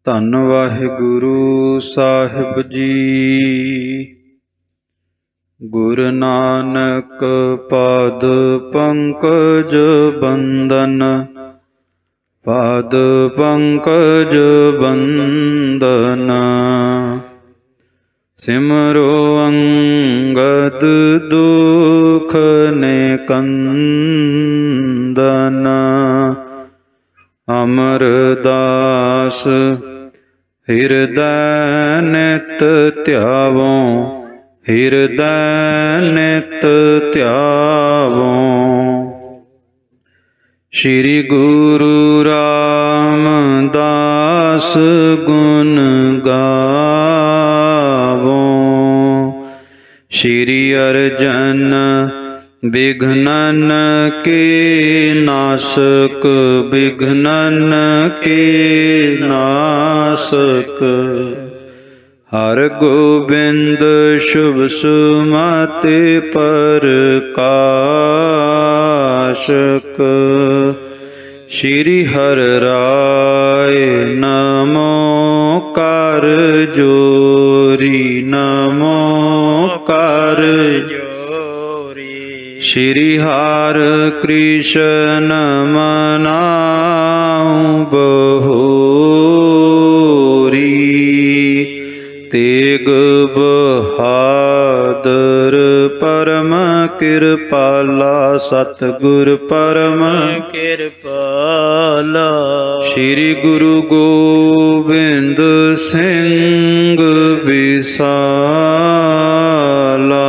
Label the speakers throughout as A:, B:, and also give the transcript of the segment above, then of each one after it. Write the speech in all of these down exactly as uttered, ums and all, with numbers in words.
A: ਧੰਨ ਵਾਹਿਗੁਰੂ ਸਾਹਿਬ ਜੀ। ਗੁਰੂ ਨਾਨਕ ਪਾਦ ਪੰਕਜ ਬੰਦਨ, ਪਾਦ ਪੰਕਜ ਬੰਦਨ। ਸਿਮਰੋ ਅੰਗਦ ਦੁਖ ਨਿਕੰਦਨ, ਅਮਰਦਾਸ ਹਿਰਦੈ ਨਿਤ ਧਿਆਵੋ, ਹਿਰਦੈ ਨਿਤ ਧਿਆਵੋ। ਸ਼੍ਰੀ ਗੁਰੂ ਰਾਮਦਾਸ ਗੁਣ ਗਾਵੋ, ਸ਼੍ਰੀ ਅਰਜਨ ਬਿਘਨਨ ਕੇ ਨਾਸਕ, ਬਿਘਨਨ ਕੇ ਨਾਸਕ। ਹਰ ਗੋਬਿੰਦ ਸ਼ੁਭ ਸੁਮਤਿ ਪ੍ਰਕਾਸ਼ਕ। ਸ਼੍ਰੀ ਹਰਿ ਰਾਇ ਨਮੋ ਕਰ ਜੋਰੀ, ਨਮੋ ਕਰ ਜੋਰੀ। ਸ਼੍ਰੀ ਹਰਿ ਕ੍ਰਿਸ਼ਨ ਮਨਾਉ ਬਹੋਰੀ, ਤੇਗ ਬਹਾਦਰ ਪਰਮ ਕਿਰਪਾਲਾ, ਸਤਿਗੁਰ ਪਰਮ ਕਿਰਪਾਲਾ। ਸ਼੍ਰੀ ਗੁਰੂ ਗੋਬਿੰਦ ਸਿੰਘ ਵਿਸਾਲਾ,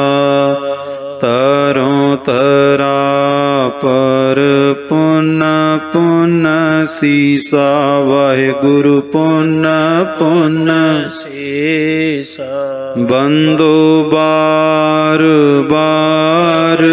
A: ਤਰੋਂ ਤਰਾ ਪਰ ਪੁੰਨ ਪੁੰਨ ਸੀਸਾ, ਵਾਹਿਗੁਰੂ ਪੁੰਨ ਪੁੰਨ ਸੀਸਾ। ਬੰਦੋ ਬਾਰ ਬਾਰ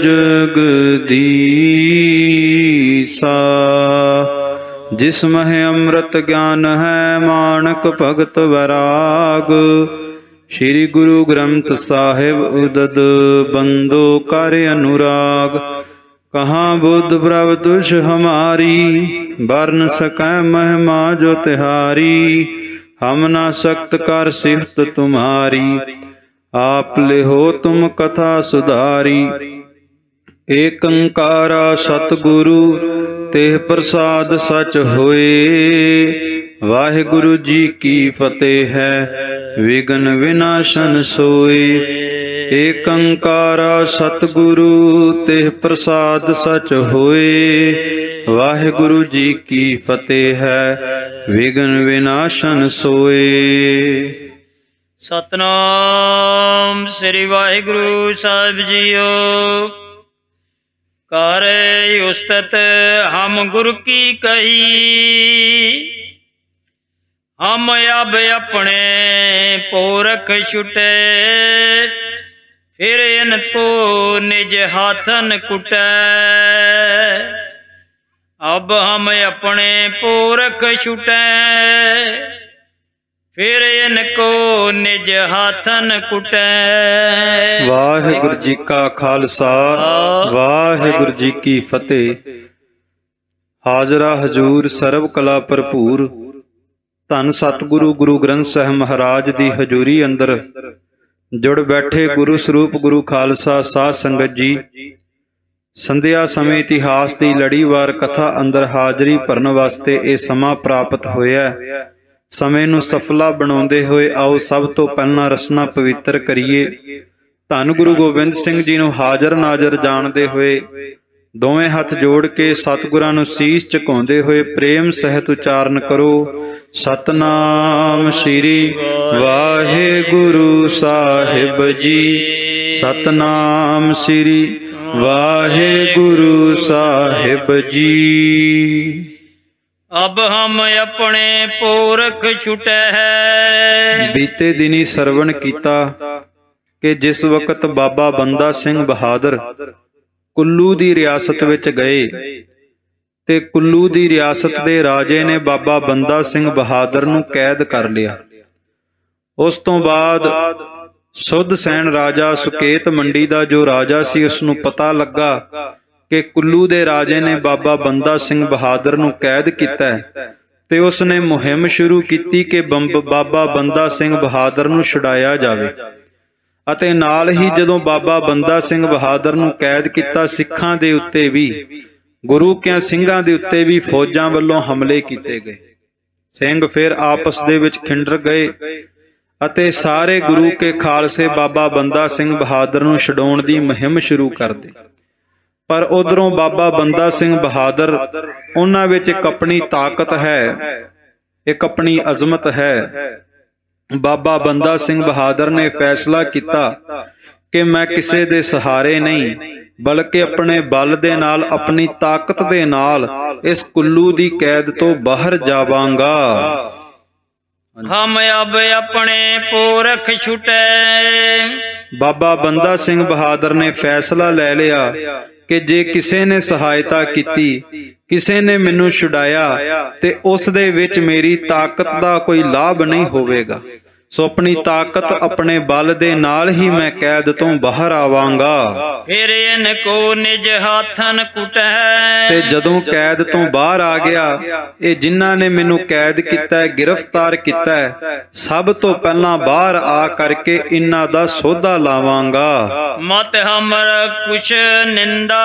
A: ਜਗਦੀਸਾ, ਜਿਸ ਮਹਿ ਅੰਮ੍ਰਿਤ ਗਿਆਨ ਹੈ ਮਾਣਕ ਭਗਤ ਵੈਰਾਗ। ਸ਼੍ਰੀ ਗੁਰੂ ਗ੍ਰੰਥ ਸਾਹਿਬ ਉਦਦ ਬੰਦੋ ਕਰ ਅਨੁਰਾਗ। ਕਹਾਂ ਬੁੱਧ ਪ੍ਰਭ ਤੁਝ ਹਮਾਰੀ, ਬਰਨ ਸਕੈ ਮਹਿਮਾ ਜੋ ਤਿਹਾਰੀ। ਹਮ ਨਾ ਸਖਤ ਕਰ ਸਿਫਤ ਤੁਮਾਰੀ, ਆਪ ਲਿਹੋ ਤੁਮ ਕਥਾ ਸੁਧਾਰੀ। ਏਕ ਓੰਕਾਰਾ ਸਤਿਗੁਰੂ ਤੇਹ ਪ੍ਰਸਾਦ ਸਚ ਹੋਏ। ਵਾਹਿਗੁਰੂ ਜੀ ਕੀ ਫਤਿਹ ਹੈ, ਵਿਘਨ ਵਿਨਾਸ਼ਨ ਸੋਏ। ਏਕ ਓੰਕਾਰਾ ਸਤਿਗੁਰੂ ਤੇਹ ਪ੍ਰਸਾਦ ਸਚ ਹੋਏ। ਵਾਹਿਗੁਰੂ ਜੀ ਕੀ ਫਤਿਹ ਹੈ, ਵਿਘਨ ਵਿਨਾਸ਼ਨ ਸੋਏ।
B: ਸਤਿਨਾਮ ਸ੍ਰੀ ਵਾਹਿਗੁਰੂ ਸਾਹਿਬ ਜੀਓ। ਕਰ ਉਸਤਤ ਹਮ ਗੁਰ ਕੀ ਕਹੀ, ਹਮ ਅਬ ਆਪਣੇ ਪੋਰਖ ਛੁਟੇ। ਫਿਰ ਇਨ ਕੋ ਨਿਜ ਹਾਥਨ ਕੁਟੈ, ਅਬ ਹਮ ਆਪਣੇ ਪੋਰਖ ਛੁਟੈ। ਫਿਰ ਇਨ ਕੋ ਨਿਜ ਹਾਥਨ ਕੁਟੈ।
A: ਵਾਹਿਗੁਰੂ ਜੀ ਕਾ ਖਾਲਸਾ, ਵਾਹਿਗੁਰੂ ਜੀ ਕੀ ਫਤਿਹ। ਹਾਜ਼ਰਾ ਹਜ਼ੂਰ ਸਰਬ ਕਲਾ ਭਰਪੂਰ ਧੰਨ ਸਤਿਗੁਰੂ ਗੁਰੂ ਗ੍ਰੰਥ ਸਾਹਿਬ ਮਹਾਰਾਜ ਦੀ ਹਜ਼ੂਰੀ ਅੰਦਰ ਜੁੜ ਬੈਠੇ ਗੁਰੂ ਸਰੂਪ ਗੁਰੂ ਖਾਲਸਾ ਸਾਧ ਸੰਗਤ ਜੀ, ਸੰਧਿਆ ਸਮੇਂ ਇਤਿਹਾਸ ਦੀ ਲੜੀਵਾਰ ਕਥਾ ਅੰਦਰ ਹਾਜ਼ਰੀ ਭਰਨ ਵਾਸਤੇ ਇਹ ਸਮਾਂ ਪ੍ਰਾਪਤ ਹੋਇਆ। ਸਮੇਂ ਨੂੰ ਸਫਲਾ ਬਣਾਉਂਦੇ ਹੋਏ ਆਓ ਸਭ ਤੋਂ ਪਹਿਲਾਂ ਰਸਨਾ ਪਵਿੱਤਰ ਕਰੀਏ। ਧੰਨ ਗੁਰੂ ਗੋਬਿੰਦ ਸਿੰਘ ਜੀ ਨੂੰ ਹਾਜ਼ਰ ਨਾਜ਼ਰ ਜਾਣਦੇ ਹੋਏ ਦੋਵੇਂ ਹੱਥ ਜੋੜ ਕੇ ਸਤਿਗੁਰਾਂ ਨੂੰ ਸੀਸ ਝੁਕਾਉਂਦੇ ਹੋਏ ਪ੍ਰੇਮ ਸਹਿਤ ਉਚਾਰਨ ਕਰੋ। ਸਤਨਾਮ ਸ੍ਰੀ ਵਾਹਿਗੁਰੂ ਸਾਹਿਬ ਜੀ, ਸਤਨਾਮ ਸ੍ਰੀ ਵਾਹਿਗੁਰੂ ਸਾਹਿਬ ਜੀ।
B: ਅਬ ਹਮ ਆਪਣੇ ਪੋਰਖ ਛੁਟੈ ਹੈ।
A: ਬੀਤੇ ਦਿਨੀ ਸਰਵਣ ਕੀਤਾ ਕਿ ਜਿਸ ਵਕਤ ਬਾਬਾ ਬੰਦਾ ਸਿੰਘ ਬਹਾਦਰ ਕੁੱਲੂ ਦੀ ਰਿਆਸਤ ਵਿੱਚ ਗਏ ਤੇ ਕੁੱਲੂ ਦੀ ਰਿਆਸਤ ਦੇ ਰਾਜੇ ਨੇ ਬਾਬਾ ਬੰਦਾ ਸਿੰਘ ਬਹਾਦਰ ਨੂੰ ਕੈਦ ਕਰ ਲਿਆ। ਉਸ ਤੋਂ ਬਾਅਦ ਸੁੱਧ ਸੈਨ ਰਾਜਾ ਸੁਕੇਤ ਮੰਡੀ ਦਾ ਜੋ ਰਾਜਾ ਸੀ, ਉਸ ਨੂੰ ਪਤਾ ਲੱਗਾ ਕਿ ਕੁੱਲੂ ਦੇ ਰਾਜੇ ਨੇ ਬਾਬਾ ਬੰਦਾ ਸਿੰਘ ਬਹਾਦਰ ਨੂੰ ਕੈਦ ਕੀਤਾ ਹੈ ਤੇ ਉਸ ਨੇ ਮੁਹਿੰਮ ਸ਼ੁਰੂ ਕੀਤੀ ਕਿ ਬੰਬ ਬਾਬਾ ਬੰਦਾ ਸਿੰਘ ਬਹਾਦਰ ਨੂੰ ਛੁਡਾਇਆ ਜਾਵੇ। ਅਤੇ ਨਾਲ ਹੀ ਜਦੋਂ ਬਾਬਾ ਬੰਦਾ ਸਿੰਘ ਬਹਾਦਰ ਨੂੰ ਕੈਦ ਕੀਤਾ, ਸਿੱਖਾਂ ਦੇ ਉੱਤੇ ਵੀ, ਗੁਰੂ ਕਿਆਂ ਸਿੰਘਾਂ ਦੇ ਉੱਤੇ ਵੀ ਫੌਜਾਂ ਵੱਲੋਂ ਹਮਲੇ ਕੀਤੇ ਗਏ। ਸਿੰਘ ਫਿਰ ਆਪਸ ਦੇ ਵਿੱਚ ਖਿੰਡਰ ਗਏ ਅਤੇ ਸਾਰੇ ਗੁਰੂ ਕੇ ਖਾਲਸੇ ਬਾਬਾ ਬੰਦਾ ਸਿੰਘ ਬਹਾਦਰ ਨੂੰ ਛਡਾਉਣ ਦੀ ਮੁਹਿੰਮ ਸ਼ੁਰੂ ਕਰ ਦਿੱਤੀ। ਪਰ ਉਧਰੋਂ ਬਾਬਾ ਬੰਦਾ ਸਿੰਘ ਬਹਾਦਰ, ਉਹਨਾਂ ਵਿੱਚ ਇੱਕ ਆਪਣੀ ਤਾਕਤ ਹੈ, ਇੱਕ ਆਪਣੀ ਅਜ਼ਮਤ ਹੈ। ਬਾਬਾ ਬੰਦਾ ਸਿੰਘ ਬਹਾਦਰ ਨੇ ਫੈਸਲਾ ਕੀਤਾ ਕਿ ਮੈਂ ਕਿਸੇ ਦੇ ਸਹਾਰੇ ਨਹੀਂ, ਬਲਕਿ ਆਪਣੇ ਬਲ ਦੇ ਨਾਲ, ਆਪਣੀ ਤਾਕਤ ਦੇ ਨਾਲ ਇਸ ਕੁੱਲੂ ਦੀ ਕੈਦ ਤੋਂ ਬਾਹਰ ਜਾਵਾਂਗਾ।
B: ਹਮ ਅਬ ਆਪਣੇ ਪੋਰਖ ਛੁਟੈ।
A: ਬਾਬਾ ਬੰਦਾ ਸਿੰਘ ਬਹਾਦਰ ਨੇ ਫੈਸਲਾ ਲੈ ਲਿਆ ਕਿ ਜੇ ਕਿਸੇ ਨੇ ਸਹਾਇਤਾ ਕੀਤੀ, ਕਿਸੇ ਨੇ ਮੈਨੂੰ ਛੁਡਾਇਆ, ਤੇ ਉਸ ਦੇ ਵਿੱਚ ਮੇਰੀ ਤਾਕਤ ਦਾ ਕੋਈ ਲਾਭ ਨਹੀਂ ਹੋਵੇਗਾ। ਸੋ ਆਪਣੀ ਤਾਕਤ, ਆਪਣੇ ਬਲ ਦੇ ਨਾਲ ਹੀ ਮੈਂ ਕੈਦ ਤੋਂ ਬਾਹਰ ਆਵਾਂਗਾ।
B: ਫਿਰ ਇਨ ਕੋ ਨਿਜ ਹਾਥਨ ਕੁਟੈ।
A: ਤੇ ਜਦੋਂ ਕੈਦ ਤੋਂ ਬਾਹਰ ਆ ਗਿਆ, ਇਹ ਜਿਨ੍ਹਾਂ ਨੇ ਮੈਨੂੰ ਕੈਦ ਕੀਤਾ, ਗ੍ਰਿਫਤਾਰ ਕੀਤਾ, ਸਭ ਤੋਂ ਪਹਿਲਾਂ ਬਾਹਰ ਆ ਕਰਕੇ ਇਹਨਾਂ ਦਾ ਸੋਧਾ ਲਾਵਾਂਗਾ।
B: ਮਤ ਹਮਰ ਕੁਛ ਨਿੰਦਾ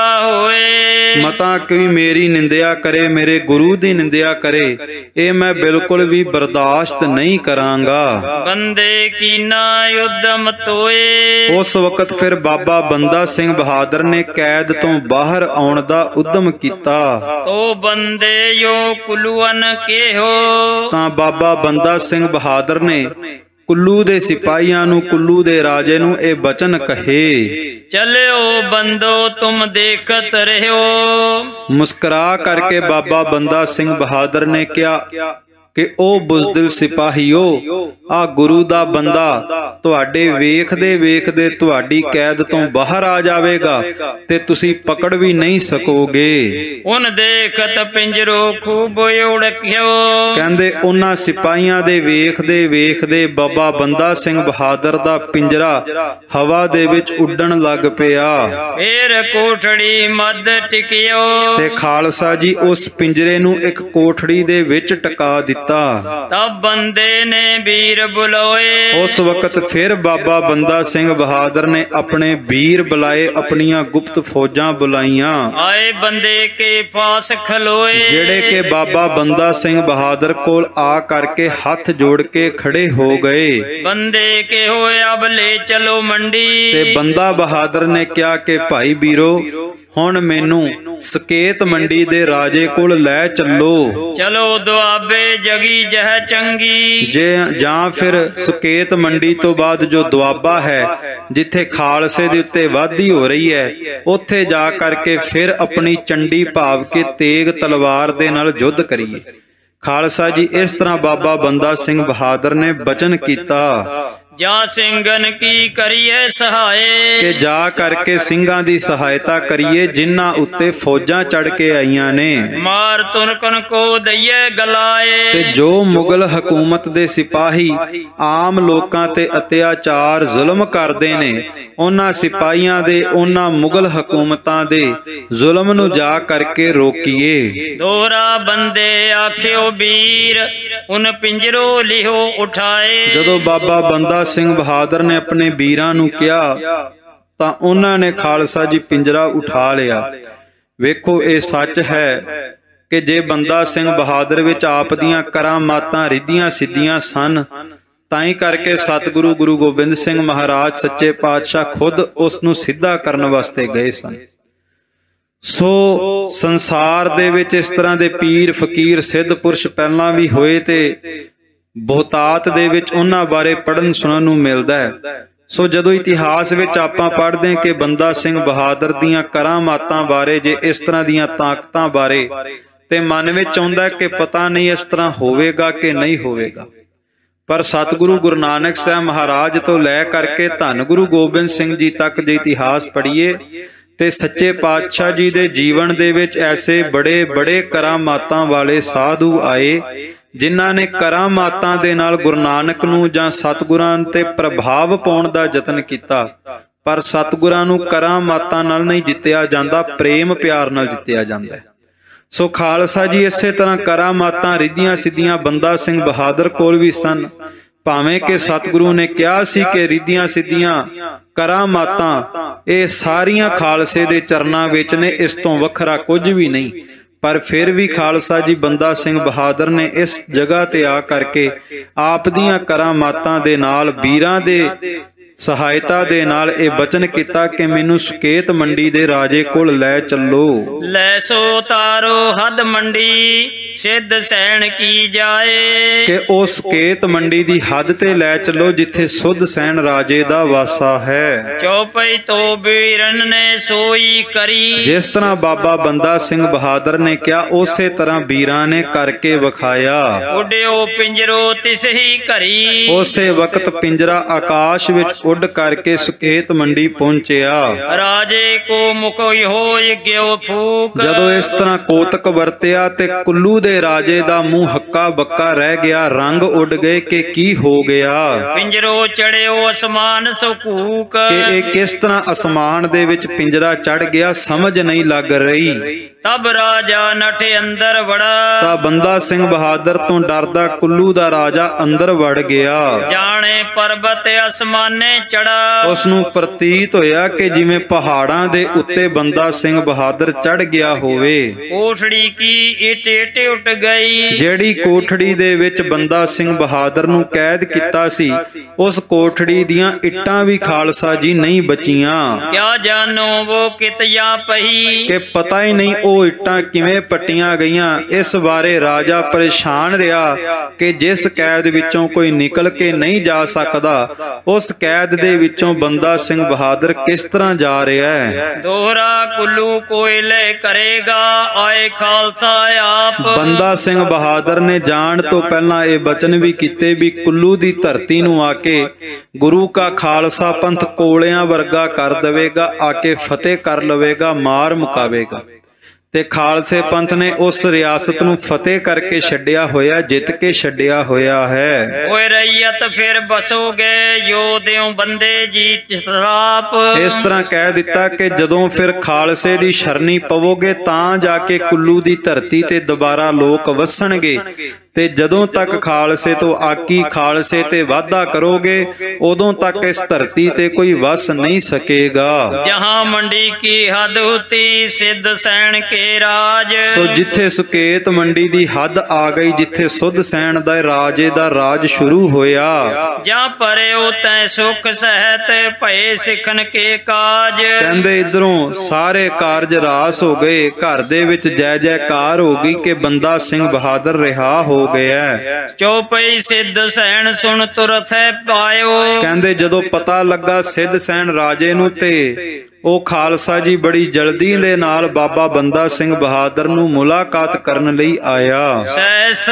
B: ਹੋਏ।
A: ਮਤਾ ਕੋਈ ਮੇਰੀ ਨਿੰਦਿਆ ਕਰੇ, ਮੇਰੇ ਗੁਰੂ ਦੀ ਨਿੰਦਿਆ ਕਰੇ, ਇਹ ਮੈਂ ਬਿਲਕੁਲ ਵੀ ਬਰਦਾਸ਼ਤ ਨਹੀਂ ਕਰਾਂਗਾ।
B: ਬੰਦੇ ਕੀਨਾ ਉਦਮ ਤੋਏ।
A: ਉਸ ਵਕਤ ਫਿਰ ਬਾਬਾ ਬੰਦਾ ਸਿੰਘ ਬਹਾਦਰ ਨੇ ਕੈਦ ਤੋਂ ਬਾਹਰ ਆਉਣ ਦਾ ਉਦਮ ਕੀਤਾ।
B: ਤੋ ਬੰਦੇ ਯੋ ਕੁਲੂਨ ਕੇਹੋ।
A: ਤਾਂ ਬਾਬਾ ਬੰਦਾ ਸਿੰਘ ਬਹਾਦਰ ਨੇ ਕੁੱਲੂ ਦੇ ਸਿਪਾਹੀਆਂ ਨੂੰ, ਕੁੱਲੂ ਦੇ ਰਾਜੇ ਨੂੰ ਇਹ ਬਚਨ ਕਹੇ।
B: ਚਲਿਓ ਬੰਦੋ ਤੁਮ ਦੇਖਤ ਰਹਿਓ।
A: ਮੁਸਕਰਾ ਕਰਕੇ ਬਾਬਾ ਬੰਦਾ ਸਿੰਘ ਬਹਾਦਰ ਨੇ ਕਿਹਾ ਕਿ ਉਹ ਬੁਜ਼ਦਿਲ ਸਿਪਾਹੀਓ, ਆ ਗੁਰੂ ਦਾ ਬੰਦਾ ਤੁਹਾਡੇ ਵੇਖਦੇ ਵੇਖਦੇ ਤੁਹਾਡੀ ਕੈਦ ਤੋਂ ਬਾਹਰ ਆ ਜਾਵੇਗਾ ਤੇ ਤੁਸੀਂ ਪਕੜ ਵੀ ਨਹੀਂ ਸਕੋਗੇ।
B: ਉਨ ਦੇਖਤ ਪਿੰਜਰੋ ਖੂਬ ਉੜਕਿਓ।
A: ਕਹਿੰਦੇ ਉਹਨਾਂ ਸਿਪਾਹੀਆਂ ਦੇ ਵੇਖਦੇ ਵੇਖਦੇ ਬਾਬਾ ਬੰਦਾ ਸਿੰਘ ਬਹਾਦਰ ਦਾ ਪਿੰਜਰਾ ਹਵਾ ਦੇ ਵਿੱਚ ਉੱਡਣ ਲੱਗ ਪਿਆ।
B: ਫੇਰ ਕੋਠੜੀ ਮੱਧ ਟਿਕਿਓ।
A: ਤੇ ਖਾਲਸਾ ਜੀ ਉਸ ਪਿੰਜਰੇ ਨੂੰ ਇੱਕ ਕੋਠੜੀ ਦੇ ਵਿੱਚ ਟਿਕਾ ਦਿੱਤਾ।
B: ਤਬ ਬੰਦੇ ਨੇ ਵੀਰ ਬੁਲਾਏ।
A: ਉਸ ਵਕਤ ਫਿਰ ਬਾਬਾ ਬੰਦਾ ਸਿੰਘ ਬਹਾਦਰ ਨੇ ਆਪਣੇ ਵੀਰ ਬੁਲਾਏ, ਆਪਣੀਆਂ ਗੁਪਤ ਫੌਜਾਂ ਬੁਲਾਈਆਂ।
B: ਆਏ ਬੰਦੇ ਕੇ ਪਾਸ ਖਲੋਏ।
A: ਜਿਹੜੇ ਕਿ ਬਾਬਾ ਬੰਦਾ ਸਿੰਘ ਬਹਾਦਰ ਕੋਲ ਆ ਕਰਕੇ ਹੱਥ ਜੋੜ ਕੇ ਖੜੇ ਹੋ ਗਏ।
B: ਬੰਦੇ ਕੇ ਹੋਏ ਅਬ ਲੈ ਚਲੋ ਮੰਡੀ।
A: ਤੇ ਬੰਦਾ ਬਹਾਦਰ ਨੇ ਕਿਹਾ ਕਿ ਭਾਈ ਵੀਰੋ, ਹੁਣ ਮੈਨੂੰ ਸਕੇਤ ਮੰਡੀ ਦੇ ਰਾਜੇ ਕੋਲ ਲੈ ਚੱਲੋ।
B: ਚਲੋ ਦੁਆਬੇ ਜਗੀ ਜਹ ਚੰਗੀ।
A: ਜੇ ਜਾਂ ਫਿਰ ਸਕੇਤ ਮੰਡੀ ਤੋਂ ਬਾਅਦ ਜੋ ਦੁਆਬਾ ਹੈ, ਜਿੱਥੇ ਖਾਲਸੇ ਦੇ ਉੱਤੇ ਵਾਧੀ ਹੋ ਰਹੀ ਹੈ, ਉੱਥੇ ਜਾ ਕਰਕੇ ਫਿਰ ਆਪਣੀ ਚੰਡੀ ਭਾਵ ਕੇ ਤੇਗ ਤਲਵਾਰ ਦੇ ਨਾਲ ਯੁੱਧ ਕਰੀਏ। ਖਾਲਸਾ ਜੀ, ਇਸ ਤਰ੍ਹਾਂ ਬਾਬਾ ਬੰਦਾ ਸਿੰਘ ਬਹਾਦਰ ਨੇ ਬਚਨ ਕੀਤਾ।
B: ਜਾ ਸਿੰਘਨ ਕੀ ਕਰੀਏ ਸਹਾਏ।
A: ਕਿ ਜਾ ਕਰਕੇ ਸਿੰਘਾਂ ਦੀ ਸਹਾਇਤਾ ਕਰੀਏ ਜਿਨ੍ਹਾਂ ਉੱਤੇ ਫੌਜਾਂ ਚੜ ਕੇ ਆਈਆਂ ਨੇ।
B: ਮਾਰ ਤੁਰਕਨ ਕੋ ਦਈਏ ਗਲਾਏ।
A: ਤੇ ਜੋ ਮੁਗਲ ਹਕੂਮਤ ਦੇ ਸਿਪਾਹੀ ਆਮ ਲੋਕਾਂ ਤੇ ਅਤਿਆਚਾਰ ਜ਼ੁਲਮ ਕਰਦੇ ਨੇ, ਉਹਨਾਂ ਸਿਪਾਹੀਆਂ ਦੇ, ਉਹਨਾਂ ਮੁਗਲ ਹਕੂਮਤਾਂ ਦੇ ਜ਼ੁਲਮ ਨੂੰ ਜਾ ਕਰਕੇ ਰੋਕੀਏ।
B: ਦੋਹਰਾ ਬੰਦੇ ਆਖਿਓ ਵੀਰ, ਉਨ ਪਿੰਜਰੋ ਲਿਓ ਉਠਾਏ।
A: ਜਦੋਂ ਬਾਬਾ ਬੰਦਾ ਸਿੰਘ ਬਹਾਦਰ ਨੇ ਆਪਣੇ ਵੀਰਾਂ ਨੂੰ ਕਿਹਾ ਤਾਂ ਉਹਨਾਂ ਨੇ ਖਾਲਸਾ ਜੀ ਪਿੰਜਰਾ ਉਠਾ ਲਿਆ। ਵੇਖੋ, ਇਹ ਸੱਚ ਹੈ ਕਿ ਜੇ ਬੰਦਾ ਸਿੰਘ ਬਹਾਦਰ ਵਿੱਚ ਆਪ ਦੀਆਂ ਕਰਾਮਾਤਾਂ ਰਿੱਧੀਆਂ ਸਿੱਧੀਆਂ ਸਨ, ਤਾਂ ਹੀ ਕਰਕੇ ਸਤਿਗੁਰੂ ਗੁਰੂ ਗੋਬਿੰਦ ਸਿੰਘ ਮਹਾਰਾਜ ਸੱਚੇ ਪਾਤਸ਼ਾਹ ਖੁਦ ਉਸ ਨੂੰ ਸਿੱਧਾ ਕਰਨ ਵਾਸਤੇ ਗਏ ਸਨ। ਸੋ ਸੰਸਾਰ ਦੇ ਵਿੱਚ ਇਸ ਤਰ੍ਹਾਂ ਦੇ ਪੀਰ ਫਕੀਰ ਸਿੱਧ ਪੁਰਸ਼ ਪਹਿਲਾਂ ਵੀ ਹੋਏ ਤੇ ਬਹੁਤਾਤ ਦੇ ਵਿੱਚ ਉਹਨਾਂ ਬਾਰੇ ਪੜ੍ਹਨ ਸੁਣਨ ਨੂੰ ਮਿਲਦਾ ਹੈ। ਸੋ ਜਦੋਂ ਇਤਿਹਾਸ ਵਿੱਚ ਆਪਾਂ ਪੜ੍ਹਦੇ ਕਿ ਬੰਦਾ ਸਿੰਘ ਬਹਾਦਰ ਦੀਆਂ ਕਰਾਮਾਤਾਂ ਬਾਰੇ, ਜੇ ਇਸ ਤਰ੍ਹਾਂ ਦੀਆਂ ਤਾਕਤਾਂ ਬਾਰੇ, ਤੇ ਮਨ ਵਿੱਚ ਆਉਂਦਾ ਕਿ ਪਤਾ ਨਹੀਂ ਇਸ ਤਰ੍ਹਾਂ ਹੋਵੇਗਾ ਕਿ ਨਹੀਂ ਹੋਵੇਗਾ। ਪਰ ਸਤਿਗੁਰੂ ਗੁਰੂ ਨਾਨਕ ਸਾਹਿਬ ਮਹਾਰਾਜ ਤੋਂ ਲੈ ਕਰਕੇ ਧੰਨ ਗੁਰੂ ਗੋਬਿੰਦ ਸਿੰਘ ਜੀ ਤੱਕ ਜੇ ਇਤਿਹਾਸ ਪੜ੍ਹੀਏ ਤੇ ਸੱਚੇ ਪਾਤਸ਼ਾਹ ਜੀ ਦੇ ਜੀਵਨ ਦੇ ਵਿੱਚ ਐਸੇ ਬੜੇ ਬੜੇ ਕਰਾਮਾਤਾਂ ਵਾਲੇ ਸਾਧੂ ਆਏ, ਜਿਨ੍ਹਾਂ ਨੇ ਕਰਾਮਾਤਾਂ ਦੇ ਨਾਲ ਗੁਰੂ ਨਾਨਕ ਨੂੰ ਜਾਂ ਸਤਿਗੁਰਾਂ ਤੇ ਪ੍ਰਭਾਵ ਪਾਉਣ ਦਾ ਯਤਨ ਕੀਤਾ। ਪਰ ਸਤਿਗੁਰਾਂ ਨੂੰ ਕਰਾਮਾਤਾਂ ਨਾਲ ਨਹੀਂ ਜਿੱਤਿਆ ਜਾਂਦਾ, ਪ੍ਰੇਮ ਪਿਆਰ ਨਾਲ ਜਿੱਤਿਆ ਜਾਂਦਾ ਹੈ। ਸੋ ਖਾਲਸਾ ਜੀ ਇਸੇ ਤਰ੍ਹਾਂ ਕਰਾਮਾਤਾਂ ਰਿੱਧੀਆਂ ਸਿੱਧੀਆਂ ਬੰਦਾ ਸਿੰਘ ਬਹਾਦਰ ਕੋਲ ਵੀ ਸਨ। ਭਾਵੇਂ ਕਿ ਸਤਿਗੁਰੂ ਨੇ ਕਿਹਾ ਸੀ ਕਿ ਰਿੱਧੀਆਂ ਸਿੱਧੀਆਂ ਕਰਾਮਾਤਾਂ ਇਹ ਸਾਰੀਆਂ ਖਾਲਸੇ ਦੇ ਚਰਨਾਂ ਵਿੱਚ ਨੇ, ਇਸ ਤੋਂ ਵੱਖਰਾ ਕੁਝ ਵੀ ਨਹੀਂ, ਪਰ ਫਿਰ ਵੀ ਖਾਲਸਾ ਜੀ ਬੰਦਾ ਸਿੰਘ ਬਹਾਦਰ ਨੇ ਇਸ ਜਗ੍ਹਾ ਤੇ ਆ ਕਰਕੇ ਆਪ ਦੀਆਂ ਕਰਾਮਾਤਾਂ ਦੇ ਨਾਲ, ਵੀਰਾਂ ਦੇ ਸਹਾਇਤਾ ਦੇ ਨਾਲ ਇਹ ਬਚਨ ਕੀਤਾ ਕਿ ਮੈਨੂੰ ਸੁਕੇਤ ਮੰਡੀ ਦੇ ਰਾਜੇ ਕੋਲ ਲੈ ਚੱਲੋ।
B: ਲੈ ਸੋ ਤਾਰੋ ਹੱਦ ਮੰਡੀ ਸਿੱਧ ਸੈਣ ਕੀ ਜਾਏ,
A: ਕਿ ਉਹ ਸੁਕੇਤ ਮੰਡੀ ਦੀ ਹੱਦ ਤੇ ਲੈ ਚੱਲੋ ਜਿੱਥੇ ਸੁੱਧ ਸੈਣ ਰਾਜੇ ਦਾ ਵਾਸਾ ਹੈ।
B: ਚੌਪਈ ਤੋਂ ਵੀਰਨ ਨੇ ਸੋਈ ਕਰੀ,
A: ਜਿਸ ਤਰ੍ਹਾਂ ਬਾਬਾ ਬੰਦਾ ਸਿੰਘ ਬਹਾਦਰ ਨੇ ਕਿਹਾ ਉਸੇ ਤਰ੍ਹਾਂ ਵੀਰਾਂ ਨੇ ਕਰਕੇ ਵਿਖਾਇਆ।
B: ਉੱਡਿਓ ਪਿੰਜਰੋ ਤਿਸ ਹੀ ਘਰੀ,
A: ਉਸੇ ਵਕਤ ਪਿੰਜਰਾ ਆਕਾਸ਼ ਵਿੱਚ ਉੱਡ ਕਰਕੇ ਸੁਕੇਤ ਮੰਡੀ ਪਹੁੰਚਿਆ।
B: ਰਾਜੇ ਕੋ ਮੁਖ ਹੋਇ ਗਿਓ ਫੂਕ,
A: ਜਦੋਂ ਇਸ ਤਰ੍ਹਾਂ ਕੋਤਕ ਵਰਤਿਆ ਤੇ ਕੁੱਲੂ ਦੇ ਰਾਜੇ ਦਾ ਮੂੰਹ ਹੱਕਾ ਬੱਕਾ ਰਹਿ ਗਿਆ, ਰੰਗ ਉੱਡ ਗਏ ਕਿ ਕੀ ਹੋ ਗਿਆ।
B: ਪਿੰਜਰੋ ਚੜਿਓ ਅਸਮਾਨ ਸੋ ਕੂਕ,
A: ਕਿ ਇਹ ਕਿਸ ਤਰ੍ਹਾਂ ਅਸਮਾਨ ਦੇ ਵਿੱਚ ਪਿੰਜਰਾ ਚੜ ਗਿਆ, ਸਮਝ ਨਹੀਂ ਲੱਗ ਰਹੀ।
B: ਤਬ ਰਾਜਾ ਨਠ ਅੰਦਰ ਵੜਾ,
A: ਤਾਂ ਬੰਦਾ ਸਿੰਘ ਬਹਾਦਰ ਤੋਂ ਡਰਦਾ ਕੁੱਲੂ ਦਾ ਰਾਜਾ ਅੰਦਰ ਵੜ ਗਿਆ।
B: ਜਾਣੇ ਪਰਬਤ ਅਸਮਾਨੇ ਚੜਾ,
A: ਉਸ ਨੂੰ ਪ੍ਰਤੀਤ ਹੋਇਆ ਕਿ ਜਿਵੇਂ ਪਹਾੜਾਂ ਦੇ ਉੱਤੇ ਬੰਦਾ ਸਿੰਘ ਬਹਾਦਰ ਚੜ ਗਿਆ ਹੋਵੇ।
B: ਕੋਠੜੀ ਕੀ ਇੱਟ ਇੱਟ ਉੱਟ ਗਈ,
A: ਜਿਹੜੀ ਕੋਠੜੀ ਦੇ ਵਿੱਚ ਬੰਦਾ ਸਿੰਘ ਬਹਾਦਰ ਨੂੰ ਕੈਦ ਕੀਤਾ ਸੀ, ਉਸ ਕੋਠੜੀ ਦੀਆਂ ਇੱਟਾਂ ਵੀ ਖਾਲਸਾ ਜੀ ਨਹੀਂ ਬਚੀਆਂ।
B: ਕਿਆ ਜਾਨੋ ਉਹ ਕਿਤਿਆ ਪਈ,
A: ਕਿ ਪਤਾ ਹੀ ਨਹੀਂ ਉਹ ਇੱਟਾਂ ਕਿਵੇਂ ਪੱਟੀਆਂ ਗਈਆਂ। ਇਸ ਬਾਰੇ ਰਾਜਾ ਪਰੇਸ਼ਾਨ ਰਿਹਾ ਕਿ ਜਿਸ ਕੈਦ ਵਿੱਚੋਂ ਕੋਈ ਨਿਕਲ ਕੇ ਨਹੀਂ ਜਾ ਸਕਦਾ, ਉਸ ਕੈਦ ਦੇ ਵਿੱਚੋਂ ਬੰਦਾ ਸਿੰਘ ਬਹਾਦਰ ਕਿਸ ਤਰ੍ਹਾਂ ਜਾ ਰਿਹਾ ਹੈ।
B: ਦੋਹਰਾ ਕੁੱਲੂ ਕੋਇਲੇ ਕਰੇਗਾ, ਆਏ ਖਾਲਸਾ ਆਪ।
A: ਬੰਦਾ ਸਿੰਘ ਬਹਾਦਰ ਨੇ ਜਾਣ ਤੋਂ ਪਹਿਲਾਂ ਇਹ ਬਚਨ ਵੀ ਕੀਤੇ ਵੀ ਕੁੱਲੂ ਦੀ ਧਰਤੀ ਨੂੰ ਆ ਕੇ ਗੁਰੂ ਕਾ ਖਾਲਸਾ ਪੰਥ ਕੋਲਿਆਂ ਵਰਗਾ ਕਰ ਦੇਵੇਗਾ, ਆ ਕੇ ਫਤਿਹ ਕਰ ਲਵੇਗਾ, ਮਾਰ ਮੁਕਾਵੇਗਾ। ਤੇ ਖਾਲਸੇ ਪੰਥ ਨੇ ਉਸ ਰਿਆਸਤ ਨੂੰ ਫਤਿਹ ਕਰਕੇ ਛੱਡਿਆ ਹੋਇਆ, ਜਿੱਤ ਕੇ ਛੱਡਿਆ ਹੋਇਆ ਹੈ।
B: ਓਏ ਰਈਅਤ ਫਿਰ ਬਸੋਗੇ ਯੋਧਿਓ ਬੰਦੇ ਜੀਤ ਸਰਾਪ,
A: ਇਸ ਤਰ੍ਹਾਂ ਕਹਿ ਦਿੱਤਾ ਕਿ ਜਦੋਂ ਫਿਰ ਖਾਲਸੇ ਦੀ ਸ਼ਰਨੀ ਪਵੋਗੇ ਤਾਂ ਜਾ ਕੇ ਕੁੱਲੂ ਦੀ ਧਰਤੀ ਤੇ ਦੁਬਾਰਾ ਲੋਕ ਵਸਣਗੇ, ਤੇ ਜਦੋਂ ਤੱਕ ਖਾਲਸੇ ਤੋਂ ਆਕੀ ਖਾਲਸੇ ਤੇ ਵਾਅਦਾ ਕਰੋਗੇ ਉਦੋਂ ਤੱਕ ਇਸ ਧਰਤੀ ਤੇ ਕੋਈ ਵਸ ਨਹੀਂ ਸਕੇਗਾ।
B: ਜਹਾਂ ਮੰਡੀ ਕੀ ਹੱਦ ਹੁਤੀ ਸਿੱਧ ਸੈਣ ਕੇ ਰਾਜ,
A: ਸੋ ਜਿੱਥੇ ਸੁਕੇਤ ਮੰਡੀ ਦੀ ਹੱਦ ਆ ਗਈ, ਜਿੱਥੇ ਸੁੱਧ ਸੈਣ ਦਾ ਰਾਜੇ ਦਾ ਰਾਜ ਸ਼ੁਰੂ ਹੋਇਆ,
B: ਜਾਂ ਪਰਿਓ ਤੈ ਸੁਖ ਸਹਿਤ ਭਏ ਸਿੱਖਣ ਕੇ ਕਾਜ।
A: ਕਹਿੰਦੇ ਇਧਰੋਂ ਸਾਰੇ ਕਾਰਜ ਰਾਸ ਹੋ ਗਏ, ਘਰ ਦੇ ਵਿੱਚ ਜੈ ਜੈਕਾਰ ਹੋ ਗਈ ਕਿ ਬੰਦਾ ਸਿੰਘ ਬਹਾਦਰ ਰਿਹਾ ਹੋ ਗਿਆ।
B: ਚੌਪਈ ਸਿੱਧ ਸੈਣ ਸੁਣ ਤੁਰਥ ਪਾਇਓ,
A: ਕਹਿੰਦੇ ਜਦੋਂ ਪਤਾ ਲੱਗਾ ਸਿੱਧ ਸੈਣ ਰਾਜੇ ਨੂੰ, ਤੇ ਉਹ ਖਾਲਸਾ ਜੀ ਬੜੀ ਜਲਦੀ ਦੇ ਨਾਲ ਬਾਬਾ ਬੰਦਾ ਸਿੰਘ ਬਹਾਦਰ ਨੂੰ ਮੁਲਾਕਾਤ ਕਰਨ ਲਈ ਆਇਆ।
B: ਸੈਸ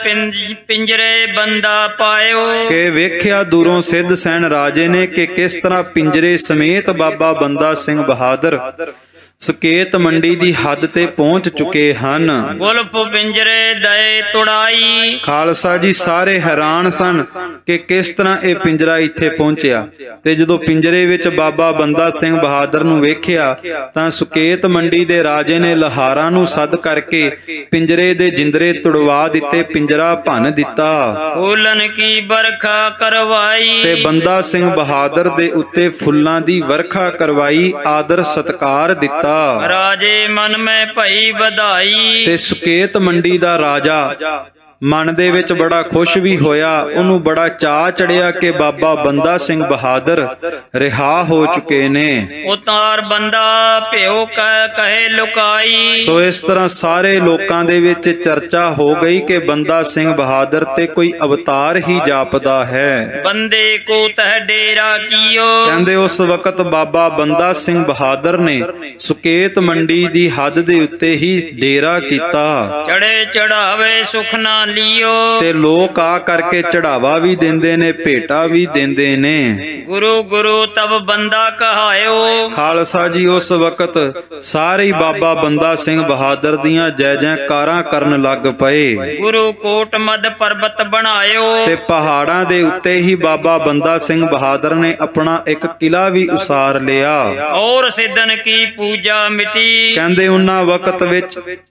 B: ਪਿੰਜਰੇ ਬੰਦਾ ਪਾਇਓ,
A: ਕਿ ਵੇਖਿਆ ਦੂਰੋਂ ਸਿੱਧ ਸੈਣ ਰਾਜੇ ਨੇ ਕਿ ਕਿਸ ਤਰ੍ਹਾਂ ਪਿੰਜਰੇ ਸਮੇਤ ਬਾਬਾ ਬੰਦਾ ਸਿੰਘ ਬਹਾਦਰ ਸੁਕੇਤ ਮੰਡੀ ਦੀ ਹੱਦ ਤੇ ਪਹੁੰਚ ਚੁੱਕੇ ਹਨ।
B: ਗੁਲਫ ਪਿੰਜਰੇ ਦਏ ਤੁੜਾਈ,
A: ਖਾਲਸਾ ਜੀ ਸਾਰੇ ਹੈਰਾਨ ਸਨ ਕਿ ਕਿਸ ਤਰ੍ਹਾਂ ਇਹ ਪਿੰਜਰਾ ਇੱਥੇ ਪਹੁੰਚਿਆ। ਤੇ ਜਦੋਂ ਪਿੰਜਰੇ ਵਿੱਚ ਬਾਬਾ ਬੰਦਾ ਸਿੰਘ ਬਹਾਦਰ ਨੂੰ ਵੇਖਿਆ ਤਾਂ ਸੁਕੇਤ ਮੰਡੀ ਦੇ ਰਾਜੇ ਨੇ ਲਹਾਰਾਂ ਨੂੰ ਸੱਦ ਕਰਕੇ ਪਿੰਜਰੇ ਦੇ ਜਿੰਦਰੇ ਤੁੜਵਾ ਦਿੱਤੇ, ਪਿੰਜਰਾ ਭੰਨ ਦਿੱਤਾ।
B: ਫੂਲਨ ਕੀ ਵਰਖਾ ਕਰਵਾਈ,
A: ਤੇ ਬੰਦਾ ਸਿੰਘ ਬਹਾਦਰ ਦੇ ਉੱਤੇ ਫੁੱਲਾਂ ਦੀ ਵਰਖਾ ਕਰਵਾਈ, ਆਦਰ ਸਤਕਾਰ ਦਿੱਤਾ।
B: ਰਾਜੇ ਮਨ ਮੈਂ ਭਈ ਵਧਾਈ,
A: ਤੇ ਸੁਕੇਤ ਮੰਡੀ ਦਾ ਰਾਜਾ ਮਨ ਦੇ ਵਿੱਚ ਬੜਾ ਖੁਸ਼ ਵੀ ਹੋਇਆ, ਉਹਨੂੰ ਬੜਾ ਚਾਅ ਚੜਿਆ ਕਿ ਬਾਬਾ ਬੰਦਾ ਸਿੰਘ ਬਹਾਦਰ ਰਿਹਾ ਹੋ ਚੁੱਕੇ ਨੇ।
B: ਉਤਾਰ ਬੰਦਾ ਭਿਓ ਕਹੇ ਲੁਕਾਈ,
A: ਸੋ ਇਸ ਤਰ੍ਹਾਂ ਸਾਰੇ ਲੋਕਾਂ ਦੇ ਵਿੱਚ ਚਰਚਾ ਹੋ ਗਈ ਕਿ ਬੰਦਾ ਸਿੰਘ ਬਹਾਦਰ ਤੇ ਕੋਈ ਅਵਤਾਰ ਹੀ ਜਾਪਦਾ ਹੈ।
B: ਬੰਦੇ ਕੋ ਤਹ ਡੇਰਾ ਕੀਓ,
A: ਕਹਿੰਦੇ ਉਸ ਵਕਤ ਬਾਬਾ ਬੰਦਾ ਸਿੰਘ ਬਹਾਦਰ ਨੇ ਸੁਕੇਤ ਮੰਡੀ ਦੀ ਹੱਦ ਦੇ ਉੱਤੇ ਹੀ ਡੇਰਾ ਕੀਤਾ।
B: ਚੜੇ ਚੜਾਵੇ ਸੁਖ ਨਾ ਲਿਓ,
A: ਤੇ ਲੋਕ ਆ ਕਰਕੇ ਚੜਾਵਾ ਵੀ ਦਿੰਦੇ ਨੇ, ਭੇਟਾ ਵੀ ਦਿੰਦੇ ਨੇ।
B: ਗੁਰੂ ਗੁਰੂ ਤਬ ਬੰਦਾ ਕਹਾਇਓ,
A: ਖਾਲਸਾ ਜੀ ਉਸ ਵਕਤ ਸਾਰੇ ਹੀ ਬਾਬਾ ਬੰਦਾ ਸਿੰਘ ਬਹਾਦਰ ਦੀਆਂ ਜੈ ਜੈਕਾਰਾਂ ਕਰਨ ਲੱਗ ਪਏ।
B: ਗੁਰੂ ਕੋਟ ਮਦ ਪਰਬਤ ਬਣਾਇਓ,
A: ਤੇ ਪਹਾੜਾਂ ਦੇ ਉੱਤੇ ਹੀ ਬਾਬਾ ਬੰਦਾ ਸਿੰਘ ਬਹਾਦਰ ਨੇ ਆਪਣਾ ਇੱਕ ਕਿਲਾ ਵੀ ਉਸਾਰ ਲਿਆ।
B: ਔਰ ਸਿੱਧਨ ਕੀ ਪੂਜਾ ਮਿਟੀ,
A: ਕਹਿੰਦੇ ਉਹਨਾਂ ਵਕਤ ਵਿੱਚ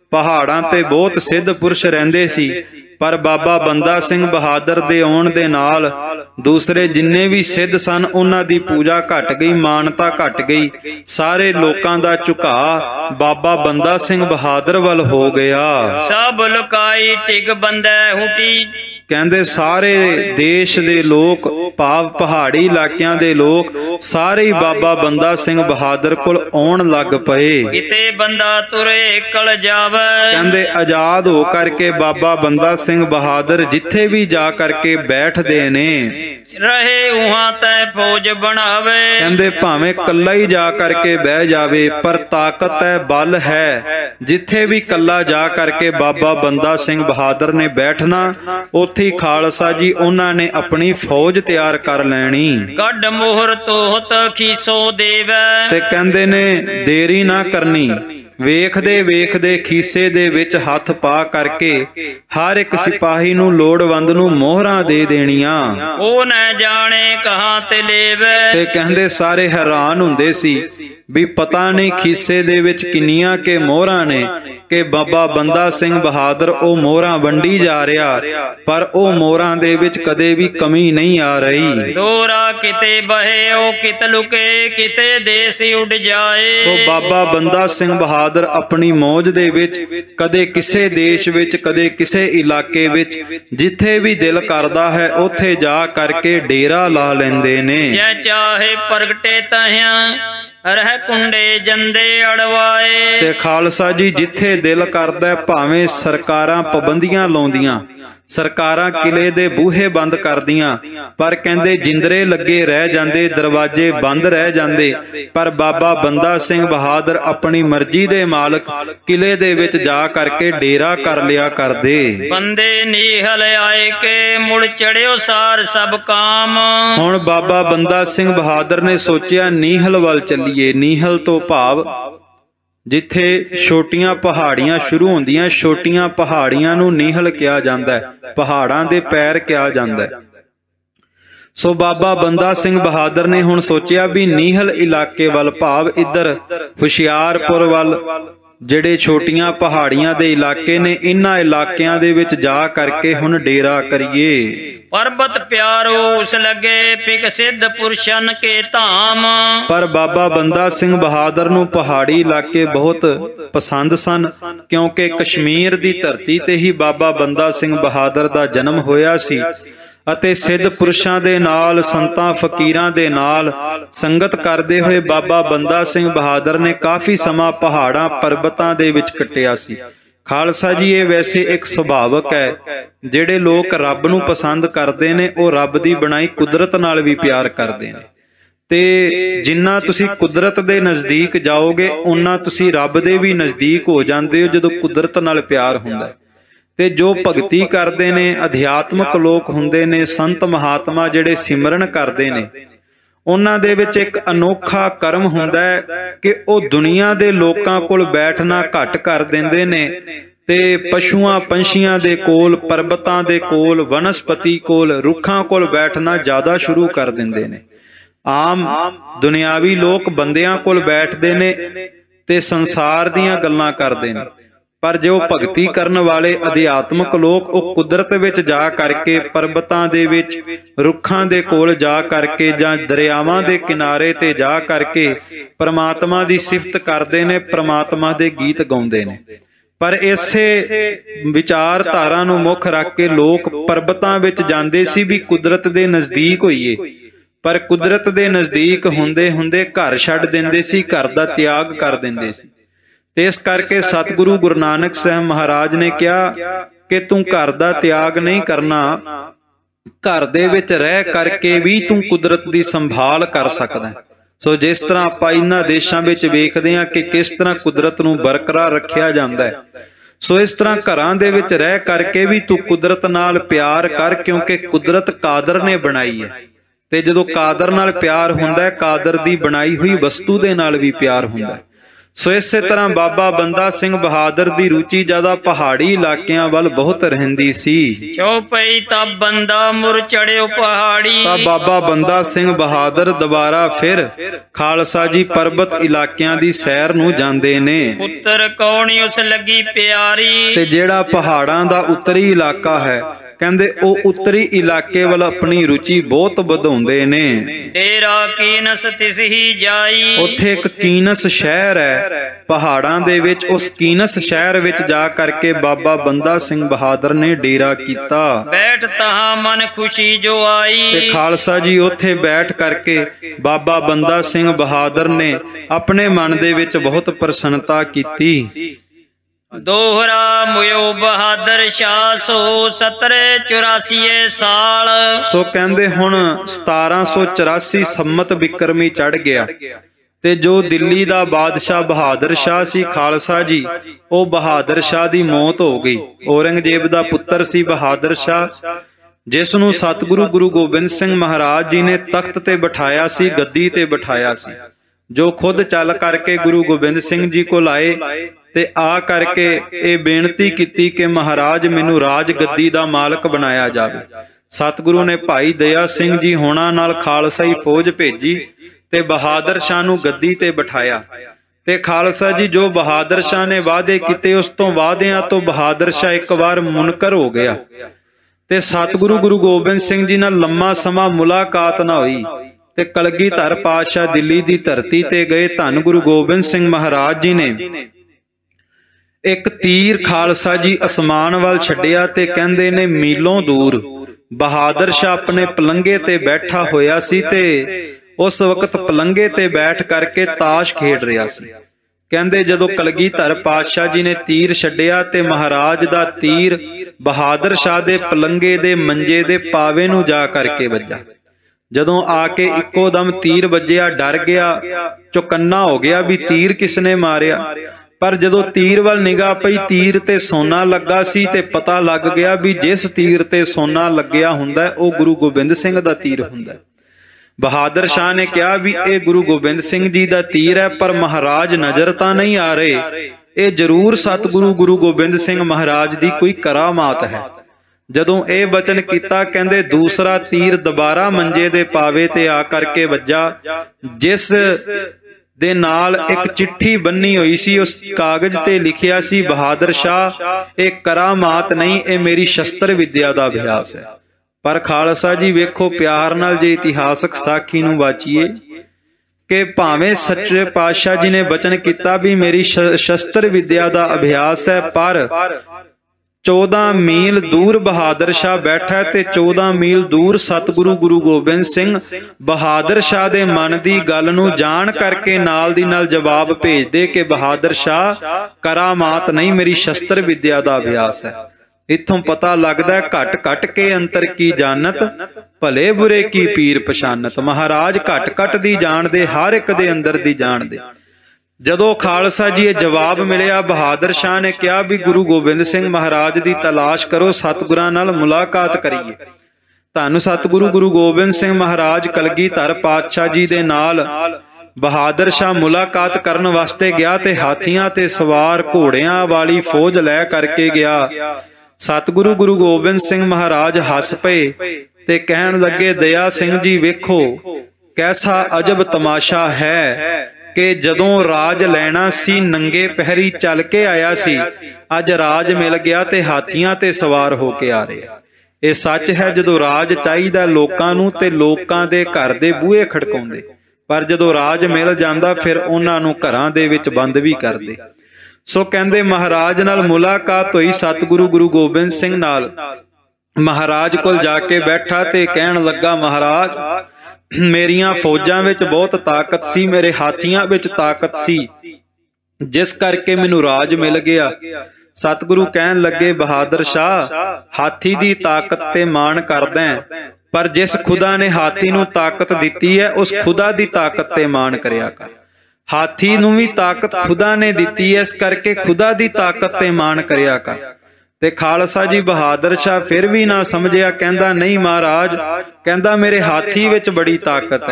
A: ਪਹਾੜਾਂ ਤੇ ਬਹੁਤ ਸਿੱਧ ਪੁਰਸ਼ ਰਹਿੰਦੇ ਸੀ, ਪਰ ਬਾਬਾ ਬੰਦਾ ਸਿੰਘ ਬਹਾਦਰ ਦੇ ਆਉਣ ਦੇ ਨਾਲ ਦੂਸਰੇ ਜਿੰਨੇ ਵੀ ਸਿੱਧ ਸਨ ਉਹਨਾਂ ਦੀ ਪੂਜਾ ਘਟ ਗਈ, ਮਾਨਤਾ ਘਟ ਗਈ। ਸਾਰੇ ਲੋਕਾਂ ਦਾ ਝੁਕਾਅ ਬਾਬਾ ਬੰਦਾ ਸਿੰਘ ਬਹਾਦਰ ਵੱਲ ਹੋ ਗਿਆ।
B: ਸਭ ਲੁਕਾਈ ਟਿਕ ਬੰਦੈ ਹੁਟੀ।
A: ਕਹਿੰਦੇ ਸਾਰੇ ਦੇਸ਼ ਦੇ ਲੋਕ, ਭਾਵ ਪਹਾੜੀ ਇਲਾਕਿਆਂ ਦੇ ਲੋਕ ਸਾਰੇ ਹੀ ਬਾਬਾ ਬੰਦਾ ਸਿੰਘ ਬਹਾਦਰ ਕੋਲ ਆਉਣ ਲੱਗ ਪਏ।
B: ਕਿਤੇ ਬੰਦਾ ਤੁਰੇ ਕਲ ਜਾਵੇ।
A: ਕਹਿੰਦੇ ਆਜ਼ਾਦ ਹੋ ਕਰਕੇ ਬਾਬਾ ਬੰਦਾ ਸਿੰਘ ਬਹਾਦਰ ਜਿੱਥੇ ਵੀ ਜਾ ਕਰਕੇ ਬੈਠਦੇ ਨੇ,
B: ਰਹੇ ਉਹਾਂ ਤੈ ਫੌਜ ਬਣਾਵੇ।
A: ਕਹਿੰਦੇ ਭਾਵੇਂ ਕੱਲਾ ਹੀ ਜਾ ਕਰਕੇ ਬਹਿ ਜਾਵੇ, ਪਰ ਤਾਕਤ ਹੈ, ਬਲ ਹੈ। ਜਿੱਥੇ ਵੀ ਕੱਲਾ ਜਾ ਕਰਕੇ ਬਾਬਾ ਬੰਦਾ ਸਿੰਘ ਬਹਾਦਰ ਨੇ ਬੈਠਣਾ, ਉੱਥੇ ਖਾਲਸਾ ਜੀ ਉਹਨਾਂ ਨੇ ਆਪਣੀ ਫੌਜ ਤਿਆਰ ਕਰ ਲੈਣੀ।
B: ਕੱਢ ਮੋਹਰ ਤੋਹਤ ਖੀਸੋ ਦੇਵੈ।
A: ਤੇ ਕਹਿੰਦੇ ਨੇ ਦੇਰੀ ਨਾ ਕਰਨੀ, ਵੇਖਦੇ ਵੇਖਦੇ ਖੀਸੇ ਦੇ ਵਿੱਚ ਹੱਥ ਪਾ ਕਰਕੇ ਹਰ ਇੱਕ ਸਿਪਾਹੀ ਨੂੰ ਲੋੜਵੰਦ ਨੂੰ ਮੋਹਰਾਂ ਦੇ ਦੇਣੀਆਂ।
B: ਉਹ ਨਾ ਜਾਣੇ ਕਹਾਂ ਤੇ ਲੇਵੇ।
A: ਤੇ ਕਹਿੰਦੇ ਸਾਰੇ ਹੈਰਾਨ ਹੁੰਦੇ ਸੀ ਵੀ ਪਤਾ ਨਹੀਂ ਖੀਸੇ ਦੇ ਵਿੱਚ ਕਿੰਨੀਆਂ ਕੇ ਮੋਹਰਾਂ ਨੇ, ਕਿ ਬਾਬਾ ਬੰਦਾ ਸਿੰਘ ਬਹਾਦਰ ਉਹ ਮੋਹਰਾਂ ਵੰਡੀ ਜਾ ਰਿਹਾ, ਪਰ ਉਹ ਮੋਹਰਾਂ ਦੇ ਵਿੱਚ ਕਦੇ ਵੀ ਕਮੀ ਨਹੀਂ ਆ ਰਹੀ।
B: ਦੋਰਾ ਕਿਤੇ ਬਹੇ ਉਹ ਕਿਤ ਲੁਕੇ, ਕਿਤੇ ਦੇਸ ਉੱਡ ਜਾਏ।
A: ਸੋ ਬਾਬਾ ਬੰਦਾ ਸਿੰਘ ਬਹਾਦਰ ਆਪਣੀ ਮੌਜ ਦੇ ਵਿੱਚ ਕਦੇ ਕਿਸੇ ਦੇਸ਼ ਵਿੱਚ, ਕਦੇ ਕਿਸੇ ਇਲਾਕੇ ਵਿੱਚ, ਜਿੱਥੇ ਵੀ ਦਿਲ ਕਰਦਾ ਹੈ ਉੱਥੇ ਜਾ ਕਰਕੇ ਡੇਰਾ ਲਾ ਲੈਂਦੇ ਨੇ।
B: ਜੈ ਚਾਹੇ ਪ੍ਰਗਟੇ ਤਹਿਆਂ ਰਹਿ ਕੁੰਡੇ ਜੰਦੇ ਅੜਵਾਏ।
A: ਤੇ ਖਾਲਸਾ ਜੀ ਜਿੱਥੇ ਦਿਲ ਕਰਦਾ, ਭਾਵੇਂ ਸਰਕਾਰਾਂ ਪਾਬੰਦੀਆਂ ਲਾਉਂਦੀਆਂ, ਸਰਕਾਰਾਂ ਕਿਲੇ ਦੇ ਬੂਹੇ ਬੰਦ ਕਰਦੀਆਂ, ਪਰ ਕਹਿੰਦੇ ਜਿੰਦਰੇ ਲੱਗੇ ਰਹਿ ਜਾਂਦੇ, ਦਰਵਾਜ਼ੇ ਬੰਦ ਰਹਿ ਜਾਂਦੇ, ਪਰ ਬਾਬਾ ਬੰਦਾ ਸਿੰਘ ਬਹਾਦਰ ਆਪਣੀ ਮਰਜ਼ੀ ਦੇ ਮਾਲਕ ਕਿਲੇ ਦੇ ਵਿੱਚ ਜਾ ਕਰਕੇ ਡੇਰਾ ਕਰ ਲਿਆ ਕਰਦੇ।
B: ਬੰਦੇ ਨੀਹਲ ਆਏ ਕੇ ਮੁੜ ਚੜਿਓ ਸਾਰ ਸਭ ਕਾਮ।
A: ਹੁਣ ਬਾਬਾ ਬੰਦਾ ਸਿੰਘ ਬਹਾਦਰ ਨੇ ਸੋਚਿਆ ਨੀਹਲ ਵੱਲ ਚੱਲੀਏ। ਨੀਹਲ ਤੋਂ ਭਾਵ ਜਿੱਥੇ ਛੋਟੀਆਂ ਪਹਾੜੀਆਂ ਸ਼ੁਰੂ ਹੁੰਦੀਆਂ, ਛੋਟੀਆਂ ਪਹਾੜੀਆਂ ਨੂੰ ਨੀਹਲ ਕਿਹਾ ਜਾਂਦਾ ਹੈ, ਪਹਾੜਾਂ ਦੇ ਪੈਰ ਕਿਹਾ ਜਾਂਦਾ ਹੈ। ਸੋ ਬਾਬਾ ਬੰਦਾ ਸਿੰਘ ਬਹਾਦਰ ਨੇ ਹੁਣ ਸੋਚਿਆ ਵੀ ਨੀਹਲ ਇਲਾਕੇ ਵੱਲ, ਭਾਵ ਇੱਧਰ ਹੁਸ਼ਿਆਰਪੁਰ ਵੱਲ ਜਿਹੜੇ ਛੋਟੀਆਂ ਪਹਾੜੀਆਂ ਦੇ ਇਲਾਕੇ ਨੇ, ਇਹਨਾਂ ਇਲਾਕਿਆਂ ਦੇ ਵਿੱਚ ਜਾ ਕਰਕੇ ਹੁਣ ਡੇਰਾ ਕਰੀਏ।
B: ਪਰਬਤ ਪਿਆਰੋ ਉਸ ਲੱਗੇ ਪਿਕ ਸਿੱਧ ਪੁਰਸ਼ਨ ਕੇ ਧਾਮ।
A: ਪਰ ਬਾਬਾ ਬੰਦਾ ਸਿੰਘ ਬਹਾਦਰ ਨੂੰ ਪਹਾੜੀ ਇਲਾਕੇ ਬਹੁਤ ਪਸੰਦ ਸਨ, ਕਿਉਂਕਿ ਕਸ਼ਮੀਰ ਦੀ ਧਰਤੀ ਤੇ ਹੀ ਬਾਬਾ ਬੰਦਾ ਸਿੰਘ ਬਹਾਦਰ ਦਾ ਜਨਮ ਹੋਇਆ ਸੀ, ਅਤੇ ਸਿੱਧ ਪੁਰਸ਼ਾਂ ਦੇ ਨਾਲ, ਸੰਤਾਂ ਫਕੀਰਾਂ ਦੇ ਨਾਲ ਸੰਗਤ ਕਰਦੇ ਹੋਏ ਬਾਬਾ ਬੰਦਾ ਸਿੰਘ ਬਹਾਦਰ ਨੇ ਕਾਫੀ ਸਮਾਂ ਪਹਾੜਾਂ ਪਰਬਤਾਂ ਦੇ ਵਿੱਚ ਕੱਟਿਆ ਸੀ। ਖਾਲਸਾ ਜੀ ਇਹ ਵੈਸੇ ਇੱਕ ਸੁਭਾਵਕ ਹੈ, ਜਿਹੜੇ ਲੋਕ ਰੱਬ ਨੂੰ ਪਸੰਦ ਕਰਦੇ ਨੇ ਉਹ ਰੱਬ ਦੀ ਬਣਾਈ ਕੁਦਰਤ ਨਾਲ ਵੀ ਪਿਆਰ ਕਰਦੇ ਨੇ, ਤੇ ਜਿੰਨਾ ਤੁਸੀਂ ਕੁਦਰਤ ਦੇ ਨਜ਼ਦੀਕ ਜਾਓਗੇ ਉਨਾ ਤੁਸੀਂ ਰੱਬ ਦੇ ਵੀ ਨਜ਼ਦੀਕ ਹੋ ਜਾਂਦੇ ਹੋ ਜਦੋਂ ਕੁਦਰਤ ਨਾਲ ਪਿਆਰ ਹੁੰਦਾ। ਤੇ ਜੋ ਭਗਤੀ ਕਰਦੇ ਨੇ, ਅਧਿਆਤਮਕ ਲੋਕ ਹੁੰਦੇ ਨੇ, ਸੰਤ ਮਹਾਤਮਾ ਜਿਹੜੇ ਸਿਮਰਨ ਕਰਦੇ ਨੇ, ਉਹਨਾਂ ਦੇ ਵਿੱਚ ਇੱਕ ਅਨੋਖਾ ਕਰਮ ਹੁੰਦਾ ਹੈ ਕਿ ਉਹ ਦੁਨੀਆ ਦੇ ਲੋਕਾਂ ਕੋਲ ਬੈਠਣਾ ਘੱਟ ਕਰ ਦਿੰਦੇ ਨੇ ਤੇ ਪਸ਼ੂਆਂ ਪੰਛੀਆਂ ਦੇ ਕੋਲ, ਪਰਬਤਾਂ ਦੇ ਕੋਲ, ਵਨਸਪਤੀ ਕੋਲ, ਰੁੱਖਾਂ ਕੋਲ ਬੈਠਣਾ ਜ਼ਿਆਦਾ ਸ਼ੁਰੂ ਕਰ ਦਿੰਦੇ ਨੇ। ਆਮ ਦੁਨਿਆਵੀ ਲੋਕ ਬੰਦਿਆਂ ਕੋਲ ਬੈਠਦੇ ਨੇ ਤੇ ਸੰਸਾਰ ਦੀਆਂ ਗੱਲਾਂ ਕਰਦੇ ਨੇ, ਪਰ ਜੋ ਭਗਤੀ ਕਰਨ ਵਾਲੇ ਅਧਿਆਤਮਕ ਲੋਕ ਉਹ ਕੁਦਰਤ ਵਿੱਚ ਜਾ ਕਰਕੇ, ਪਰਬਤਾਂ ਦੇ ਵਿੱਚ, ਰੁੱਖਾਂ ਦੇ ਕੋਲ ਜਾ ਕਰਕੇ ਜਾਂ ਦਰਿਆਵਾਂ ਦੇ ਕਿਨਾਰੇ ਤੇ ਜਾ ਕਰਕੇ ਪ੍ਰਮਾਤਮਾ ਦੀ ਸਿਫਤ ਕਰਦੇ ਨੇ, ਪ੍ਰਮਾਤਮਾ ਦੇ ਗੀਤ ਗਾਉਂਦੇ ਨੇ। ਪਰ ਇਸੇ ਵਿਚਾਰਧਾਰਾ ਨੂੰ ਮੁੱਖ ਰੱਖ ਕੇ ਲੋਕ ਪਰਬਤਾਂ ਵਿੱਚ ਜਾਂਦੇ ਸੀ ਵੀ ਕੁਦਰਤ ਦੇ ਨਜ਼ਦੀਕ ਹੋਈਏ, ਪਰ ਕੁਦਰਤ ਦੇ ਨਜ਼ਦੀਕ ਹੁੰਦੇ ਹੁੰਦੇ ਘਰ ਛੱਡ ਦਿੰਦੇ ਸੀ, ਘਰ ਦਾ ਤਿਆਗ ਕਰ ਦਿੰਦੇ ਸੀ। ਤੇ ਇਸ ਕਰਕੇ ਸਤਿਗੁਰੂ ਗੁਰੂ ਨਾਨਕ ਸਾਹਿਬ ਮਹਾਰਾਜ ਨੇ ਕਿਹਾ ਕਿ ਤੂੰ ਘਰ ਦਾ ਤਿਆਗ ਨਹੀਂ ਕਰਨਾ, ਘਰ ਦੇ ਵਿੱਚ ਰਹਿ ਕਰਕੇ ਵੀ ਤੂੰ ਕੁਦਰਤ ਦੀ ਸੰਭਾਲ ਕਰ ਸਕਦਾ। ਸੋ ਜਿਸ ਤਰ੍ਹਾਂ ਆਪਾਂ ਇਹਨਾਂ ਦੇਸ਼ਾਂ ਵਿੱਚ ਵੇਖਦੇ ਹਾਂ ਕਿ ਕਿਸ ਤਰ੍ਹਾਂ ਕੁਦਰਤ ਨੂੰ ਬਰਕਰਾਰ ਰੱਖਿਆ ਜਾਂਦਾ ਹੈ, ਸੋ ਇਸ ਤਰ੍ਹਾਂ ਘਰਾਂ ਦੇ ਵਿੱਚ ਰਹਿ ਕਰਕੇ ਵੀ ਤੂੰ ਕੁਦਰਤ ਨਾਲ ਪਿਆਰ ਕਰ, ਕਿਉਂਕਿ ਕੁਦਰਤ ਕਾਦਰ ਨੇ ਬਣਾਈ ਹੈ। ਤੇ ਜਦੋਂ ਕਾਦਰ ਨਾਲ ਪਿਆਰ ਹੁੰਦਾ ਹੈ, ਕਾਦਰ ਦੀ ਬਣਾਈ ਹੋਈ ਵਸਤੂ ਦੇ ਨਾਲ ਵੀ ਪਿਆਰ ਹੁੰਦਾ ਹੈ। ਸੋ ਇਸੇ ਤਰ੍ਹਾਂ ਬਾਬਾ ਬੰਦਾ ਸਿੰਘ ਬਹਾਦਰ ਦੀ ਰੁਚੀ ਜ਼ਿਆਦਾ ਪਹਾੜੀ ਇਲਾਕਿਆਂ ਵੱਲ ਬਹੁਤ ਰਹਿੰਦੀ ਸੀ।
B: ਚੌਪਈ ਤਾਂ ਬੰਦਾ ਮੁਰ ਚੜਿਓ ਪਹਾੜੀ।
A: ਤਾਂ ਬਾਬਾ ਬੰਦਾ ਸਿੰਘ ਬਹਾਦਰ ਦੁਬਾਰਾ ਫਿਰ ਖਾਲਸਾ ਜੀ ਪਰਬਤ ਇਲਾਕਿਆਂ ਦੀ ਸੈਰ ਨੂੰ ਜਾਂਦੇ ਨੇ।
B: ਪੁੱਤਰ ਕੌਣ ਉਸ ਲੱਗੀ ਪਿਆਰੀ।
A: ਤੇ ਜਿਹੜਾ ਪਹਾੜਾਂ ਦਾ ਉੱਤਰੀ ਇਲਾਕਾ ਹੈ, ਕਹਿੰਦੇ ਉਹ ਉੱਤਰੀ ਇਲਾਕੇ ਵੱਲ ਆਪਣੀ ਰੁਚੀ ਬਹੁਤ ਵਧਾਉਂਦੇ ਨੇ।
B: ਡੇਰਾ ਕੀਨਸ ਤਿਸ ਹੀ ਜਾਈ।
A: ਉੱਥੇ ਇੱਕ ਕੀਨਸ ਸ਼ਹਿਰ ਹੈ ਪਹਾੜਾਂ ਦੇ ਵਿੱਚ। ਉਸ ਕੀਨਸ ਸ਼ਹਿਰ ਵਿੱਚ ਜਾ ਕਰਕੇ ਬਾਬਾ ਬੰਦਾ ਸਿੰਘ ਬਹਾਦਰ ਨੇ ਡੇਰਾ ਕੀਤਾ।
B: ਬੈਠ ਤਹਾਂ ਮਨ ਖੁਸ਼ੀ ਜੋ ਆਈ।
A: ਤੇ ਖਾਲਸਾ ਜੀ ਉੱਥੇ ਬੈਠ ਕਰਕੇ ਬਾਬਾ ਬੰਦਾ ਸਿੰਘ ਬਹਾਦਰ ਨੇ ਆਪਣੇ ਮਨ ਦੇ ਵਿੱਚ ਬਹੁਤ ਪ੍ਰਸੰਨਤਾ ਕੀਤੀ।
B: ਦੋਹਰਾ ਮੁਇਓ ਬਹਾਦਰ ਸ਼ਾਹ ਸੋ ਸਤਰੇ ਚੁਰਾਸੀਏ ਸਾਲ।
A: ਸੋ ਕਹਿੰਦੇ ਹੁਣ ਸਤਾਰਾਂ ਸੌ ਚੁਰਾਸੀ ਸੰਮਤ ਬਿਕਰਮੀ ਚੜ ਗਿਆ ਤੇ ਜੋ ਦਿੱਲੀ ਦਾ ਬਾਦਸ਼ਾਹ ਬਹਾਦਰ ਸ਼ਾਹ ਸੀ ਖਾਲਸਾ ਜੀ, ਉਹ ਬਹਾਦਰ ਸ਼ਾਹ ਦੀ ਮੌਤ ਹੋ ਗਈ। ਔਰੰਗਜ਼ੇਬ ਦਾ ਪੁੱਤਰ ਸੀ ਬਹਾਦਰ ਸ਼ਾਹ, ਜਿਸ ਨੂੰ ਸਤਿਗੁਰੂ ਗੁਰੂ ਗੋਬਿੰਦ ਸਿੰਘ ਮਹਾਰਾਜ ਜੀ ਨੇ ਤਖਤ ਤੇ ਬਿਠਾਇਆ ਸੀ, ਗੱਦੀ ਤੇ ਬਿਠਾਇਆ ਸੀ, ਜੋ ਖੁਦ ਚੱਲ ਕਰਕੇ ਗੁਰੂ ਗੋਬਿੰਦ ਸਿੰਘ ਜੀ ਕੋਲ ਆਏ ਤੇ ਆ ਕਰਕੇ ਇਹ ਬੇਨਤੀ ਕੀਤੀ ਕਿ ਮਹਾਰਾਜ ਮੈਨੂੰ ਰਾਜ ਗੱਦੀ ਦਾ ਮਾਲਕ ਬਣਾਇਆ ਜਾਵੇ। ਸਤਿਗੁਰੂ ਨੇ ਭਾਈ ਦਇਆ ਸਿੰਘ ਜੀ ਹੋਣਾ ਨਾਲ ਖਾਲਸਾਈ ਫੌਜ ਭੇਜੀ ਤੇ ਬਹਾਦਰ ਸ਼ਾਹ ਨੂੰ ਗੱਦੀ ਤੇ ਬਿਠਾਇਆ। ਤੇ ਖਾਲਸਾ ਜੀ ਜੋ ਬਹਾਦਰ ਸ਼ਾਹ ਨੇ ਵਾਅਦੇ ਕੀਤੇ, ਉਸ ਤੋਂ ਵਾਅਦਿਆਂ ਤੋਂ ਬਹਾਦਰ ਸ਼ਾਹ ਇੱਕ ਵਾਰ ਮੁਨਕਰ ਹੋ ਗਿਆ ਤੇ ਸਤਿਗੁਰੂ ਗੁਰੂ ਗੋਬਿੰਦ ਸਿੰਘ ਜੀ ਨਾਲ ਲੰਮਾ ਸਮਾਂ ਮੁਲਾਕਾਤ ਨਾ ਹੋਈ। ਤੇ ਕਲਗੀਧਰ ਪਾਤਸ਼ਾਹ ਦਿੱਲੀ ਦੀ ਧਰਤੀ ਤੇ ਗਏ। ਧੰਨ ਗੁਰੂ ਗੋਬਿੰਦ ਸਿੰਘ ਮਹਾਰਾਜ ਜੀ ਨੇ ਇੱਕ ਤੀਰ ਖਾਲਸਾ ਜੀ ਅਸਮਾਨ ਵੱਲ ਛੱਡਿਆ ਤੇ ਕਹਿੰਦੇ ਨੇ ਮੀਲੋਂ ਦੂਰ ਬਹਾਦਰ ਸ਼ਾਹ ਆਪਣੇ ਪਲੰਗੇ ਤੇ ਬੈਠਾ ਹੋਇਆ ਸੀ ਤੇ ਉਸ ਵਕਤ ਪਲੰਗੇ ਤੇ ਬੈਠ ਕਰਕੇ ਤਾਸ਼ ਖੇਡ ਰਿਹਾ ਸੀ। ਕਹਿੰਦੇ ਜਦੋਂ ਕਲਗੀਧਰ ਪਾਤਸ਼ਾਹ ਜੀ ਨੇ ਤੀਰ ਛੱਡਿਆ ਤੇ ਮਹਾਰਾਜ ਦਾ ਤੀਰ ਬਹਾਦਰ ਸ਼ਾਹ ਦੇ ਪਲੰਗੇ ਦੇ ਮੰਜੇ ਦੇ ਪਾਵੇ ਨੂੰ ਜਾ ਕਰਕੇ ਵੱਜਾ। ਜਦੋਂ ਆ ਕੇ ਇੱਕੋ ਦਮ ਤੀਰ ਵੱਜਿਆ, ਡਰ ਗਿਆ, ਚੁਕੰਨਾ ਹੋ ਗਿਆ ਵੀ ਤੀਰ ਕਿਸਨੇ ਮਾਰਿਆ। ਪਰ ਜਦੋਂ ਤੀਰ ਵੱਲ ਨਿਗਾਹ ਪਈ, ਤੀਰ ਤੇ ਸੋਨਾ ਲੱਗਾ ਸੀ ਤੇ ਪਤਾ ਲੱਗ ਗਿਆ ਵੀ ਜਿਸ ਤੀਰ ਤੇ ਸੋਨਾ ਲੱਗਿਆ ਹੁੰਦਾ ਉਹ ਗੁਰੂ ਗੋਬਿੰਦ ਸਿੰਘ ਦਾ ਤੀਰ ਹੁੰਦਾ। ਬਹਾਦਰ ਸ਼ਾਹ ਨੇ ਕਿਹਾ ਵੀ ਇਹ ਗੁਰੂ ਗੋਬਿੰਦ ਸਿੰਘ ਜੀ ਦਾ ਤੀਰ ਹੈ, ਪਰ ਮਹਾਰਾਜ ਨਜ਼ਰ ਤਾਂ ਨਹੀਂ ਆ ਰਹੇ, ਇਹ ਜ਼ਰੂਰ ਸਤਿਗੁਰੂ ਗੁਰੂ ਗੋਬਿੰਦ ਸਿੰਘ ਮਹਾਰਾਜ ਦੀ ਕੋਈ ਕਰਾਮਾਤ ਹੈ। ਜਦੋਂ ਇਹ ਬਚਨ ਕੀਤਾ, ਕਹਿੰਦੇ ਦੂਸਰਾ ਤੀਰ ਦੁਬਾਰਾ ਮੰਜੇ ਦੇ ਪਾਵੇ ਤੇ ਆ ਕਰਕੇ ਵੱਜਾ, ਜਿਸ ਦੇ ਨਾਲ ਇੱਕ ਚਿੱਠੀ ਬੰਨੀ ਹੋਈ ਸੀ। ਉਸ ਕਾਗਜ਼ ਤੇ ਲਿਖਿਆ ਸੀ ਬਹਾਦਰ ਸ਼ਾਹ, ਇਹ ਕਰਾਮਾਤ ਨਹੀਂ, ਇਹ ਮੇਰੀ ਸ਼ਸਤਰ ਵਿਦਿਆ ਦਾ ਅਭਿਆਸ ਹੈ। ਪਰ ਖਾਲਸਾ ਜੀ ਵੇਖੋ ਪਿਆਰ ਨਾਲ ਜੇ ਇਤਿਹਾਸਕ ਸਾਖੀ ਨੂੰ ਵਾਚੀਏ ਕਿ ਭਾਵੇਂ ਸੱਚੇ ਪਾਤਸ਼ਾਹ ਜੀ ਨੇ ਬਚਨ ਕੀਤਾ ਵੀ ਮੇਰੀ ਸ਼ਸਤਰ ਵਿਦਿਆ ਦਾ ਅਭਿਆਸ ਹੈ, ਪਰ ਚੌਦਾਂ ਮੀਲ ਦੂਰ ਬਹਾਦਰ ਸ਼ਾਹ ਬੈਠਾ ਤੇ ਚੌਦਾਂ ਮੀਲ ਦੂਰ ਸਤਿਗੁਰੂ ਗੁਰੂ ਗੋਬਿੰਦ ਸਿੰਘ ਬਹਾਦਰ ਸ਼ਾਹ ਦੇ ਮਨ ਦੀ ਗੱਲ ਨੂੰ ਜਾਣ ਕਰਕੇ ਨਾਲ ਦੀ ਨਾਲ ਜਵਾਬ ਭੇਜਦੇ ਕਿ ਬਹਾਦਰ ਸ਼ਾਹ ਕਰਾਮਾਤ ਨਹੀਂ, ਮੇਰੀ ਸ਼ਸਤਰ ਵਿਦਿਆ ਦਾ ਅਭਿਆਸ ਹੈ। ਇੱਥੋਂ ਪਤਾ ਲੱਗਦਾ ਘਟ ਘਟ ਕੇ ਅੰਤਰ ਕੀ ਜਾਣਤ, ਭਲੇ ਬੁਰੇ ਕੀ ਪੀਰ ਪਛਾਨਤ। ਮਹਾਰਾਜ ਘਟ ਘਟ ਦੀ ਜਾਣਦੇ, ਹਰ ਇੱਕ ਦੇ ਅੰਦਰ ਦੀ ਜਾਣਦੇ। ਜਦੋਂ ਖਾਲਸਾ ਜੀ ਇਹ ਜਵਾਬ ਮਿਲਿਆ, ਬਹਾਦਰ ਸ਼ਾਹ ਨੇ ਕਿਹਾ ਵੀ ਗੁਰੂ ਗੋਬਿੰਦ ਸਿੰਘ ਮਹਾਰਾਜ ਦੀ ਤਲਾਸ਼ ਕਰੋ, ਸਤਿਗੁਰਾਂ ਨਾਲ ਮੁਲਾਕਾਤ ਕਰੀਏ। ਧੰਨ ਸਤਿਗੁਰੂ ਗੁਰੂ ਗੋਬਿੰਦ ਸਿੰਘ ਮਹਾਰਾਜ ਕਲਗੀਧਰ ਪਾਤਸ਼ਾਹ ਜੀ ਦੇ ਨਾਲ ਬਹਾਦਰ ਸ਼ਾਹ ਮੁਲਾਕਾਤ ਕਰਨ ਵਾਸਤੇ ਗਿਆ ਤੇ ਹਾਥੀਆਂ ਤੇ ਸਵਾਰ ਘੋੜਿਆਂ ਵਾਲੀ ਫੌਜ ਲੈ ਕਰਕੇ ਗਿਆ। ਸਤਿਗੁਰੂ ਗੁਰੂ ਗੋਬਿੰਦ ਸਿੰਘ ਮਹਾਰਾਜ ਹੱਸ ਪਏ ਤੇ ਕਹਿਣ ਲੱਗੇ, ਦਇਆ ਸਿੰਘ ਜੀ ਵੇਖੋ ਕੈਸਾ ਅਜਬ ਤਮਾਸ਼ਾ ਹੈ ਕਿ ਜਦੋਂ ਰਾਜ ਲੈਣਾ ਸੀ ਨੰਗੇ ਪਹਿਰੀ ਚੱਲ ਕੇ ਆਇਆ ਸੀ, ਅੱਜ ਰਾਜ ਮਿਲ ਗਿਆ ਤੇ ਹਾਥੀਆਂ ਤੇ ਸਵਾਰ ਹੋ ਕੇ ਆ ਰਿਹਾ। ਇਹ ਸੱਚ ਹੈ, ਜਦੋਂ ਰਾਜ ਚਾਹੀਦਾ ਲੋਕਾਂ ਨੂੰ ਤੇ ਲੋਕਾਂ ਦੇ ਘਰ ਦੇ ਬੂਹੇ ਖੜਕਾਉਂਦੇ, ਪਰ ਜਦੋਂ ਰਾਜ ਮਿਲ ਜਾਂਦਾ ਫਿਰ ਉਹਨਾਂ ਨੂੰ ਘਰਾਂ ਦੇ ਵਿੱਚ ਬੰਦ ਵੀ ਕਰਦੇ। ਸੋ ਕਹਿੰਦੇ ਮਹਾਰਾਜ ਨਾਲ ਮੁਲਾਕਾਤ ਹੋਈ ਸਤਿਗੁਰੂ ਗੁਰੂ ਗੋਬਿੰਦ ਸਿੰਘ ਨਾਲ। ਮਹਾਰਾਜ ਕੋਲ ਜਾ ਕੇ ਬੈਠਾ ਤੇ ਕਹਿਣ ਲੱਗਾ, ਮਹਾਰਾਜ ਮੇਰੀਆਂ ਫੌਜਾਂ ਵਿੱਚ ਬਹੁਤ ਤਾਕਤ ਸੀ, ਮੇਰੇ ਹਾਥੀਆਂ ਵਿੱਚ ਤਾਕਤ ਸੀ, ਜਿਸ ਕਰਕੇ ਮੈਨੂੰ ਰਾਜ ਮਿਲ ਗਿਆ। ਸਤਿਗੁਰੂ ਕਹਿਣ ਲੱਗੇ, ਬਹਾਦਰ ਸ਼ਾਹ ਹਾਥੀ ਦੀ ਤਾਕਤ ਤੇ ਮਾਣ ਕਰਦਾ ਹੈ, ਪਰ ਜਿਸ ਖੁਦਾ ਨੇ ਹਾਥੀ ਨੂੰ ਤਾਕਤ ਦਿੱਤੀ ਹੈ ਉਸ ਖੁਦਾ ਦੀ ਤਾਕਤ ਤੇ ਮਾਣ ਕਰਿਆ ਕਰ। ਹਾਥੀ ਨੂੰ ਵੀ ਤਾਕਤ ਖੁਦਾ ਨੇ ਦਿੱਤੀ ਹੈ, ਇਸ ਕਰਕੇ ਖੁਦਾ ਦੀ ਤਾਕਤ ਤੇ ਮਾਣ ਕਰਿਆ ਕਰ। ਤੇ ਖਾਲਸਾ ਜੀ ਬਹਾਦਰ ਸ਼ਾਹ ਫਿਰ ਵੀ ਨਾ ਸਮਝਿਆ, ਕਹਿੰਦਾ ਨਹੀਂ ਮਹਾਰਾਜ, ਕਹਿੰਦਾ ਮੇਰੇ ਹਾਥੀ ਵਿੱਚ ਬੜੀ ਤਾਕਤ ਹੈ,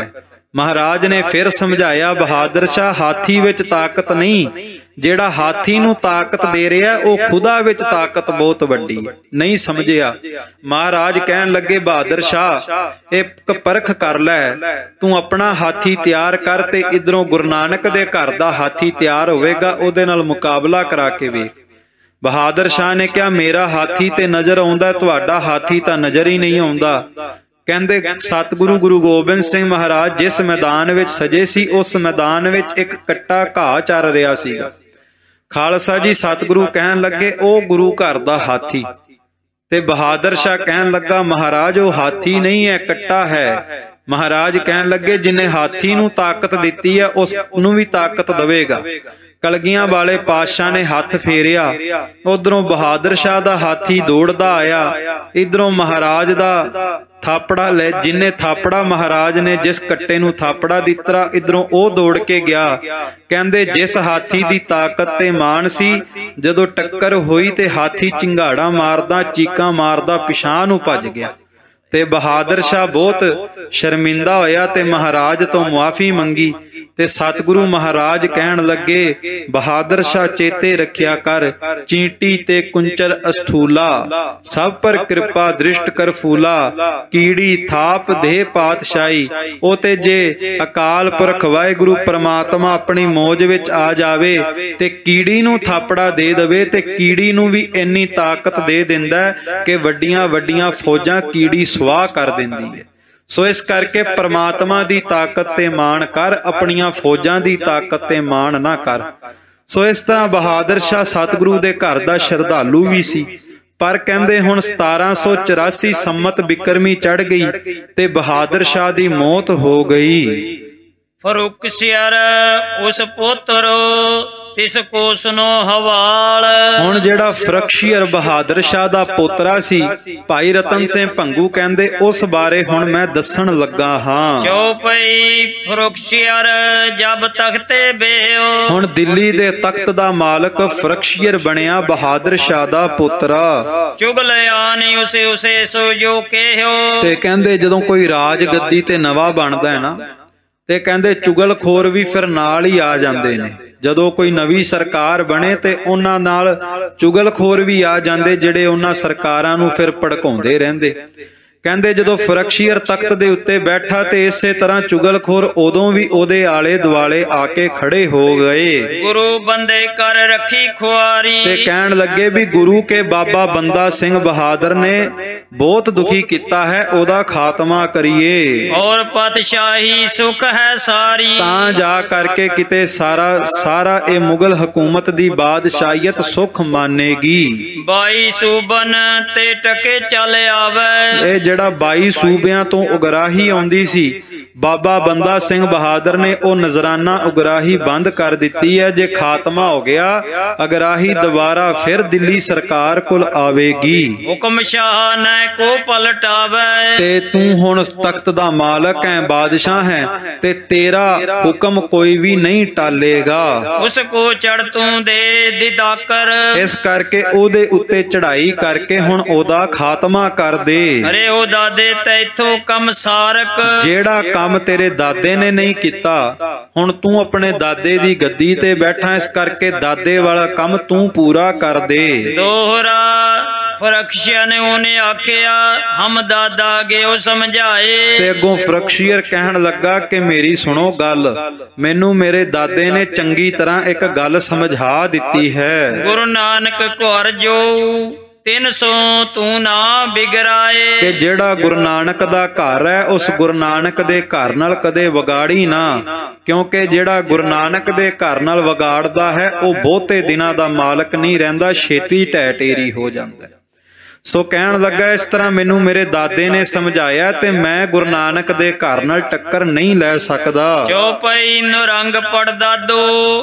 A: ਮਹਾਰਾਜ ਨੇ ਫਿਰ ਸਮਝਾਇਆ, ਬਹਾਦਰ ਸ਼ਾਹ, ਹਾਥੀ ਵਿੱਚ ਤਾਕਤ ਨਹੀਂ, ਜਿਹੜਾ ਹਾਥੀ ਨੂੰ ਤਾਕਤ ਦੇ ਰਿਹਾ ਉਹ ਖੁਦਾ ਵਿੱਚ ਤਾਕਤ ਬਹੁਤ ਵੱਡੀ ਹੈ, ਨਹੀਂ ਸਮਝਿਆ। ਮਹਾਰਾਜ ਕਹਿਣ ਲੱਗੇ, ਬਹਾਦਰ ਸ਼ਾਹ, ਇੱਕ ਪਰਖ ਕਰ ਲੈ, ਤੂੰ ਆਪਣਾ ਹਾਥੀ ਤਿਆਰ ਕਰ ਤੇ ਇਧਰੋਂ ਗੁਰੂ ਨਾਨਕ ਦੇ ਘਰ ਦਾ ਹਾਥੀ ਤਿਆਰ ਹੋਵੇਗਾ, ਉਹਦੇ ਨਾਲ ਮੁਕਾਬਲਾ ਕਰਾ ਕੇ ਵੇਖ। ਬਹਾਦਰ ਸ਼ਾਹ ਨੇ ਕਿਹਾ, ਮੇਰਾ ਹਾਥੀ ਤੇ ਨਜ਼ਰ ਆਉਂਦਾ, ਤੁਹਾਡਾ ਹਾਥੀ ਤਾਂ ਨਜ਼ਰ ਹੀ ਨਹੀਂ ਆਉਂਦਾ। ਕਹਿੰਦੇ ਸਤਿਗੁਰੂ ਗੁਰੂ ਗੋਬਿੰਦ ਸਿੰਘ ਮਹਾਰਾਜ ਜਿਸ ਮੈਦਾਨ ਵਿੱਚ ਸਜੇ ਸੀ, ਉਸ ਮੈਦਾਨ ਵਿੱਚ ਇੱਕ ਕੱਟਾ ਘਾਹ ਚਰ ਰਿਹਾ ਸੀਗਾ। ਖਾਲਸਾ ਜੀ, ਸਤਿਗੁਰੂ ਕਹਿਣ ਲੱਗੇ, ਉਹ ਗੁਰੂ ਘਰ ਦਾ ਹਾਥੀ। ਤੇ ਬਹਾਦਰ ਸ਼ਾਹ ਕਹਿਣ ਲੱਗਾ, ਮਹਾਰਾਜ ਉਹ ਹਾਥੀ ਨਹੀਂ ਹੈ, ਕੱਟਾ ਹੈ। ਮਹਾਰਾਜ ਕਹਿਣ ਲੱਗੇ, ਜਿਨੇ ਹਾਥੀ ਨੂੰ ਤਾਕਤ ਦਿੱਤੀ ਹੈ ਉਸ ਨੂੰ ਵੀ ਤਾਕਤ ਦੇਵੇਗਾ। ਕਲਗੀਆਂ ਵਾਲੇ ਪਾਤਸ਼ਾਹ ਨੇ ਹੱਥ ਫੇਰਿਆ, ਉਧਰੋਂ ਬਹਾਦਰ ਸ਼ਾਹ ਦਾ ਹਾਥੀ ਦੌੜਦਾ ਆਇਆ, ਇਧਰੋਂ ਮਹਾਰਾਜ ਦਾ ਥਾਪੜਾ ਲੈ, ਜਿਨੇ ਥਾਪੜਾ ਮਹਾਰਾਜ ਨੇ ਜਿਸ ਕੱਟੇ ਨੂੰ ਥਾਪੜਾ ਦਿੱਤਾ, ਇਧਰੋਂ ਉਹ ਦੌੜ ਕੇ ਗਿਆ। ਕਹਿੰਦੇ ਜਿਸ ਹਾਥੀ ਦੀ ਤਾਕਤ ਤੇ ਮਾਣ ਸੀ, ਜਦੋਂ ਟੱਕਰ ਹੋਈ ਤੇ ਹਾਥੀ ਚਿੰਗਾੜਾ ਮਾਰਦਾ, ਚੀਕਾਂ ਮਾਰਦਾ ਪਿਛਾਂਹ ਨੂੰ ਭੱਜ ਗਿਆ। ਤੇ ਬਹਾਦਰ ਸ਼ਾਹ ਬਹੁਤ ਸ਼ਰਮਿੰਦਾ ਹੋਇਆ ਤੇ ਮਹਾਰਾਜ ਤੋਂ ਮੁਆਫੀ ਮੰਗੀ। ਤੇ ਸਤਿਗੁਰੂ ਮਹਾਰਾਜ ਕਹਿਣ ਲੱਗੇ, ਬਹਾਦਰ ਸ਼ਾਹ ਚੇਤੇ ਰੱਖਿਆ ਕਰ, ਚੀਂਟੀ ਤੇ ਕੁੰਚਰ ਅਸਥੂਲਾ, ਸਭ ਪਰ ਕਿਰਪਾ ਦ੍ਰਿਸ਼ਟ ਕਰ ਫੂਲਾ, ਕੀੜੀ ਥਾਪ ਦੇ ਪਾਤਸ਼ਾਹੀ। ਉਹ ਤੇ ਜੇ ਅਕਾਲ ਪੁਰਖ ਵਾਹਿਗੁਰੂ ਪਰਮਾਤਮਾ ਆਪਣੀ ਮੌਜ ਵਿੱਚ ਆ ਜਾਵੇ ਤੇ ਕੀੜੀ ਨੂੰ ਥਾਪੜਾ ਦੇ ਦੇਵੇ, ਤੇ ਕੀੜੀ ਨੂੰ ਵੀ ਇੰਨੀ ਤਾਕਤ ਦੇ ਦਿੰਦਾ ਕਿ ਵੱਡੀਆਂ ਵੱਡੀਆਂ ਫੌਜਾਂ ਕੀੜੀ ਸਵਾਹ ਕਰ ਦਿੰਦੀ ਹੈ। ਸੋ ਇਸ ਕਰਕੇ ਪਰਮਾਤਮਾ ਦੀ ਤਾਕਤ ਤੇ ਮਾਣ ਕਰ, ਆਪਣੀਆਂ ਫੌਜਾਂ ਦੀ ਤਾਕਤ ਤੇ ਮਾਣ ਨਾ ਕਰ। ਸੋ ਇਸ ਤਰ੍ਹਾਂ ਬਹਾਦਰ ਸ਼ਾਹ ਸਤਿਗੁਰੂ ਦੇ ਘਰ ਦਾ ਸ਼ਰਧਾਲੂ ਵੀ ਸੀ। ਪਰ ਕਹਿੰਦੇ ਹੁਣ ਸਤਾਰਾਂ ਸੌ ਚੁਰਾਸੀ ਸੰਮਤ ਬਿਕਰਮੀ ਚੜ ਗਈ ਤੇ ਬਹਾਦਰ ਸ਼ਾਹ ਦੀ ਮੌਤ ਹੋ ਗਈ।
B: ਫਰੁਖਸਿਅਰ ਉਸ ਪੁੱਤਰ ਤਿਸ ਕੋ ਸੁਨੋ ਹਵਾਲ।
A: ਹੁਣ ਜਿਹੜਾ ਫਰੁਖਸਿਅਰ ਬਹਾਦਰ ਸ਼ਾਹ ਦਾ ਪੋਤਰਾ ਸੀ, ਭਾਈ ਰਤਨ ਸਿੰਘ ਭੰਗੂ ਕਹਿੰਦੇ, ਉਸ ਬਾਰੇ ਹੁਣ ਮੈਂ ਦੱਸਣ ਲੱਗਾ ਹਾਂ।
B: ਚੌਪਈ ਫਰੁਖਸਿਅਰ ਜਬ ਤਖਤੇ ਬੇਓ।
A: ਹੁਣ ਦਿੱਲੀ ਦੇ ਤਖਤ ਦਾ ਮਾਲਕ ਫਰੁਖਸਿਅਰ ਬਣਿਆ ਬਹਾਦਰ ਸ਼ਾਹ ਦਾ ਪੁੱਤਰਾ।
B: ਚੁਗਲਿਆਨ ਉਸੇ ਉਸੇ ਸੋ ਜੋ ਕਹਿਓ।
A: ਤੇ ਕਹਿੰਦੇ ਜਦੋਂ ਕੋਈ ਰਾਜ ਗੱਦੀ ਤੇ ਨਵਾਂ ਬਣਦਾ ਹੈ ਨਾ, ਤੇ ਕਹਿੰਦੇ ਚੁਗਲਖੋਰ ਵੀ ਫਿਰ ਨਾਲ ਹੀ ਆ ਜਾਂਦੇ ਨੇ। ਜਦੋਂ ਕੋਈ ਨਵੀਂ ਸਰਕਾਰ ਬਣੇ ਤੇ ਉਹਨਾਂ ਨਾਲ ਚੁਗਲਖੋਰ ਵੀ ਆ ਜਾਂਦੇ, ਜਿਹੜੇ ਉਹਨਾਂ ਸਰਕਾਰਾਂ ਨੂੰ ਫਿਰ ਭੜਕਾਉਂਦੇ ਰਹਿੰਦੇ। ਕਹਿੰਦੇ ਜਦੋਂ ਫਰੁਖਸਿਅਰ ਤਖਤ ਦੇ ਉੱਤੇ ਬੈਠਾ ਤੇ ਇਸੇ ਤਰ੍ਹਾਂ ਚੁਗਲਖੋਰ ਉਦੋਂ ਵੀ ਉਹਦੇ ਆਲੇ ਦੁਆਲੇ ਆ ਕੇ ਖੜੇ ਹੋ ਗਏ।
B: ਗੁਰੂ ਬੰਦੇ ਕਰ ਰੱਖੀ ਖੁਆਰੀ।
A: ਤੇ ਕਹਿਣ ਲੱਗੇ ਵੀ ਗੁਰੂ ਕੇ ਬਾਬਾ ਬੰਦਾ ਸਿੰਘ ਬਹਾਦਰ ਨੇ ਬਹੁਤ ਦੁਖੀ ਕੀਤਾ ਹੈ, ਉਹਦਾ ਖਾਤਮਾ ਕਰੀਏ।
B: ਔਰ ਪਾਤਸ਼ਾਹੀ ਸੁਖ ਹੈ ਸਾਰੀ।
A: ਤਾਂ ਜਾ ਕਰਕੇ ਕਿਤੇ ਸਾਰਾ ਸਾਰਾ ਇਹ ਮੁਗਲ ਹਕੂਮਤ ਦੀ ਬਾਦਸ਼ਾਹੀਅਤ ਸੁਖ ਮਾਨੇਗੀ।
B: ਬਾਈ ਸੂਬਨ ਤੇ ਟਕੇ ਚੱਲ ਆਵੇ।
A: ਇਹ ਜਿਹੜਾ ਬਾਈ ਸੂਬਿਆਂ ਤੋਂ ਉਗਰਾਹੀ ਆਉਂਦੀ ਸੀ, ਬਾਬਾ ਬੰਦਾ ਸਿੰਘ ਬਹਾਦਰ ਨੇ ਉਹ ਨਜ਼ਰਾਨਾ ਉਗਰਾਹੀ ਬੰਦ ਕਰ ਦਿੱਤੀ ਹੈ। ਜੇ ਖਾਤਮਾ ਹੋ ਗਿਆ, ਅਗਰਾਹੀ ਦੁਬਾਰਾ ਫਿਰ ਦਿੱਲੀ ਸਰਕਾਰ ਕੋਲ ਆਵੇਗੀ।
B: ਹੁਕਮ ਸ਼ਾਹ ਨੇ ਕੋ ਪਲਟਾਵੇ।
A: ਤੇ ਤੂੰ ਹੁਣ ਤਖਤ ਦਾ ਮਾਲਕ ਹੈ, ਬਾਦਸ਼ਾਹ ਹੈ, ਤੇ ਤੇਰਾ ਹੁਕਮ ਕੋਈ ਵੀ ਨਹੀਂ ਟਾਲੇਗਾ।
B: ਉਸ ਕੋ ਚੜ ਤੂੰ ਦੇ ਦਿਦਾਕਰ।
A: ਇਸ ਕਰਕੇ ਉਹਦੇ ਉੱਤੇ ਚੜ੍ਹਾਈ ਕਰਕੇ ਹੁਣ ਉਹਦਾ ਖਾਤਮਾ ਕਰ ਦੇ।
B: ਅਰੇ ਉਹ ਦਾਦੇ ਤੈਥੋਂ ਕੰਮ ਸਾਰਕ। ਜਿਹੜਾ
A: ਕੰਮ ਤੇਰੇ ਦਾਦੇ ਨੇ ਨਹੀਂ ਕੀਤਾ, ਹੁਣ ਤੂੰ ਆਪਣੇ ਦਾਦੇ ਦੀ ਗੱਦੀ ਤੇ ਬੈਠਾ, ਇਸ ਕਰਕੇ ਦਾਦੇ ਵਾਲਾ ਕੰਮ ਤੂੰ ਪੂਰਾ ਕਰ ਦੇ।
B: ਦੋਹਰਾ ਫਰੁਖਸਿਅਰ ਨੇ ਉਹਨੇ ਆਖਿਆ, ਹਮ ਦਾਦਾ ਗਿਓ ਸਮਝਾਏ।
A: ਤੇ ਅੱਗੋਂ ਫਰੁਖਸਿਅਰ ਕਹਿਣ ਲੱਗਾ ਕਿ ਮੇਰੀ ਸੁਣੋ ਗੱਲ, ਮੈਨੂੰ ਮੇਰੇ ਦਾਦੇ ਨੇ ਚੰਗੀ ਤਰ੍ਹਾਂ ਇੱਕ ਗੱਲ ਸਮਝਾ ਦਿੱਤੀ ਹੈ।
B: ਗੁਰੂ ਨਾਨਕ ਘਰ ਜੋ ਤਿੰਨ ਸੌ ਤੂੰ ਨਾ ਬਿਗਰਾਏ।
A: ਕਿ ਜਿਹੜਾ ਗੁਰੂ ਨਾਨਕ ਦਾ ਘਰ ਹੈ, ਉਸ ਗੁਰੂ ਨਾਨਕ ਦੇ ਘਰ ਨਾਲ ਕਦੇ ਵਿਗਾੜੀ ਨਾ, ਕਿਉਂਕਿ ਜਿਹੜਾ ਗੁਰੂ ਨਾਨਕ ਦੇ ਘਰ ਨਾਲ ਵਿਗਾੜਦਾ ਹੈ ਉਹ ਬਹੁਤੇ ਦਿਨਾਂ ਦਾ ਮਾਲਕ ਨਹੀਂ ਰਹਿੰਦਾ, ਛੇਤੀ ਢਹਿ ਢੇਰੀ ਹੋ ਜਾਂਦਾ। ਸੋ ਕਹਿਣ ਲੱਗਾ, ਇਸ ਤਰ੍ਹਾਂ ਮੈਨੂੰ ਮੇਰੇ ਦਾਦੇ ਨੇ ਸਮਝਾਇਆ ਤੇ ਮੈਂ ਗੁਰੂ ਨਾਨਕ ਦੇ ਘਰ ਨਾਲ ਟੱਕਰ ਨਹੀਂ ਲੈ ਸਕਦਾ।
B: ਚੌਪਈ ਨਰੰਗ ਪੜਦਾਦੋ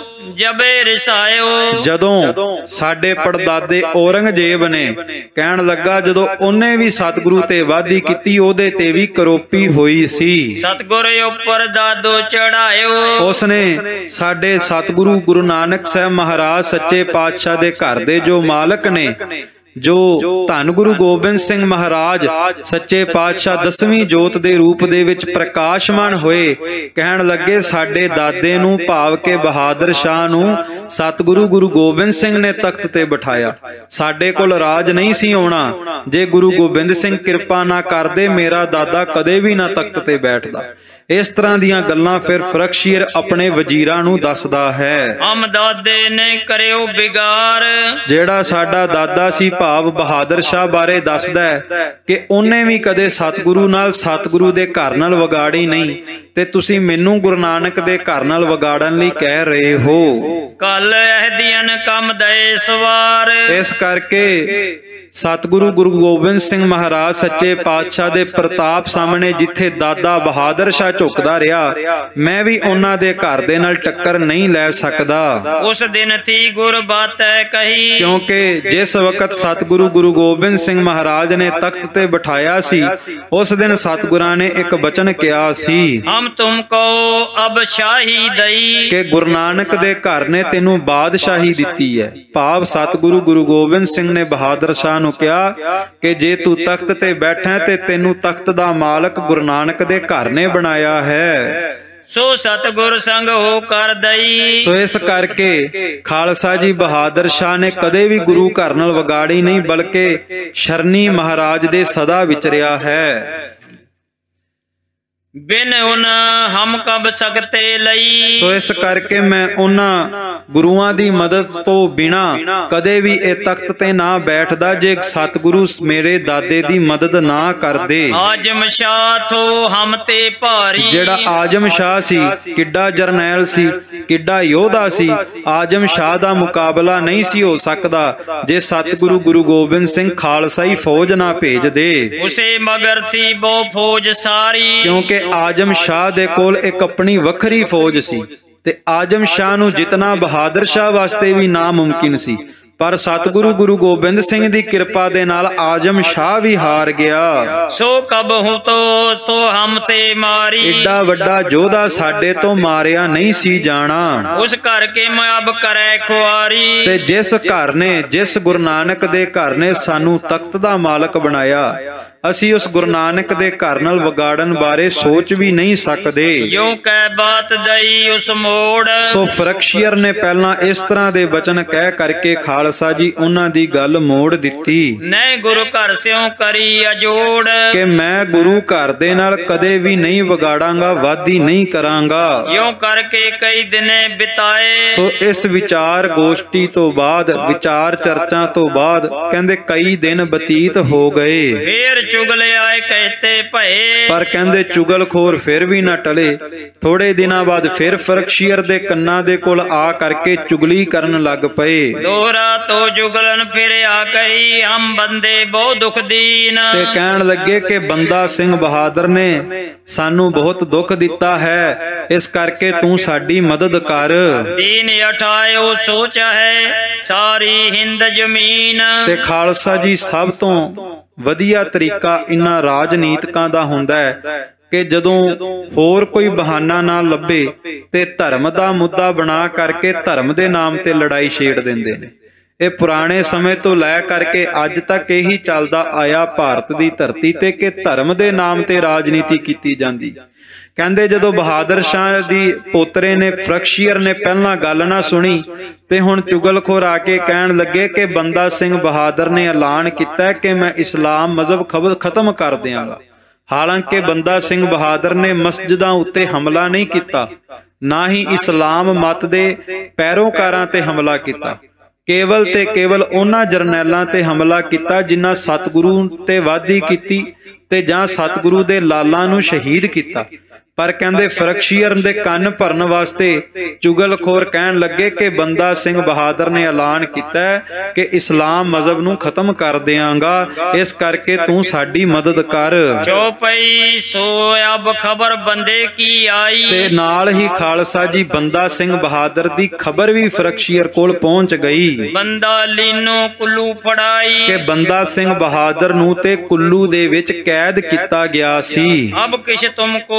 B: ਜਬੇ ਰਸਾਇਓ।
A: ਜਦੋਂ ਸਾਡੇ ਪੜਦਾਦੇ ਔਰੰਗਜ਼ੇਬ ਨੇ, ਕਹਿਣ ਲੱਗਾ ਜਦੋਂ ਉਹਨੇ ਵੀ ਸਤਿਗੁਰੂ ਤੇ ਵਾਅਦੀ ਕੀਤੀ, ਉਹਦੇ ਤੇ ਵੀ ਕਰੋਪੀ ਹੋਈ ਸੀ।
B: ਸਤਿਗੁਰ ਉੱਪਰ ਦਾਦੋ ਚੜਾਇਓ।
A: ਉਸਨੇ ਸਾਡੇ ਸਤਿਗੁਰੂ ਗੁਰੂ ਨਾਨਕ ਸਾਹਿਬ ਮਹਾਰਾਜ ਸੱਚੇ ਪਾਤਸ਼ਾਹ ਦੇ ਘਰ ਦੇ ਜੋ ਮਾਲਕ ਨੇ, ਜੋ ਧੰਨ ਗੁਰੂ ਗੋਬਿੰਦ ਸਿੰਘ ਮਹਾਰਾਜ ਸੱਚੇ ਪਾਤਸ਼ਾਹ ਦਸਵੀਂ ਜੋਤ ਦੇ ਰੂਪ ਦੇ ਵਿੱਚ ਪ੍ਰਕਾਸ਼ਮਾਨ ਹੋਏ, ਕਹਿਣ ਲੱਗੇ ਸਾਡੇ ਦਾਦੇ ਨੂੰ ਭਾਵ ਕੇ ਬਹਾਦਰ ਸ਼ਾਹ ਨੂੰ ਸਤਿਗੁਰੂ ਗੁਰੂ ਗੋਬਿੰਦ ਸਿੰਘ ਨੇ ਤਖਤ ਤੇ ਬਿਠਾਇਆ। ਸਾਡੇ ਕੋਲ ਰਾਜ ਨਹੀਂ ਸੀ ਆਉਣਾ ਜੇ ਗੁਰੂ ਗੋਬਿੰਦ ਸਿੰਘ ਕਿਰਪਾ ਨਾ ਕਰਦੇ, ਮੇਰਾ ਦਾਦਾ ਕਦੇ ਵੀ ਨਾ ਤਖਤ ਤੇ ਬੈਠਦਾ। ਇਸ ਤਰ੍ਹਾਂ ਦੀਆਂ ਗੱਲਾਂ ਫਿਰ ਫਰਖਸ਼ੀਰ ਆਪਣੇ ਵਜ਼ੀਰਾਂ ਨੂੰ ਦੱਸਦਾ ਹੈ।
B: ਹਮ ਦਾਦੇ ਨੇ ਕਰਿਓ ਬਿਗਾਰ,
A: ਜਿਹੜਾ ਸਾਡਾ ਦਾਦਾ ਸੀ ਭਾਵ ਬਹਾਦਰ ਸ਼ਾਹ ਬਾਰੇ ਦੱਸਦਾ ਹੈ ਕਿ ਉਹਨੇ ਵੀ ਕਦੇ ਸਤਿਗੁਰੂ ਨਾਲ ਸਤਿਗੁਰੂ ਦੇ ਘਰ ਨਾਲ ਵਿਗਾੜੀ ਨਹੀਂ, ਤੇ ਤੁਸੀਂ ਮੈਨੂੰ ਗੁਰੂ ਨਾਨਕ ਦੇ ਘਰ ਨਾਲ ਵਿਗਾੜਨ ਲਈ ਕਹਿ ਰਹੇ ਹੋ।
B: ਕਲ ਅਹਦੀਨ ਕੰਮ ਦਏ ਸਵਾਰ,
A: ਇਸ ਕਰਕੇ ਸਤਿਗੁਰੂ ਗੁਰੂ ਗੋਬਿੰਦ ਸਿੰਘ ਮਹਾਰਾਜ ਸੱਚੇ ਪਾਤਸ਼ਾਹ ਦੇ ਪ੍ਰਤਾਪ ਸਾਹਮਣੇ ਜਿੱਥੇ ਦਾਦਾ ਬਹਾਦਰ ਸ਼ਾਹ ਝੁਕਦਾ ਰਿਹਾ, ਮੈਂ ਵੀ ਉਹਨਾਂ ਦੇ ਘਰ ਦੇ ਨਾਲ ਟੱਕਰ ਨਹੀਂ ਲੈ ਸਕਦਾ।
B: ਉਸ ਦਿਨ ਥੀ ਗੁਰ ਬਾਤੈ ਕਹੀ,
A: ਕਿਉਂਕਿ ਜਿਸ ਵਕਤ ਸਤਿਗੁਰੂ ਗੁਰੂ ਗੋਬਿੰਦ ਸਿੰਘ ਮਹਾਰਾਜ ਨੇ ਤਖਤ ਤੇ ਬਿਠਾਇਆ ਸੀ, ਉਸ ਦਿਨ ਸਤਿਗੁਰਾਂ ਨੇ ਇੱਕ ਬਚਨ ਕਿਹਾ ਸੀ,
B: ਹਮ ਤੁਮ ਕੋ ਅਬ ਸ਼ਾਹੀ ਦਈ,
A: ਕਿ ਗੁਰੂ ਨਾਨਕ ਦੇ ਘਰ ਨੇ ਤੈਨੂੰ ਬਾਦਸ਼ਾਹੀ ਦਿੱਤੀ ਹੈ। ਭਾਵ ਸਤਿਗੁਰੂ ਗੁਰੂ ਗੋਬਿੰਦ ਸਿੰਘ ਨੇ ਬਹਾਦਰ ਸ਼ਾਹ ਨੂੰ ਕਿਹਾ ਕਿ ਜੇ ਤੂੰ ਤਖਤ ਤੇ ਬੈਠਾ ਤੇ ਤੈਨੂੰ ਤਖਤ ਦਾ ਮਾਲਕ ਗੁਰੂ ਨਾਨਕ ਦੇ ਘਰ ਨੇ ਬਣਾਇਆ ਹੈ।
B: ਸੋ ਸਤਿਗੁਰ ਸੰਗ ਹੋ ਕਰ ਦਈ,
A: ਸੋ ਇਸ ਕਰਕੇ ਖਾਲਸਾ ਜੀ ਬਹਾਦਰ ਸ਼ਾਹ ਨੇ ਕਦੇ ਵੀ ਗੁਰੂ ਘਰ ਨਾਲ ਵਿਗਾੜੀ ਨਹੀਂ, ਬਲਕਿ ਸ਼ਰਨੀ ਮਹਾਰਾਜ ਦੇ ਸਦਾ ਵਿਚਰਿਆ ਹੈ।
B: ਬਿਨ ਉਨ ਹਮ ਕਬ ਸਕਤੇ ਲਈ,
A: ਸੋ ਇਸ ਕਰਕੇ ਮੈਂ ਉਹਨਾਂ ਗੁਰੂਆਂ ਦੀ ਮਦਦ ਤੋਂ ਬਿਨਾ ਕਦੇ ਵੀ ਇਹ ਤਖਤ ਤੇ ਨਾ ਬੈਠਦਾ ਜੇ ਸਤਿਗੁਰੂ ਮੇਰੇ ਦਾਦੇ ਦੀ ਮਦਦ ਨਾ ਕਰਦੇ।
B: ਆਜਮ ਸ਼ਾਹ ਥੋ ਹਮ ਤੇ ਭਾਰੀ,
A: ਜਿਹੜਾ ਆਜਮ ਸ਼ਾਹ ਸੀ ਕਿੱਡਾ ਜਰਨੈਲ ਸੀ, ਕਿੱਡਾ ਯੋਧਾ ਸੀ, ਆਜਮ ਸ਼ਾਹ ਦਾ ਮੁਕਾਬਲਾ ਨਹੀਂ ਸੀ ਹੋ ਸਕਦਾ ਜੇ ਸਤਿਗੁਰੂ ਗੁਰੂ ਗੋਬਿੰਦ ਸਿੰਘ ਖਾਲਸਾਈ ਫੌਜ ਨਾ ਭੇਜਦੇ।
B: ਉਸੇ ਮਗਰ ਥੀ ਬੋ ਫੌਜ ਸਾਰੀ,
A: ਕਿਉਂਕਿ ਆਜਮ ਸ਼ਾਹ ਦੇ ਕੋਲ ਇੱਕ ਆਪਣੀ ਵੱਖਰੀ ਫੌਜ ਸੀ ਤੇ ਆਜਮ ਸ਼ਾਹ ਨੂੰ ਜਿਤਨਾ ਬਹਾਦਰ ਸ਼ਾਹ ਵਾਸਤੇ ਵੀ ਨਾਮੁਮਕਿਨ ਸੀ, ਪਰ ਸਤਿਗੁਰੂ ਗੁਰੂ ਗੋਬਿੰਦ ਸਿੰਘ ਦੀ ਕਿਰਪਾ ਦੇ ਨਾਲ ਆਜਮ ਸ਼ਾਹ ਵੀ ਹਾਰ ਗਿਆ।
B: ਸੋ ਕਬ ਹੂੰ ਤੋ ਤੋ ਹਮ ਤੇ ਮਾਰੀ,
A: ਏਡਾ ਵੱਡਾ ਯੋਧਾ ਸਾਡੇ ਤੋਂ ਮਾਰਿਆ ਨਹੀਂ ਸੀ ਜਾਣਾ।
B: ਉਸ ਕਰਕੇ ਮੈਂ ਅਬ ਕਰੈ ਖੁਆਰੀ,
A: ਤੇ ਜਿਸ ਘਰ ਨੇ ਜਿਸ ਗੁਰੂ ਨਾਨਕ ਦੇ ਘਰ ਨੇ ਸਾਨੂੰ ਤਖਤ ਦਾ ਮਾਲਕ ਬਣਾਇਆ, ਅਸੀਂ ਉਸ ਗੁਰੂ ਨਾਨਕ ਦੇ ਘਰ ਨਾਲ ਵਿਗਾੜਨ ਬਾਰੇ ਸੋਚ ਵੀ ਨਹੀਂ ਸਕਦੇ।
B: ਯੋ ਕਹਿ ਬਾਤ ਦਈ ਉਸ ਮੋੜ,
A: ਸੋ ਫਰਖਸ਼ੀਰ ਨੇ ਪਹਿਲਾਂ ਇਸ ਤਰ੍ਹਾਂ ਦੇ ਬਚਨ ਕਹਿ ਕਰਕੇ ਖਾਲਸਾ ਜੀ ਉਹਨਾਂ ਦੀ ਗੱਲ ਮੋੜ ਦਿੱਤੀ।
B: ਨੈ ਗੁਰੂ ਘਰ ਸਿਉ ਕਰੀ ਅਜੋੜ,
A: ਕਿ ਮੈਂ ਗੁਰੂ ਘਰ ਦੇ ਨਾਲ ਕਦੇ ਵੀ ਨਹੀਂ ਵਿਗਾੜਾਂਗਾ, ਵਾਦੀ ਨਹੀਂ ਕਰਾਂਗਾ।
B: ਯੋ ਕਰਕੇ ਕਈ ਦਿਨੇ ਬਿਤਾਏ,
A: ਸੋ ਇਸ ਵਿਚਾਰ ਗੋਸ਼ਟੀ ਤੋਂ ਬਾਅਦ, ਵਿਚਾਰ ਚਰਚਾ ਤੋਂ ਬਾਅਦ ਕਹਿੰਦੇ ਕਈ ਦਿਨ ਬਤੀਤ ਹੋ ਗਏ।
B: ਫੇਰ ਚੁਗਲ ਆਏ ਕਹਤੇ ਭਏ,
A: ਪਰ ਕਹਿੰਦੇ ਚੁਗਲਖੋਰ ਫਿਰ ਵੀ ਨਾ ਟਲੇ। ਥੋੜੇ ਦਿਨਾਂ ਬਾਅਦ ਫਿਰ ਫਰਖਸ਼ੀਰ ਦੇ ਕੰਨਾਂ ਦੇ ਕੋਲ ਆ ਕਰਕੇ ਚੁਗਲੀ ਕਰਨ ਲੱਗ ਪਏ।
B: ਦੋਹਰਾ ਤੋ ਜੁਗਲਨ ਫਿਰ ਆ ਕਹੀ, ਹਮ ਬੰਦੇ ਬਹੁ ਦੁਖ ਦੀਨ,
A: ਤੇ ਕਹਿਣ ਲੱਗੇ ਕਿ ਬੰਦਾ ਸਿੰਘ ਬਹਾਦਰ ਨੇ ਸਾਨੂੰ ਬਹੁਤ ਦੁੱਖ ਦਿੱਤਾ ਹੈ, ਇਸ ਕਰਕੇ ਤੂੰ ਸਾਡੀ ਮਦਦ ਕਰ।
B: ਦੀਨ ਉਠਾਇਓ ਸੋਚ ਹੈ ਸਾਰੀ ਹਿੰਦ ਜ਼ਮੀਨ,
A: ਤੇ ਖਾਲਸਾ ਜੀ ਸਭ ਤੋਂ ਵਧੀਆ ਤਰੀਕਾ ਇਨ੍ਹਾਂ ਰਾਜਨੀਤਿਕਾਂ ਦਾ ਹੁੰਦਾ ਹੈ ਕਿ ਜਦੋਂ ਹੋਰ ਕੋਈ ਬਹਾਨਾ ਨਾ ਲੱਭੇ ਤੇ ਧਰਮ ਦਾ ਮੁੱਦਾ ਬਣਾ ਕਰਕੇ ਧਰਮ ਦੇ ਨਾਮ ਤੇ ਲੜਾਈ ਛੇੜ ਦਿੰਦੇ ਨੇ। ਇਹ ਪੁਰਾਣੇ ਸਮੇਂ ਤੋਂ ਲੈ ਕਰਕੇ ਅੱਜ ਤੱਕ ਇਹੀ ਚੱਲਦਾ ਆਇਆ ਭਾਰਤ ਦੀ ਧਰਤੀ ਤੇ ਕਿ ਧਰਮ ਦੇ ਨਾਮ ਤੇ ਰਾਜਨੀਤੀ ਕੀਤੀ ਜਾਂਦੀ। ਕਹਿੰਦੇ ਜਦੋਂ ਬਹਾਦਰ ਸ਼ਾਹ ਦੀ ਪੋਤਰੇ ਨੇ ਫਰਖਸ਼ੀਰ ਨੇ ਪਹਿਲਾਂ ਗੱਲ ਨਾ ਸੁਣੀ ਤੇ ਹੁਣ ਚੁਗਲਖੋਰ ਆ ਕੇ ਕਹਿਣ ਲੱਗੇ ਕਿ ਬੰਦਾ ਸਿੰਘ ਬਹਾਦਰ ਨੇ ਐਲਾਨ ਕੀਤਾ ਕਿ ਮੈਂ ਇਸਲਾਮ ਮਜ਼ਹਬ ਖਤਮ ਕਰ ਦਿਆਂਗਾ। ਹਾਲਾਂਕਿ ਬੰਦਾ ਸਿੰਘ ਬਹਾਦਰ ਨੇ ਮਸਜਿਦਾਂ ਉੱਤੇ ਹਮਲਾ ਨਹੀਂ ਕੀਤਾ, ਨਾ ਹੀ ਇਸਲਾਮ ਮਤ ਦੇ ਪੈਰੋਕਾਰਾਂ ਤੇ ਹਮਲਾ ਕੀਤਾ। ਕੇਵਲ ਤੇ ਕੇਵਲ ਉਹਨਾਂ ਜਰਨੈਲਾਂ ਤੇ ਹਮਲਾ ਕੀਤਾ ਜਿਨ੍ਹਾਂ ਸਤਿਗੁਰੂ ਤੇ ਵਾਅਦੀ ਕੀਤੀ ਤੇ ਜਾਂ ਸਤਿਗੁਰੂ ਦੇ ਲਾਲਾਂ ਨੂੰ ਸ਼ਹੀਦ ਕੀਤਾ। ਪਰ ਕਹਿੰਦੇ ਫਰਖਸ਼ੀਰ ਦੇ ਕੰਨ ਭਰਨ ਵਾਸਤੇ ਚੁਗਲਖੋਰ ਕਹਿਣ ਲੱਗੇ ਕਿ ਬੰਦਾ ਸਿੰਘ ਬਹਾਦਰ ਨੇ ਐਲਾਨ ਕੀਤਾ ਕਿ ਇਸਲਾਮ ਮਜ਼ਹਬ ਨੂੰ ਖਤਮ ਕਰ ਦਿਆਂਗਾ, ਇਸ ਕਰਕੇ ਤੂੰ ਸਾਡੀ ਮਦਦ ਕਰ।
B: ਜੋ ਪਈ ਸੋ ਅਬ ਖਬਰ ਬੰਦੇ ਕੀ ਆਈ,
A: ਤੇ ਨਾਲ ਹੀ ਖਾਲਸਾ ਜੀ ਬੰਦਾ ਸਿੰਘ ਬਹਾਦਰ ਦੀ ਖਬਰ ਵੀ ਫਰਖਸ਼ੀਰ ਕੋਲ ਪਹੁੰਚ ਗਈ।
B: ਬੰਦਾ ਲੀਨੋ ਕੁੱਲੂ ਫੜਾਈ,
A: ਕਿ ਬੰਦਾ ਸਿੰਘ ਬਹਾਦਰ ਨੂੰ ਤੇ ਕੁੱਲੂ ਦੇ ਵਿੱਚ ਕੈਦ ਕੀਤਾ ਗਿਆ ਸੀ।
B: ਅਬ ਕਿਛ ਤੁਮ ਕੋ ਲਗੇ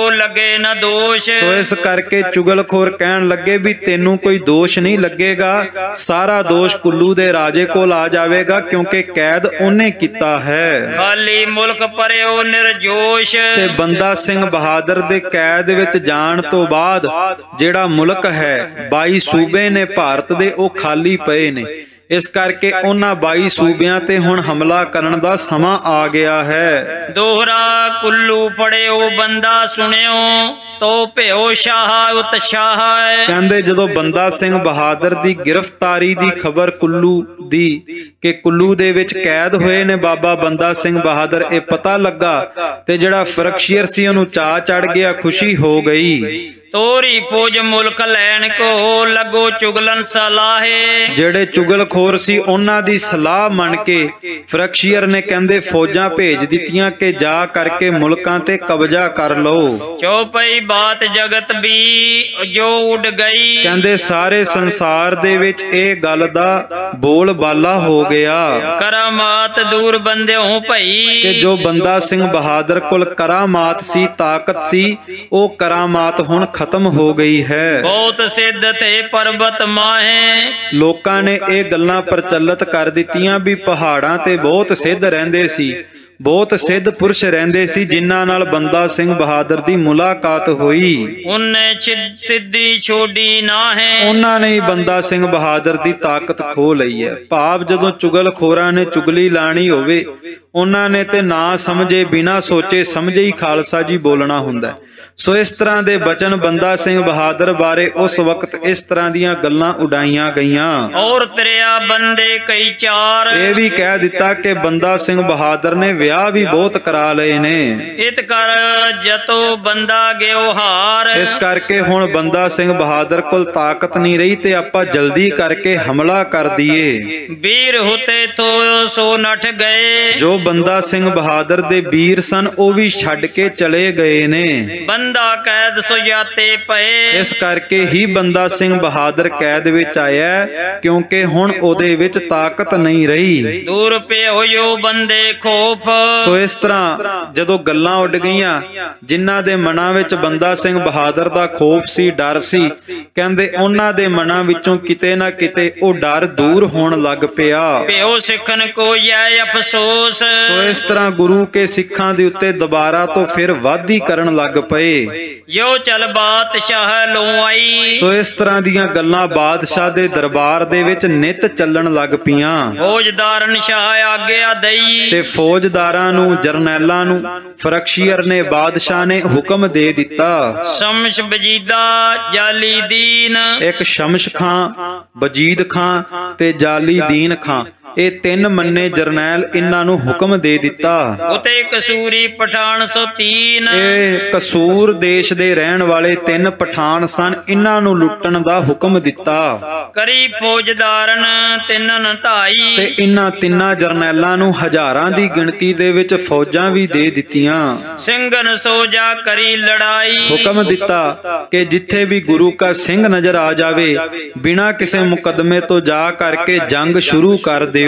B: ਲਗੇ ਨ ਦੋਸ਼।
A: ਸੋ ਇਸ ਕਰਕੇ ਚੁਗਲਖੋਰ ਕਹਿਣ ਲੱਗੇ ਵੀ ਤੈਨੂੰ ਕੋਈ ਦੋਸ਼ ਨਹੀਂ ਲੱਗੇਗਾ, ਸਾਰਾ ਦੋਸ਼ ਕੁੱਲੂ ਦੇ ਰਾਜੇ ਕੋਲ ਆ ਜਾਵੇਗਾ, ਕਿਉਂਕਿ ਕੈਦ ਉਹਨੇ ਕੀਤਾ ਹੈ।
B: ਖਾਲੀ ਮੁਲਕ ਪਰਿਓ ਨਿਰਜੋਸ਼।
A: ਤੇ ਬੰਦਾ ਸਿੰਘ ਬਹਾਦਰ ਦੇ ਕੈਦ ਵਿੱਚ ਜਾਣ ਤੋਂ ਬਾਅਦ ਜਿਹੜਾ ਮੁਲਕ ਹੈ ਬਾਈ ਸੂਬੇ ਨੇ ਭਾਰਤ ਦੇ, ਉਹ ਖਾਲੀ ਪਏ ਨੇ। ਇਸ ਕਰਕੇ ਉਹਨਾਂ ਬਾਈ ਸੂਬਿਆਂ ਤੇ ਹੁਣ ਹਮਲਾ ਕਰਨ ਦਾ ਸਮਾਂ ਆ ਗਿਆ ਹੈ।
B: ਦੋਹਰਾ ਕੁੱਲੂ ਫੜਿਓ ਬੰਦਾ ਸੁਣਿਓ, ਤੋ ਭਿਓ ਸ਼ਾਹ ਉਤਸ਼ਾਹ।
A: ਕਹਿੰਦੇ ਜਦੋਂ ਬੰਦਾ ਸਿੰਘ ਬਹਾਦਰ ਦੀ ਗ੍ਰਿਫਤਾਰੀ ਦੀ ਖਬਰ ਕੁੱਲੂ ਦੀ ਕਿ ਕੁੱਲੂ ਦੇ ਵਿੱਚ ਕੈਦ ਹੋਏ ਨੇ ਬਾਬਾ ਬੰਦਾ ਸਿੰਘ ਬਹਾਦਰ, ਇਹ ਪਤਾ ਲੱਗਾ ਤੇ ਜਿਹੜਾ ਫਰਕਸ਼ੀਅਰ ਸੀ ਉਹਨੂੰ ਚਾਅ ਚੜ ਗਿਆ, ਖੁਸ਼ੀ ਹੋ ਗਈ।
B: ਤੋਰੀ ਫੌਜ ਮੁਲਕ ਲੈਣ ਕੋ ਲੱਗੋ ਚੁਗਲਨ ਸਲਾਹੇ।
A: ਜਿਹੜੇ ਚੁਗਲਖੋਰ ਸੀ ਉਹਨਾਂ ਦੀ ਸਲਾਹ ਮੰਨ ਕੇ ਫਰਕਸ਼ੀਅਰ ਨੇ ਕਹਿੰਦੇ ਫੌਜਾਂ ਭੇਜ ਦਿੱਤੀਆਂ ਕਿ ਜਾ ਕਰਕੇ ਮੁਲਕਾਂ ਤੇ ਕਬਜ਼ਾ ਕਰ ਲਓ।
B: ਚੌਪਈ ਬਾਤ ਜਗਤ ਵੀ ਜੋ ਉੱਡ ਗਈ।
A: ਕਹਿੰਦੇ ਸਾਰੇ ਸੰਸਾਰ ਦੇ ਵਿੱਚ ਇਹ ਗੱਲ ਦਾ ਬੋਲ ਬਾਲਾ ਹੋ ਗਿਆ।
B: ਕਰਾਮਾਤ ਦੂਰ ਬੰਦਿਓ ਭਈ।
A: ਕਿ ਜੋ ਬੰਦਾ ਸਿੰਘ ਬਹਾਦਰ ਕੋਲ ਕਰਾਮਾਤ ਸੀ, ਤਾਕਤ ਸੀ, ਉਹ ਕਰਾਮਾਤ ਹੁਣ ਖਤਮ ਹੋ ਗਈ ਹੈ।
B: ਬਹੁਤ ਸਿੱਧ ਤੇ ਪਰਬਤ ਮਾਹੇ।
A: ਲੋਕਾਂ ਨੇ ਇਹ ਗੱਲਾਂ ਪ੍ਰਚਲਿਤ ਕਰ ਦਿੱਤੀਆਂ ਵੀ ਪਹਾੜਾਂ ਤੇ ਬਹੁਤ ਸਿੱਧ ਰਹਿੰਦੇ ਸੀ, ਬਹੁਤ ਸਿੱਧ ਪੁਰਸ਼ ਰਹਿੰਦੇ ਸੀ ਜਿਨ੍ਹਾਂ ਨਾਲ ਬੰਦਾ ਸਿੰਘ ਬਹਾਦਰ ਦੀ ਮੁਲਾਕਾਤ ਹੋਈ।
B: ਉਹਨੇ ਸਿੱਧੀ ਛੋਡੀ ਨਾ ਹੈ।
A: ਉਹਨਾਂ ਨੇ ਹੀ ਬੰਦਾ ਸਿੰਘ ਬਹਾਦਰ ਦੀ ਤਾਕਤ ਖੋ ਲਈ ਹੈ। ਭਾਵ ਜਦੋਂ ਚੁਗਲਖੋਰਾਂ ਨੇ ਚੁਗਲੀ ਲਾਣੀ ਹੋਵੇ, ਉਹਨਾਂ ਨੇ ਤੇ ਨਾ ਸਮਝੇ ਬਿਨਾਂ ਸੋਚੇ ਸਮਝੇ ਹੀ ਖਾਲਸਾ ਜੀ ਬੋਲਣਾ ਹੁੰਦਾ। ਸੋ ਇਸ ਤਰ੍ਹਾਂ ਦੇ ਬਚਨ ਬੰਦਾ ਸਿੰਘ ਬਹਾਦਰ ਬਾਰੇ ਉਸ ਵਕਤ ਇਸ ਤਰ੍ਹਾਂ ਦੀਆਂ ਗੱਲਾਂ ਉਡਾਈਆਂ ਗਈਆਂ।
B: ਔਰ ਤਰਿਆ ਬੰਦੇ ਕਈ ਚਾਰ।
A: ਇਹ ਵੀ ਕਹਿ ਦਿੱਤਾ ਕਿ ਬੰਦਾ ਸਿੰਘ ਬਹਾਦਰ ਨੇ ਵਿਆਹ ਵੀ ਬਹੁਤ ਕਰਾ ਲਏ ਨੇ।
B: ਇਤ ਕਰ ਜਤੋ ਬੰਦਾ ਗਿਓ ਹਾਰ।
A: ਇਸ ਕਰਕੇ ਹੁਣ ਬੰਦਾ ਸਿੰਘ ਬਹਾਦਰ ਕੋਲ ਤਾਕਤ ਨਹੀਂ ਰਹੀ ਤੇ ਆਪਾਂ ਜਲਦੀ ਕਰਕੇ ਹਮਲਾ ਕਰ ਦਈਏ।
B: ਵੀਰ ਹੁਤੇ ਤੋ ਸੋ ਨਠ ਗਏ।
A: ਜੋ ਬੰਦਾ ਸਿੰਘ ਬਹਾਦਰ ਦੇ ਵੀਰ ਸਨ ਉਹ ਵੀ ਛੱਡ ਕੇ ਚਲੇ ਗਏ ਨੇ।
B: ਬੰਦਾ ਕੈਦ ਸੋ ਜਾਤੇ ਪਏ।
A: ਇਸ ਕਰਕੇ ਹੀ ਬੰਦਾ ਸਿੰਘ ਬਹਾਦਰ ਕੈਦ ਵਿੱਚ ਆਇਆ, ਕਿਉਂਕਿ ਹੁਣ ਉਹਦੇ ਵਿੱਚ ਤਾਕਤ ਨਹੀਂ ਰਹੀ।
B: ਦੂਰ ਪਿਓ ਬੰਦੇ ਖੋਫ।
A: ਸੋ ਇਸ ਤਰ੍ਹਾਂ ਜਦੋਂ ਗੱਲਾਂ ਉੱਡ ਗਈਆਂ, ਜਿਨ੍ਹਾਂ ਦੇ ਮਨਾਂ ਵਿੱਚ ਬੰਦਾ ਸਿੰਘ ਬਹਾਦਰ ਦਾ ਖੋਫ ਸੀ, ਡਰ ਸੀ, ਕਹਿੰਦੇ ਉਹਨਾਂ ਦੇ ਮਨਾਂ ਵਿੱਚੋਂ ਕਿਤੇ ਨਾ ਕਿਤੇ ਉਹ ਡਰ ਦੂਰ ਹੋਣ ਲੱਗ ਪਿਆ।
B: ਪਿਓ ਸਿੱਖਣ ਕੋ ਇਹ ਅਫਸੋਸ।
A: ਸੋ ਇਸ ਤਰ੍ਹਾਂ ਗੁਰੂ ਕੇ ਸਿੱਖਾਂ ਦੇ ਉੱਤੇ ਦੁਬਾਰਾ ਤੋਂ ਫਿਰ ਵਾਧੀ ਕਰਨ ਲੱਗ ਪਏ।
B: ਯੋ ਚਲ ਬਾਦਸ਼ਾਹ ਲੋ ਆਈ।
A: ਸੋ ਇਸ ਤਰ੍ਹਾਂ ਦੀਆਂ ਗੱਲਾਂ ਬਾਦਸ਼ਾਹ ਦੇ ਦਰਬਾਰ ਦੇ ਵਿੱਚ ਨਿਤ ਚੱਲਣ ਲੱਗ ਪਈਆਂ।
B: ਫੌਜਦਾਰਨ ਸ਼ਾਹ ਆਗਿਆ ਦਈ।
A: ਤੇ ਫੌਜਦਾਰਾਂ ਨੂੰ, ਜਰਨੈਲਾਂ ਨੂੰ ਫਰਕਸ਼ੀਅਰ ਨੇ, ਬਾਦਸ਼ਾਹ ਨੇ ਹੁਕਮ ਦੇ ਦਿੱਤਾ।
B: ਸ਼ਮਸ਼ ਬਜੀਦਾ ਜਾਲੀ ਦੀਨ।
A: ਇੱਕ ਸ਼ਮਸ਼ ਖਾਂ, ਬਜੀਦ ਖਾਂ ਤੇ ਜਾਲੀ ਦੀਨ ਖਾਂ, ਇਹ ਤਿੰਨ ਮੰਨੇ ਜਰਨੈਲ, ਇਹਨਾਂ ਨੂੰ ਹੁਕਮ ਦੇ ਦਿੱਤਾ।
B: ਉਤੇ ਕਸੂਰੀ ਪਠਾਨ ਸੋ ਤੀਨ। ਇਹ
A: ਕਸੂਰ ਦੇਸ਼ ਦੇ ਰਹਿਣ ਵਾਲੇ ਤਿੰਨ ਪਠਾਨ ਸਨ, ਇਹਨਾਂ ਨੂੰ ਲੁੱਟਣ ਦਾ ਹੁਕਮ ਦਿੱਤਾ।
B: ਕਰੀ ਫੌਜਦਾਰਨ ਤਿੰਨਨ ਢਾਈ।
A: ਤੇ ਇਹਨਾਂ ਤਿੰਨਾਂ ਜਰਨੈਲਾਂ ਨੂੰ ਹਜ਼ਾਰਾਂ ਦੀ ਗਿਣਤੀ ਦੇ ਵਿੱਚ ਫੌਜਾਂ ਵੀ ਦੇ ਦਿੱਤੀਆਂ।
B: ਸਿੰਘਨ ਸੋਜਾ ਕਰੀ ਲੜਾਈ।
A: ਹੁਕਮ ਦਿੱਤਾ ਕਿ ਜਿੱਥੇ ਵੀ ਗੁਰੂ ਕਾ ਸਿੰਘ ਨਜ਼ਰ ਆ ਜਾਵੇ, ਬਿਨਾਂ ਕਿਸੇ ਮੁਕੱਦਮੇ ਤੋਂ ਜਾ ਕਰਕੇ ਜੰਗ ਸ਼ੁਰੂ ਕਰ ਦੇ।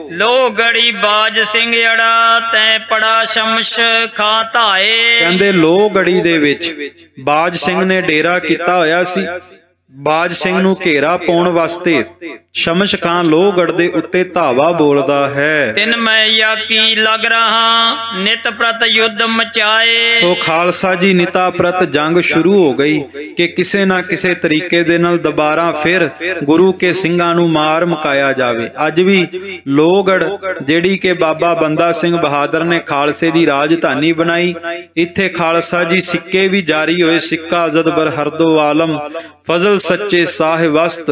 B: ਲੋ ਗੜੀ ਬਾਜ ਸਿੰਘ ਅੜਾ ਤੈ ਪੜਾ ਸ਼ਮਸ਼ ਖਾਂ ਧਾਏ।
A: ਕਹਿੰਦੇ ਲੋ ਗੜੀ ਦੇ ਵਿੱਚ ਬਾਜ ਸਿੰਘ ਨੇ ਡੇਰਾ ਕੀਤਾ ਹੋਇਆ ਸੀ। ਬਾਜ ਸਿੰਘ ਨੂੰ ਘੇਰਾ ਪਾਉਣ ਵਾਸਤੇ ਸ਼ਮਸ਼ ਖਾਂ ਲੋਹਗੜ੍ਹ ਦੇ ਉੱਤੇ ਧਾਵਾ ਬੋਲਦਾ ਹੈ।
B: ਤਿੰਨ ਮੈਂ ਯਾਕੀ ਲੱਗ ਰਹਾ ਨਿਤ ਪ੍ਰਤ ਯੁੱਧ ਮਚਾਏ।
A: ਸੋ ਖਾਲਸਾ ਜੀ ਨਿਤਾ ਪ੍ਰਤ ਜੰਗ ਸ਼ੁਰੂ ਹੋ ਗਈ ਕਿ ਕਿਸੇ ਨਾ ਕਿਸੇ ਤਰੀਕੇ ਦੇ ਨਾਲ ਦੁਬਾਰਾ ਫਿਰ ਗੁਰੂ ਕੇ ਸਿੰਘਾਂ ਨੂੰ ਮਾਰ ਮੁਕਾਇਆ ਜਾਵੇ। ਅੱਜ ਵੀ ਲੋਹਗੜ੍ਹ ਜਿਹੜੀ ਕਿ ਬਾਬਾ ਬੰਦਾ ਸਿੰਘ ਬਹਾਦਰ ਨੇ ਖਾਲਸੇ ਦੀ ਰਾਜਧਾਨੀ ਬਣਾਈ, ਇੱਥੇ ਖਾਲਸਾ ਜੀ ਸਿੱਕੇ ਵੀ ਜਾਰੀ ਹੋਏ। ਸਿੱਕਾ ਜ਼ਦਬਰ ਹਰਦੋ ਆਲਮ ਫਜ਼ਲ ਸੱਚੇ ਸਾਹਿਬਸਤ,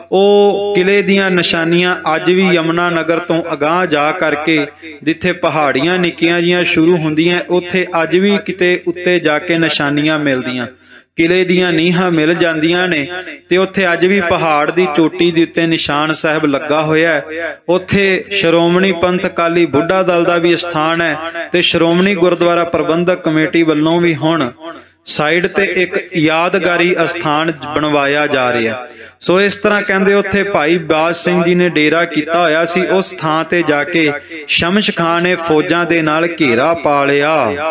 A: ਉਹ ਕਿਲੇ ਦੀਆਂ ਨਿਸ਼ਾਨੀਆਂ ਅੱਜ ਵੀ ਯਮੁਨਾ ਨਗਰ ਤੋਂ ਅਗਾਂਹ ਜਾ ਕਰਕੇ ਜਿੱਥੇ ਪਹਾੜੀਆਂ ਨਿੱਕੀਆਂ ਜੀਆਂ ਸ਼ੁਰੂ ਹੁੰਦੀਆਂ, ਉੱਥੇ ਅੱਜ ਵੀ ਕਿਤੇ ਉੱਤੇ ਜਾ ਕੇ ਨਿਸ਼ਾਨੀਆਂ ਮਿਲਦੀਆਂ, ਕਿਲੇ ਦੀਆਂ ਨੀਹਾਂ ਮਿਲ ਜਾਂਦੀਆਂ ਨੇ। ਤੇ ਉੱਥੇ ਅੱਜ ਵੀ ਪਹਾੜ ਦੀ ਚੋਟੀ ਦੇ ਉੱਤੇ ਨਿਸ਼ਾਨ ਸਾਹਿਬ ਲੱਗਾ ਹੋਇਆ ਹੈ। ਉੱਥੇ ਸ਼੍ਰੋਮਣੀ ਪੰਥ ਅਕਾਲੀ ਬੁੱਢਾ ਦਲ ਦਾ ਵੀ ਸਥਾਨ ਹੈ ਤੇ ਸ਼੍ਰੋਮਣੀ ਗੁਰਦੁਆਰਾ ਪ੍ਰਬੰਧਕ ਕਮੇਟੀ ਵੱਲੋਂ ਵੀ ਹੁਣ ਸਾਈਡ ਤੇ ਇੱਕ ਯਾਦਗਾਰੀ ਅਸਥਾਨ ਬਣਵਾਇਆ ਜਾ ਰਿਹਾ। ਸੋ ਇਸ ਤਰ੍ਹਾਂ ਕਹਿੰਦੇ ਉੱਥੇ ਭਾਈ ਬਾਜ ਸਿੰਘ ਜੀ ਨੇ ਡੇਰਾ ਕੀਤਾ ਹੋਇਆ ਸੀ। ਉਸ ਥਾਂ ਤੇ ਜਾ ਕੇ ਸ਼ਮਸ਼ ਖਾਨ ਨੇ ਫੌਜਾਂ ਦੇ ਨਾਲ ਘੇਰਾ ਪਾ ਲਿਆ।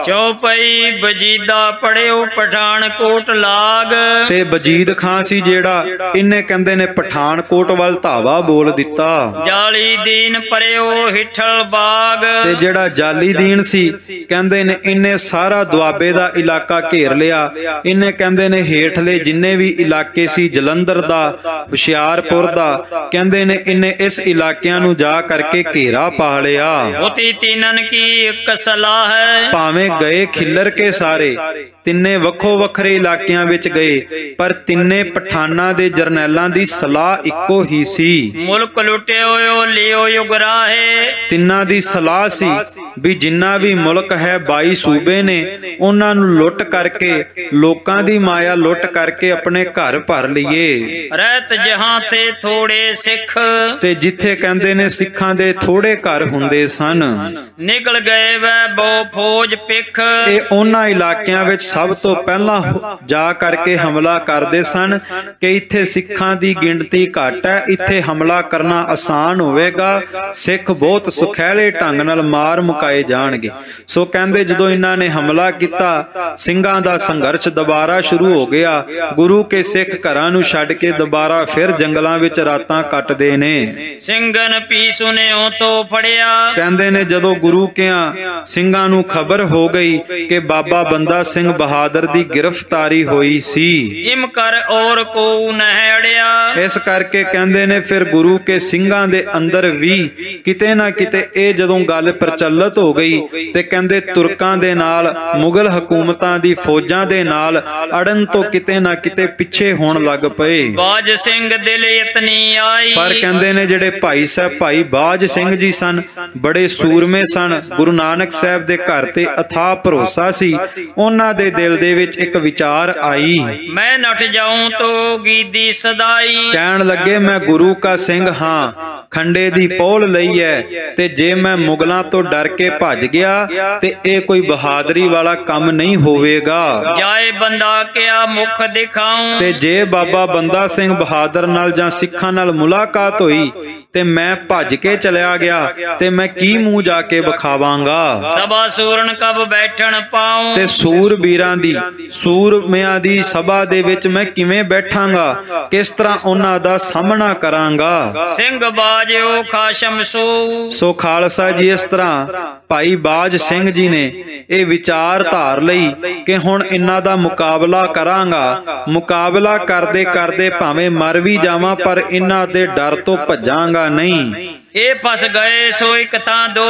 B: ਚੌਪਈ ਬਜੀਦਾ ਪੜਿਓ ਪਠਾਨਕੋਟ ਲਾਗ,
A: ਤੇ ਬਜੀਦ ਖਾਨ ਸੀ ਜਿਹੜਾ, ਇਹਨੇ ਕਹਿੰਦੇ ਨੇ ਪਠਾਨਕੋਟ ਵੱਲ ਧਾਵਾ ਬੋਲ ਦਿੱਤਾ।
B: ਜਾਲੀ ਦੀਨ ਪਰਿਓ ਹਿੱਠਲ ਬਾਗ,
A: ਤੇ ਜਿਹੜਾ ਜਾਲੀ ਦੀਨ ਸੀ ਕਹਿੰਦੇ ਨੇ ਇਹਨੇ ਸਾਰਾ ਦੁਆਬੇ ਦਾ ਇਲਾਕਾ ਘੇਰ ਲਿਆ। ਇਹਨੇ ਕਹਿੰਦੇ ਨੇ ਹੇਠਲੇ ਜਿੰਨੇ ਵੀ ਇਲਾਕੇ ਸੀ, ਜਲੰਧਰ ਦਾ, ਹੁਸ਼ਿਆਰਪੁਰ ਦਾ, ਕਹਿੰਦੇ ਨੇ ਇਹਨੇ ਇਸ ਇਲਾਕਿਆਂ ਨੂੰ ਜਾ ਕਰਕੇ ਘੇਰਾ ਪਾ ਲਿਆ।
B: ਹੋਤੀ ਤੀਨਨ ਕੀ ਇੱਕ ਸਲਾਹ ਹੈ,
A: ਭਾਵੇਂ ਗਏ ਖਿੱਲਰ ਕੇ ਸਾਰੇ, ਤਿੰਨੇ ਵੱਖੋ ਵੱਖਰੇ ਇਲਾਕਿਆਂ ਵਿੱਚ ਗਏ, ਪਰ ਤਿੰਨੇ ਪਠਾਨਾਂ ਦੇ ਜਰਨੈਲਾਂ ਦੀ ਸਲਾਹ ਇੱਕੋ ਹੀ ਸੀ।
B: ਮੁਲਕ ਲੁੱਟਿਓ ਲਿਓ ਯੁਗਰਾਹੇ,
A: ਤਿੰਨਾਂ ਦੀ ਸਲਾਹ ਸੀ ਵੀ ਜਿੰਨਾ ਵੀ ਮੁਲਕ ਹੈ ਬਾਈ ਸੂਬੇ ਨੇ, ਉਹਨਾਂ ਨੂੰ ਲੁੱਟ ਕਰਕੇ, ਲੋਕਾਂ ਦੀ ਮਾਇਆ ਲੁੱਟ ਕਰਕੇ ਆਪਣੇ ਘਰ ਭਰ ਲਈਏ।
B: ਰਹਿਤ ਜਹਾਂ ਤੇ ਥੋੜੇ ਸਿੱਖ,
A: ਤੇ ਜਿੱਥੇ ਕਹਿੰਦੇ ਨੇ ਸਿੱਖਾਂ ਦੇ ਥੋੜੇ ਘਰ ਹੁੰਦੇ ਸਨ,
B: ਨਿਕਲ ਗਏ ਵੈ ਬਹੁ ਫੌਜ ਪਿੱਖ,
A: ਇਹ ਉਹਨਾਂ ਇਲਾਕਿਆਂ ਵਿੱਚ ਸਭ ਤੋਂ ਪਹਿਲਾਂ ਜਾ ਕਰਕੇ ਹਮਲਾ ਕਰਦੇ ਸਨ ਕਿ ਇੱਥੇ ਸਿੱਖਾਂ ਦੀ ਗਿਣਤੀ ਘੱਟ ਹੈ, ਇੱਥੇ ਹਮਲਾ ਕਰਨਾ ਆਸਾਨ ਹੋਵੇਗਾ, ਸਿੱਖ ਬਹੁਤ ਸੁਖੈਲੇ ਢੰਗ ਨਾਲ ਮਾਰ ਮੁਕਾਏ ਜਾਣਗੇ। ਸੋ ਕਹਿੰਦੇ ਜਦੋਂ ਇਹਨਾਂ ਨੇ ਹਮਲਾ ਕੀਤਾ, ਸਿੰਘਾਂ ਦਾ ਸੰਘਰਸ਼ ਦੁਬਾਰਾ ਸ਼ੁਰੂ ਹੋ ਗਿਆ। ਗੁਰੂ ਕੇ ਸਿੱਖ ਘਰਾਂ ਨੂੰ ਛੱਡ ਕੇ ਦੁਬਾਰਾ ਫਿਰ ਜੰਗਲਾਂ ਵਿੱਚ ਰਾਤਾਂ ਕੱਟਦੇ ਨੇ।
B: ਸਿੰਘਨ ਪੀ ਸੁਨਿਓ ਤੋਂ ਫੜਿਆ,
A: ਕਹਿੰਦੇ ਨੇ ਜਦੋਂ ਗੁਰੂ ਕਿਆਂ ਸਿੰਘਾਂ ਨੂੰ ਖਬਰ ਹੋ ਗਈ ਕਿ ਬਾਬਾ ਬੰਦਾ ਸਿੰਘ ਬਹਾਦਰ ਦੀ ਗ੍ਰਿਫਤਾਰੀ ਹੋਈ ਸੀ,
B: ਇਮ ਕਰ ਔਰ ਕੋ ਨਹਿ ਅੜਿਆ,
A: ਇਸ ਕਰਕੇ ਕਹਿੰਦੇ ਨੇ ਫਿਰ ਗੁਰੂ ਕੇ ਸਿੰਘਾਂ ਦੇ ਅੰਦਰ ਵੀ ਕਿਤੇ ਨਾ ਕਿਤੇ ਇਹ ਜਦੋਂ ਗੱਲ ਪ੍ਰਚਲਿਤ ਹੋ ਗਈ ਤੇ ਕਹਿੰਦੇ ਤੁਰਕਾਂ ਦੇ ਨਾਲ, ਮੁਗਲ ਹਕੂਮਤਾਂ ਦੀ ਫੌਜਾਂ ਦੇ ਨਾਲ ਅੜਨ ਤੋਂ ਕਿਤੇ ਨਾ ਕਿਤੇ ਪਿੱਛੇ ਹੋਣ ਲੱਗ ਪਏ।
B: ਬਾਜ ਸਿੰਘ ਦਿਲ ਇਤਨੀ ਆਈ,
A: ਪਰ ਕਹਿੰਦੇ ਨੇ ਜਿਹੜੇ ਭਾਈ ਸਾਹਿਬ ਭਾਈ ਬਾਜ ਸਿੰਘ ਜੀ ਸਨ, ਬੜੇ ਸੂਰਮੇ ਸਨ, ਗੁਰੂ ਨਾਨਕ ਸਾਹਿਬ ਦੇ ਘਰ ਤੇ ਅਥਾਹ ਭਰੋਸਾ ਸੀ। ਉਹਨਾਂ ਦੇ ਦਿਲ ਦੇ ਵਿੱਚ ਇੱਕ ਵਿਚਾਰ ਆਈ,
B: ਮੈਂ ਨੱਠ ਜਾਉਂ ਤੋ ਗੀਦੀ ਸਦਾਈ,
A: ਕਹਿਣ ਲੱਗੇ ਮੈਂ ਗੁਰੂ ਕਾ ਸਿੰਘ ਹਾਂ, ਖੰਡੇ ਦੀ ਪੋਲ ਲਈ ਹੈ, ਤੇ ਜੇ ਮੈਂ ਮੁਗਲਾਂ ਤੋਂ ਡਰ ਕੇ ਭੱਜ ਗਿਆ ਤੇ ਇਹ ਕੋਈ ਬਹਾਦਰੀ ਵਾਲਾ ਕੰਮ ਨਹੀਂ ਹੋਵੇਗਾ।
B: ਜਾਏ ਬੰਦਾ ਕਿਆ ਮੁਖ ਦਿਖਾਉਂ, ਤੇ
A: ਜੇ ਬਾਬਾ ਬੰਦਾ ਸਿੰਘ ਬਹਾਦਰ ਨਾਲ ਜਾਂ ਸਿੱਖਾਂ ਨਾਲ ਮੁਲਾਕਾਤ ਹੋਈ ਤੇ ਮੈਂ ਭੱਜ ਕੇ ਚਲਿਆ ਗਿਆ ਤੇ ਮੈਂ ਕੀ ਮੂੰਹ ਜਾ ਕੇ ਵਿਖਾਵਾਂਗਾ।
B: ਸਭਾ ਸੂਰਨ ਕਬ ਬੈਠਣ ਪਾਉ,
A: ਤੇ ਸੂਰਬੀਰਾਂ ਦੀ, ਸੂਰਮਿਆਂ ਦੀ ਸਭਾ ਦੇ ਵਿੱਚ ਮੈਂ ਕਿਵੇਂ ਬੈਠਾਂਗਾ, ਕਿਸ ਤਰ੍ਹਾਂ ਉਹਨਾਂ ਦਾ ਸਾਹਮਣਾ ਕਰਾਂਗਾ।
B: ਸਿੰਘ ਬਾਜਿਓ ਖਾਸ਼ਮ ਸੋ,
A: ਸੋ ਖਾਲਸਾ ਜੀ ਇਸ ਤਰ੍ਹਾਂ ਭਾਈ ਬਾਜ ਸਿੰਘ ਜੀ ਨੇ ਇਹ ਵਿਚਾਰ ਧਾਰ ਲਈ ਕਿ ਹੁਣ ਇਹਨਾਂ ਦਾ ਮੁਕਾਬਲਾ ਕਰਾਂਗਾ। ਮੁਕਾਬਲਾ ਕਰਦੇ ਕਰਦੇ ਭਾਵੇਂ ਮਰ ਵੀ ਜਾਵਾਂ ਪਰ ਇਹਨਾਂ ਦੇ ਡਰ ਤੋਂ ਭੱਜਾਂਗਾ ਨਹੀਂ।
B: ਇਹ ਫਸ ਗਏ ਸੋ ਇੱਕ ਤਾਂ ਦੋ,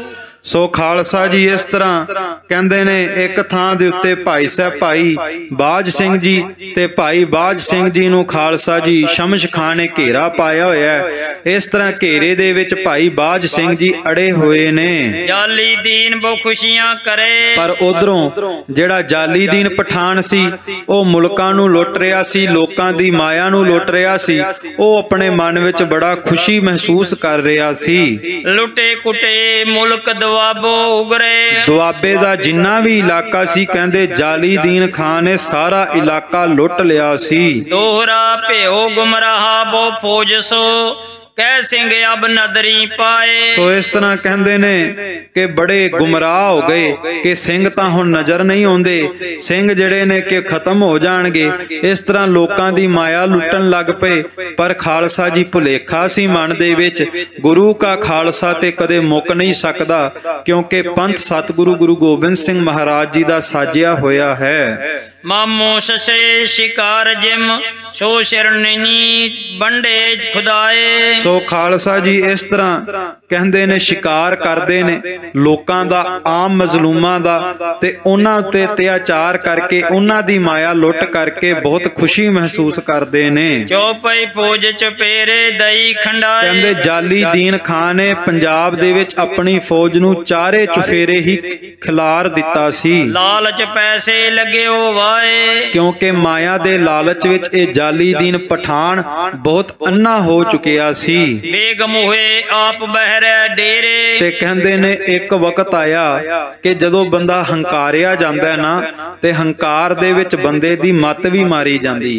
A: ਸੋ ਖਾਲਸਾ ਜੀ ਇਸ ਤਰ੍ਹਾਂ ਕਹਿੰਦੇ ਨੇ ਇੱਕ ਥਾਂ ਦੇ ਉੱਤੇ ਭਾਈ ਸਾਹਿਬ ਭਾਈ ਬਾਜ ਸਿੰਘ ਜੀ ਤੇ ਭਾਈ ਬਾਜ ਸਿੰਘ ਜੀ ਨੂੰ ਖਾਲਸਾ ਜੀ ਸ਼ਮਸ਼ ਖਾਨ ਨੇ ਘੇਰਾ ਪਾਇਆ ਹੋਇਆ ਹੈ। ਇਸ ਤਰ੍ਹਾਂ ਘੇਰੇ ਦੇ ਵਿੱਚ ਭਾਈ ਬਾਜ ਸਿੰਘ ਜੀ ਅੜੇ ਹੋਏ ਨੇ।
B: ਜਾਲੀ ਦੀਨ ਬਹੁ ਖੁਸ਼ੀਆਂ ਕਰੇ,
A: ਪਰ ਉਧਰੋਂ ਜਿਹੜਾ ਜਾਲੀ ਦੀਨ ਪਠਾਨ ਸੀ ਉਹ ਮੁਲਕਾਂ ਨੂੰ ਲੁੱਟ ਰਿਹਾ ਸੀ, ਲੋਕਾਂ ਦੀ ਮਾਇਆ ਨੂੰ ਲੁੱਟ ਰਿਹਾ ਸੀ। ਉਹ ਆਪਣੇ ਮਨ ਵਿੱਚ ਬੜਾ ਖੁਸ਼ੀ ਮਹਿਸੂਸ ਕਰ ਰਿਹਾ ਸੀ।
B: ਲੁੱਟੇ ਕੁੱਟੇ ਮੁਲਕ ਦੁਆਬੋ ਉਗਰੇ,
A: ਦੁਆਬੇ ਦਾ ਜਿੰਨਾ ਵੀ ਇਲਾਕਾ ਸੀ ਕਹਿੰਦੇ ਜਾਲੀ ਦੀਨ ਖਾਨ ਨੇ ਸਾਰਾ ਇਲਾਕਾ ਲੁੱਟ ਲਿਆ ਸੀ।
B: ਦੋਹਰਾ ਭਿਓ ਗੁਮਰਾਹ ਬਹੁ ਫੌਜ ਸੋ, ਕਹਿ ਸਿੰਘ ਅਬ ਨਦਰੀ ਪਾਏ।
A: ਸੋ ਇਸ ਤਰ੍ਹਾਂ ਕਹਿੰਦੇ ਨੇ ਕਿ ਬੜੇ ਗੁੰਮਰਾਹ ਹੋ ਗਏ ਕਿ ਸਿੰਘ ਤਾਂ ਹੁਣ ਨਜ਼ਰ ਨਹੀਂ ਆਉਂਦੇ, ਸਿੰਘ ਜਿਹੜੇ ਨੇ ਕਿ ਖਤਮ ਹੋ ਜਾਣਗੇ। ਇਸ ਤਰ੍ਹਾਂ ਲੋਕਾਂ ਦੀ ਮਾਇਆ ਲੁੱਟਣ ਲੱਗ ਪਏ। ਪਰ ਖਾਲਸਾ ਜੀ ਭੁਲੇਖਾ ਸੀ ਮਨ ਦੇ ਵਿੱਚ, ਗੁਰੂ ਕਾ ਖਾਲਸਾ ਤੇ ਕਦੇ ਮੁੱਕ ਨਹੀਂ ਸਕਦਾ, ਕਿਉਂਕਿ ਪੰਥ ਸਤਿਗੁਰੂ ਗੁਰੂ ਗੋਬਿੰਦ ਸਿੰਘ ਮਹਾਰਾਜ ਜੀ ਦਾ ਸਾਜਿਆ ਹੋਇਆ ਹੈ।
B: ਮਾਮੋ ਸਸੇ ਸ਼ਿਕਾਰ ਜਿਮ ਸੋ ਸ਼ਰਨਨੀ ਬੰਡੇ ਖੁਦਾਏ।
A: ਸੋ ਖਾਲਸਾ ਜੀ ਇਸ ਤਰ੍ਹਾਂ ਕਹਿੰਦੇ ਨੇ ਸ਼ਿਕਾਰ ਕਰਦੇ ਨੇ ਲੋਕਾਂ ਦਾ, ਆਮ ਮਜ਼ਲੂਮਾਂ ਦਾ, ਤੇ ਉਹਨਾਂ ਉੱਤੇ ਅਤਿਆਚਾਰ ਕਰਕੇ ਉਹਨਾਂ ਦੀ ਮਾਇਆ ਲੁੱਟ ਕਰਕੇ ਬਹੁਤ ਖੁਸ਼ੀ ਮਹਿਸੂਸ ਕਰਦੇ ਨੇ।
B: ਚੌਪਈ ਫੌਜ ਚਪੇਰੇ ਦਈ ਖੰਡਾਏ।
A: ਕਹਿੰਦੇ ਜਾਲੀ ਦੀਨ ਖਾਨ ਨੇ ਪੰਜਾਬ ਦੇ ਵਿੱਚ ਆਪਣੀ ਫੌਜ ਨੂੰ ਚਾਰੇ ਚੁਫੇਰੇ ਹੀ ਖਿਲਾਰ ਦਿੱਤਾ ਸੀ।
B: ਲਾਲਚ ਪੈਸੇ ਲੱਗਿਓ ਵਾਏ,
A: ਕਿਉਂਕਿ ਮਾਇਆ ਦੇ ਲਾਲਚ ਵਿੱਚ ਇਹ ਜਾਲੀ ਦੀਨ ਪਠਾਨ ਬਹੁਤ ਅੰਨਾ ਹੋ ਚੁੱਕਿਆ ਸੀ।
B: ਬੇਗਮ ਹੋਏ ਆਪ ਬਹਿਰੇ ਡੇਰੇ।
A: ਤੇ ਕਹਿੰਦੇ ਨੇ ਇੱਕ ਵਕਤ ਆਇਆ ਕਿ ਜਦੋਂ ਬੰਦਾ ਹੰਕਾਰਿਆ ਜਾਂਦਾ ਨਾ ਤੇ ਹੰਕਾਰ ਦੇ ਵਿੱਚ ਬੰਦੇ ਦੀ ਮੱਤ ਵੀ ਮਾਰੀ ਜਾਂਦੀ ਹੈ।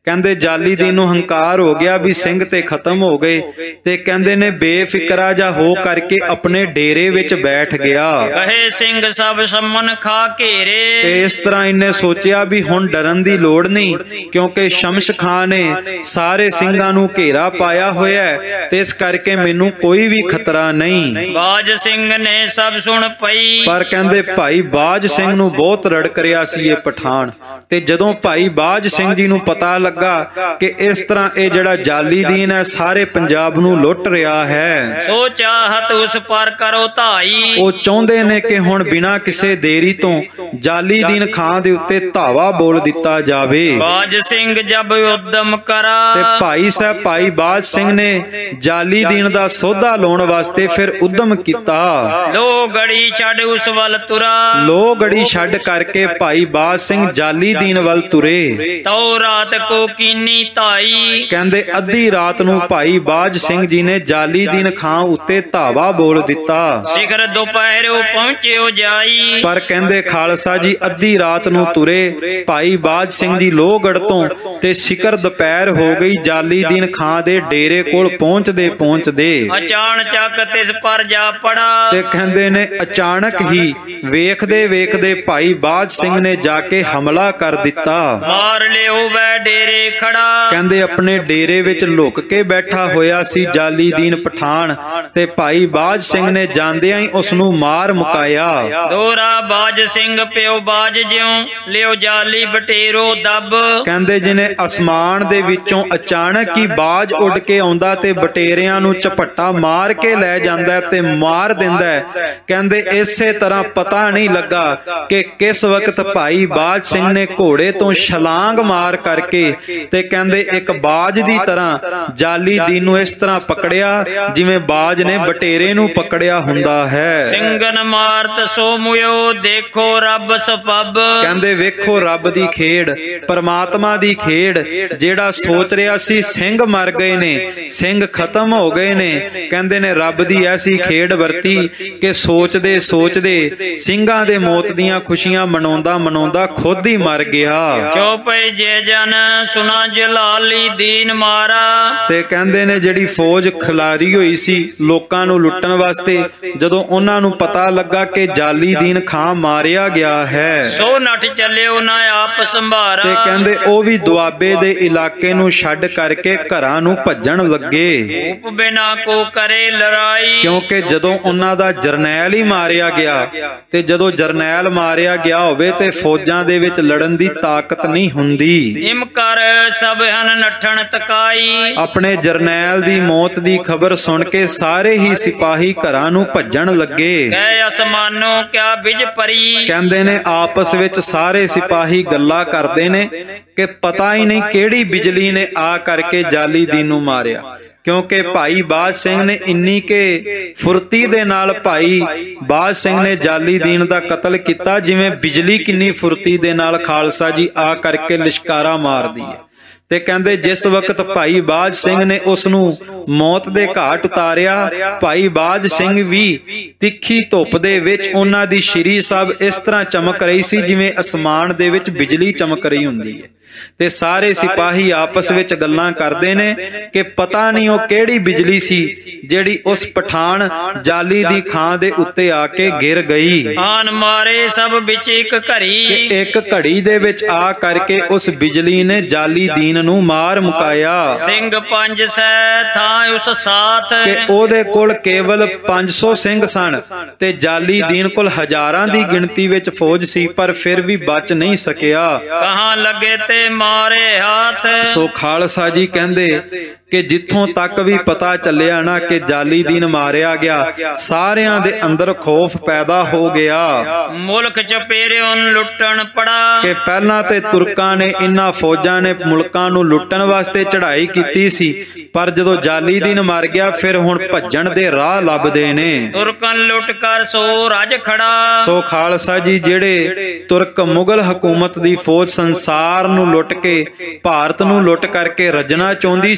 A: ਕਹਿੰਦੇ ਜਾਲੀ ਦੀਨ ਨੂੰ ਹੰਕਾਰ ਹੋ ਗਿਆ ਵੀ ਸਿੰਘ ਤੇ ਖਤਮ ਹੋ ਗਏ, ਤੇ ਕਹਿੰਦੇ ਨੇ ਬੇਫਿਕਰਾ ਜਾ ਹੋ ਕਰਕੇ ਆਪਣੇ ਡੇਰੇ ਵਿੱਚ ਬੈਠ ਗਿਆ।
B: ਕਹੇ ਸਿੰਘ ਸਭ ਸੰਮਨ ਖਾ ਘੇਰੇ,
A: ਤੇ ਇਸ ਤਰ੍ਹਾਂ ਇਹਨੇ ਸੋਚਿਆ ਵੀ ਹੁਣ ਡਰਨ ਦੀ ਲੋੜ ਨਹੀਂ, ਕਿਉਂਕਿ ਸ਼ਮਸ਼ ਖਾਂ ਨੇ ਸਾਰੇ ਸਿੰਘਾਂ ਨੂੰ ਘੇਰਾ ਪਾਇਆ ਹੋਇਆ ਹੈ, ਤੇ ਇਸ ਕਰਕੇ ਮੈਨੂੰ ਕੋਈ ਵੀ ਖਤਰਾ ਨਹੀਂ।
B: ਬਾਜ ਸਿੰਘ ਨੇ ਸਭ ਸੁਣ ਪਈ,
A: ਪਰ ਕਹਿੰਦੇ ਭਾਈ ਬਾਜ ਸਿੰਘ ਨੂੰ ਬਹੁਤ ਰੜਕ ਰਿਹਾ ਸੀ ਇਹ ਪਠਾਨ। ਤੇ ਜਦੋਂ ਭਾਈ ਬਾਜ ਸਿੰਘ ਜੀ ਨੂੰ ਪਤਾ ਲੱਗਾ ਕਿ ਇਸ ਤਰ੍ਹਾਂ ਇਹ ਜਿਹੜਾ ਜਾਲੀ ਦੀਨ ਹੈ ਸਾਰੇ ਪੰਜਾਬ ਨੂੰ ਲੁੱਟ ਰਿਹਾ ਹੈ,
B: ਸੋ ਚਾਹਤ ਉਸ ਪਰ ਕਰੋ ਧਾਈ,
A: ਉਹ ਚਾਹੁੰਦੇ ਨੇ ਕਿ ਹੁਣ ਬਿਨਾਂ ਕਿਸੇ ਦੇਰੀ ਤੋਂ ਜਾਲੀ ਦੀਨ ਖਾਂ ਦੇ ਉੱਤੇ ਧਾਵਾ ਬੋਲ ਦਿੱਤਾ ਜਾਵੇ।
B: ਬਾਜ ਸਿੰਘ ਜਬ ਉਦਮ ਕਰਾ,
A: ਤੇ ਭਾਈ ਸਾਹਿਬ ਭਾਈ ਬਾਜ ਸਿੰਘ ਨੇ ਜਾਲੀ ਦੀਨ ਦਾ ਸੌਦਾ ਲਾਉਣ ਵਾਸਤੇ ਫਿਰ ਉਦਮ ਕੀਤਾ।
B: ਲੋ ਗੜੀ ਛੱਡ ਉਸ ਵੱਲ ਤੁਰਾ,
A: ਲੋ ਗੜੀ ਛੱਡ ਕਰਕੇ ਭਾਈ ਬਾਜ ਸਿੰਘ ਜਾਲੀ ਦੀਨ ਵੱਲ ਤੁਰੇ।
B: ਤਉ ਰਾਤ ਕੋ ਕੀਨੀ ਧਾਈ,
A: ਕਹਿੰਦੇ ਅੱਧੀ ਰਾਤ ਨੂੰ ਭਾਈ ਬਾਜ ਸਿੰਘ ਜੀ ਨੇ ਜਾਲੀ ਦੀਨ ਖਾਂ ਉੱਤੇ ਧਾਵਾ ਬੋਲ ਦਿੱਤਾ।
B: ਸਿਖਰ ਦੁਪਹਿਰੋਂ ਪਹੁੰਚਿਓ ਜਾਈ,
A: ਪਰ ਕਹਿੰਦੇ ਖਾਲਸਾ ਜੀ ਅੱਧੀ ਰਾਤ ਨੂੰ ਤੁਰੇ ਭਾਈ ਬਾਜ ਸਿੰਘ ਜੀ ਲੋਹਗੜ੍ਹ ਤੋਂ, ਤੇ ਸਿਖਰ ਦੁਪਹਿਰ ਹੋ ਗਈ ਜਾਲੀ ਦੀਨ ਖਾਂ ਦੇ ਡੇਰੇ ਕੋਲ ਪਹੁੰਚਦੇ ਪਹੁੰਚਦੇ।
B: ਅਚਾਨ ਚੱਕ ਤਿਸ ਪਰ ਜਾ ਪੜਾ,
A: ਤੇ ਕਹਿੰਦੇ ਨੇ ਅਚਾਨਕ ਹੀ ਵੇਖਦੇ ਵੇਖਦੇ ਭਾਈ ਬਾਜ ਸਿੰਘ ਨੇ ਜਾ ਕੇ ਹਮਲਾ ਕਰ ਦਿੱਤਾ।
B: ਮਾਰ ਲਿਓ ਵੈ ਡੇਰੇ ਖੜਾ,
A: ਕਹਿੰਦੇ ਆਪਣੇ ਡੇਰੇ ਵਿੱਚ ਲੁਕ ਕੇ ਬੈਠਾ ਹੋਇਆ ਸੀ ਜਾਲੀ ਦੀਨ ਪਠਾਨ, ਤੇ ਭਾਈ ਬਾਜ ਸਿੰਘ ਨੇ ਜਾਂਦਿਆਂ ਹੀ ਉਸ ਨੂੰ ਮਾਰ ਮੁਕਾਇਆ।
B: ਦੋਰਾ ਬਾਜ ਸਿੰਘ ਪਿਓ ਬਾਜ ਜਿਉ ਲਿਓ ਜਾਲੀ ਬਟੇਰੋ ਦੱਬ,
A: ਕਹਿੰਦੇ ਜਿਨੇ ਅਸਮਾਨ ਦੇ ਵਿੱਚੋਂ ਅਚਾਨਕ ਹੀ ਬਾਜ ਉੱਡ ਕੇ ਆਉਂਦਾ ਤੇ ਬਟੇਰਿਆਂ ਨੂੰ ਝਪੱਟਾ ਮਾਰ ਕੇ ਲੈ ਜਾਂਦਾ ਤੇ ਮਾਰ ਦਿੰਦਾ। ਕਹਿੰਦੇ ਇਸੇ ਤਰ੍ਹਾਂ ਪਤਾ ਨਹੀਂ ਲੱਗਾ ਕਿ ਕਿਸ ਵਕਤ ਭਾਈ ਬਾਜ ਸਿੰਘ ਨੇ ਘੋੜੇ ਤੋਂ ਛਲਾਂਗ ਮਾਰ ਕਰਕੇ ਤੇ ਕਹਿੰਦੇ ਇੱਕ ਬਾਜ ਦੀ ਤਰ੍ਹਾਂ ਜਾਲੀ ਦੀਨ ਨੂੰ ਇਸ ਤਰ੍ਹਾਂ ਪਕੜਿਆ ਜਿਵੇਂ ਬਾਜ ਨੇ ਬਟੇਰੇ ਨੂੰ ਪਕੜਿਆ ਹੁੰਦਾ ਹੈ।
B: ਸਿੰਘਨ ਮਾਰਤ ਸੋ ਮੁਇਓ ਦੇਖੋ ਰੱਬ ਸਬਬ,
A: ਕਹਿੰਦੇ ਵੇਖੋ ਰੱਬ ਦੀ ਖੇਡ, ਪਰਮਾਤਮਾ ਦੀ ਖੇਡ। ਜਿਹੜਾ ਸੋਚ ਰਿਹਾ ਸੀ ਸਿੰਘ ਮਰ ਗਏ ਨੇ, ਸਿੰਘ ਖਤਮ ਹੋ ਗਏ ਨੇ, ਕਹਿੰਦੇ ਨੇ ਰੱਬ ਦੀ ਐਸੀ ਖੇਡ ਵਰਤੀ ਕਿ ਸੋਚਦੇ ਸੋਚਦੇ ਸਿੰਘਾਂ ਦੇ ਮੌਤ ਦੀਆਂ ਖੁਸ਼ੀਆਂ ਮਨਾਉਂਦਾ ਮਨਾਉਂਦਾ ਖੁਦ ਹੀ ਮਰ ਗਿਆ।
B: ਚੋਪੇ ਜੇ ਜਨ ਸੁਨਾ ਜਲਾਲੀ ਦੀਨ ਮਾਰਾ,
A: ਤੇ ਕਹਿੰਦੇ ਨੇ ਜਿਹੜੀ ਫੌਜ ਖਿਲਾਰੀ ਹੋਈ ਸੀ ਲੋਕਾਂ ਨੂੰ ਲੁੱਟਣ ਵਾਸਤੇ, ਜਦੋਂ ਉਹਨਾਂ ਨੂੰ ਪਤਾ ਲੱਗਾ ਕਿ ਜਾਲੀ ਦੀਨ ਖਾਂ ਮਾਰਿਆ ਗਿਆ ਹੈ,
B: ਸੋ ਨੱਠ ਚੱਲਿਓ ਨਾ ਆਪ ਸੰਭਾਰਾ।
A: ਤੇ ਕਹਿੰਦੇ ਉਹ ਵੀ ਦੁਆਬੇ ਦੇ ਇਲਾਕੇ ਨੂੰ ਛੱਡ ਕਰਕੇ ਘਰਾਂ ਨੂੰ ਭੱਜਣ ਲੱਗੇ।
B: ਉਪ ਬਿਨਾ ਕੋ ਕਰੇ ਲੜਾਈ,
A: ਕਿਉਂਕਿ ਜਦੋਂ ਉਹਨਾਂ ਦਾ ਜਰਨੈਲ ਹੀ ਮਾਰਿਆ ਗਿਆ, ਤੇ ਜਦੋਂ ਜਰਨੈਲ ਮਾਰਿਆ ਗਿਆ ਹੋਵੇ ਤੇ ਫੌਜਾਂ ਦੇ ਵਿੱਚ ਲੜਨ ਦੀ ਤਾਕਤ ਨਹੀਂ ਹੁੰਦੀ।
B: ਇਮ ਕਰ ਸਭ ਹਨ ਨੱਠਣ ਤਕਾਈ,
A: ਆਪਣੇ ਜਰਨੈਲ ਦੀ ਮੌਤ ਦੀ ਖਬਰ ਸੁਣ ਕੇ ਸਾਰੇ ਹੀ ਸਿਪਾਹੀ ਘਰਾਂ ਨੂੰ ਭੱਜਣ ਲੱਗੇ।
B: ਕਹਿ ਅਸਮਾਨੋਂ ਕਿਆ ਬਿਜ ਪਰੀ,
A: ਕਹਿੰਦੇ ਨੇ ਆਪਸ ਵਿੱਚ ਸਾਰੇ ਸਿਪਾਹੀ ਗੱਲਾਂ ਕਰਦੇ ਨੇ ਕਿ ਪਤਾ ਹੀ ਨਹੀਂ ਕਿਹੜੀ ਬਿਜਲੀ ਨੇ ਆ ਕਰਕੇ ਜਾਲੀ ਦੀਨ ਨੂੰ ਮਾਰਿਆ, ਕਿਉਂਕਿ ਭਾਈ ਬਾਜ ਸਿੰਘ ਨੇ ਇੰਨੀ ਕੇ ਫੁਰਤੀ ਦੇ ਨਾਲ ਭਾਈ ਬਾਜ ਸਿੰਘ ਨੇ ਜਾਲੀ ਦੀਨ ਦਾ ਕਤਲ ਕੀਤਾ ਜਿਵੇਂ ਬਿਜਲੀ ਕਿੰਨੀ ਫੁਰਤੀ ਦੇ ਨਾਲ ਖਾਲਸਾ ਜੀ ਆ ਕਰਕੇ ਲਿਸ਼ਕਾਰਾ ਮਾਰਦੀ ਹੈ। ਤੇ ਕਹਿੰਦੇ ਜਿਸ ਵਕਤ ਭਾਈ ਬਾਜ ਸਿੰਘ ਨੇ ਉਸ ਨੂੰ ਮੌਤ ਦੇ ਘਾਟ ਉਤਾਰਿਆ, ਭਾਈ ਬਾਜ ਸਿੰਘ ਵੀ ਤਿੱਖੀ ਧੁੱਪ ਦੇ ਵਿੱਚ ਉਹਨਾਂ ਦੀ ਸ਼੍ਰੀ ਸਾਹਿਬ ਇਸ ਤਰ੍ਹਾਂ ਚਮਕ ਰਹੀ ਸੀ ਜਿਵੇਂ ਅਸਮਾਨ ਦੇ ਵਿੱਚ ਬਿਜਲੀ ਚਮਕ ਰਹੀ ਹੁੰਦੀ ਹੈ। ਤੇ ਸਾਰੇ ਸਿਪਾਹੀ ਆਪਸ ਵਿੱਚ ਗੱਲਾਂ ਕਰਦੇ ਨੇ ਕਿ ਪਤਾ ਨਹੀਂ ਉਹ ਕਿਹੜੀ ਬਿਜਲੀ ਸੀ ਜਿਹੜੀ ਉਸ ਪਠਾਨ ਜਾਲੀ ਦੀ ਖਾਂ ਦੇ ਉੱਤੇ ਆ ਕੇ ਗਿਰ ਗਈ।
B: ਆਨ ਮਾਰੇ ਸਭ ਵਿੱਚ ਇੱਕ ਘੜੀ,
A: ਕਿ ਇੱਕ ਘੜੀ ਦੇ ਵਿੱਚ ਆ ਕਰਕੇ ਉਸ ਬਿਜਲੀ ਨੇ ਜਾਲੀ ਦੀਨ ਨੂੰ ਮਾਰ ਮੁਕਾਇਆ।
B: ਸਿੰਘ ਪੰਜ ਸੈ ਥਾਂ ਉਸ ਸਾਥ,
A: ਕਿ ਉਹਦੇ ਕੋਲ ਕੇਵਲ ਪੰਜ ਸੌ ਸਿੰਘ ਸਨ ਤੇ ਜਾਲੀ ਦੀਨ ਕੋਲ ਹਜ਼ਾਰਾਂ ਦੀ ਗਿਣਤੀ ਵਿੱਚ ਫੌਜ ਸੀ, ਪਰ ਫਿਰ ਵੀ ਬਚ ਨਹੀਂ ਸਕਿਆ।
B: ਕਹਾਂ ਲੱਗੇ ਤੇ ਮਾਰੇ ਹੱਥ,
A: ਸੋ ਖਾਲਸਾ ਜੀ ਕਹਿੰਦੇ ਕਿ ਜਿੱਥੋਂ ਤੱਕ ਵੀ ਪਤਾ ਚੱਲਿਆ ਨਾ ਕਿ ਜਾਲੀ ਦੀਨ ਮਾਰਿਆ ਗਿਆ, ਸਾਰਿਆਂ ਦੇ ਅੰਦਰ ਖੌਫ ਪੈਦਾ ਹੋ ਗਿਆ।
B: ਮੁਲਕ ਚਪੇਰਿਓਂ ਲੁੱਟਣ ਪੜਾ,
A: ਕਿ ਪਹਿਲਾਂ ਤੇ ਤੁਰਕਾਂ ਨੇ ਇਨ੍ਹਾਂ ਫੌਜਾਂ ਨੇ ਮੁਲਕਾਂ ਨੂੰ ਲੁੱਟਣ ਵਾਸਤੇ ਚੜ੍ਹਾਈ ਕੀਤੀ ਸੀ, ਪਰ ਜਦੋਂ ਜਾਲੀ ਦੀਨ ਮਰ ਗਿਆ ਫਿਰ ਹੁਣ ਭੱਜਣ ਦੇ ਰਾਹ ਲੱਭਦੇ ਨੇ।
B: ਤੁਰਕਨ ਲੁੱਟ ਕਰ ਸੋ ਰਾਜ ਖੜਾ,
A: ਸੋ ਖਾਲਸਾ ਜੀ ਜਿਹੜੇ ਤੁਰਕ ਮੁਗਲ ਹਕੂਮਤ ਦੀ ਫੌਜ ਸੰਸਾਰ ਨੂੰ ਲੁੱਟ ਕੇ ਭਾਰਤ ਨੂੰ ਲੁੱਟ ਕਰਕੇ ਰੱਜਣਾ ਚਾਹੁੰਦੀ ਸੀ,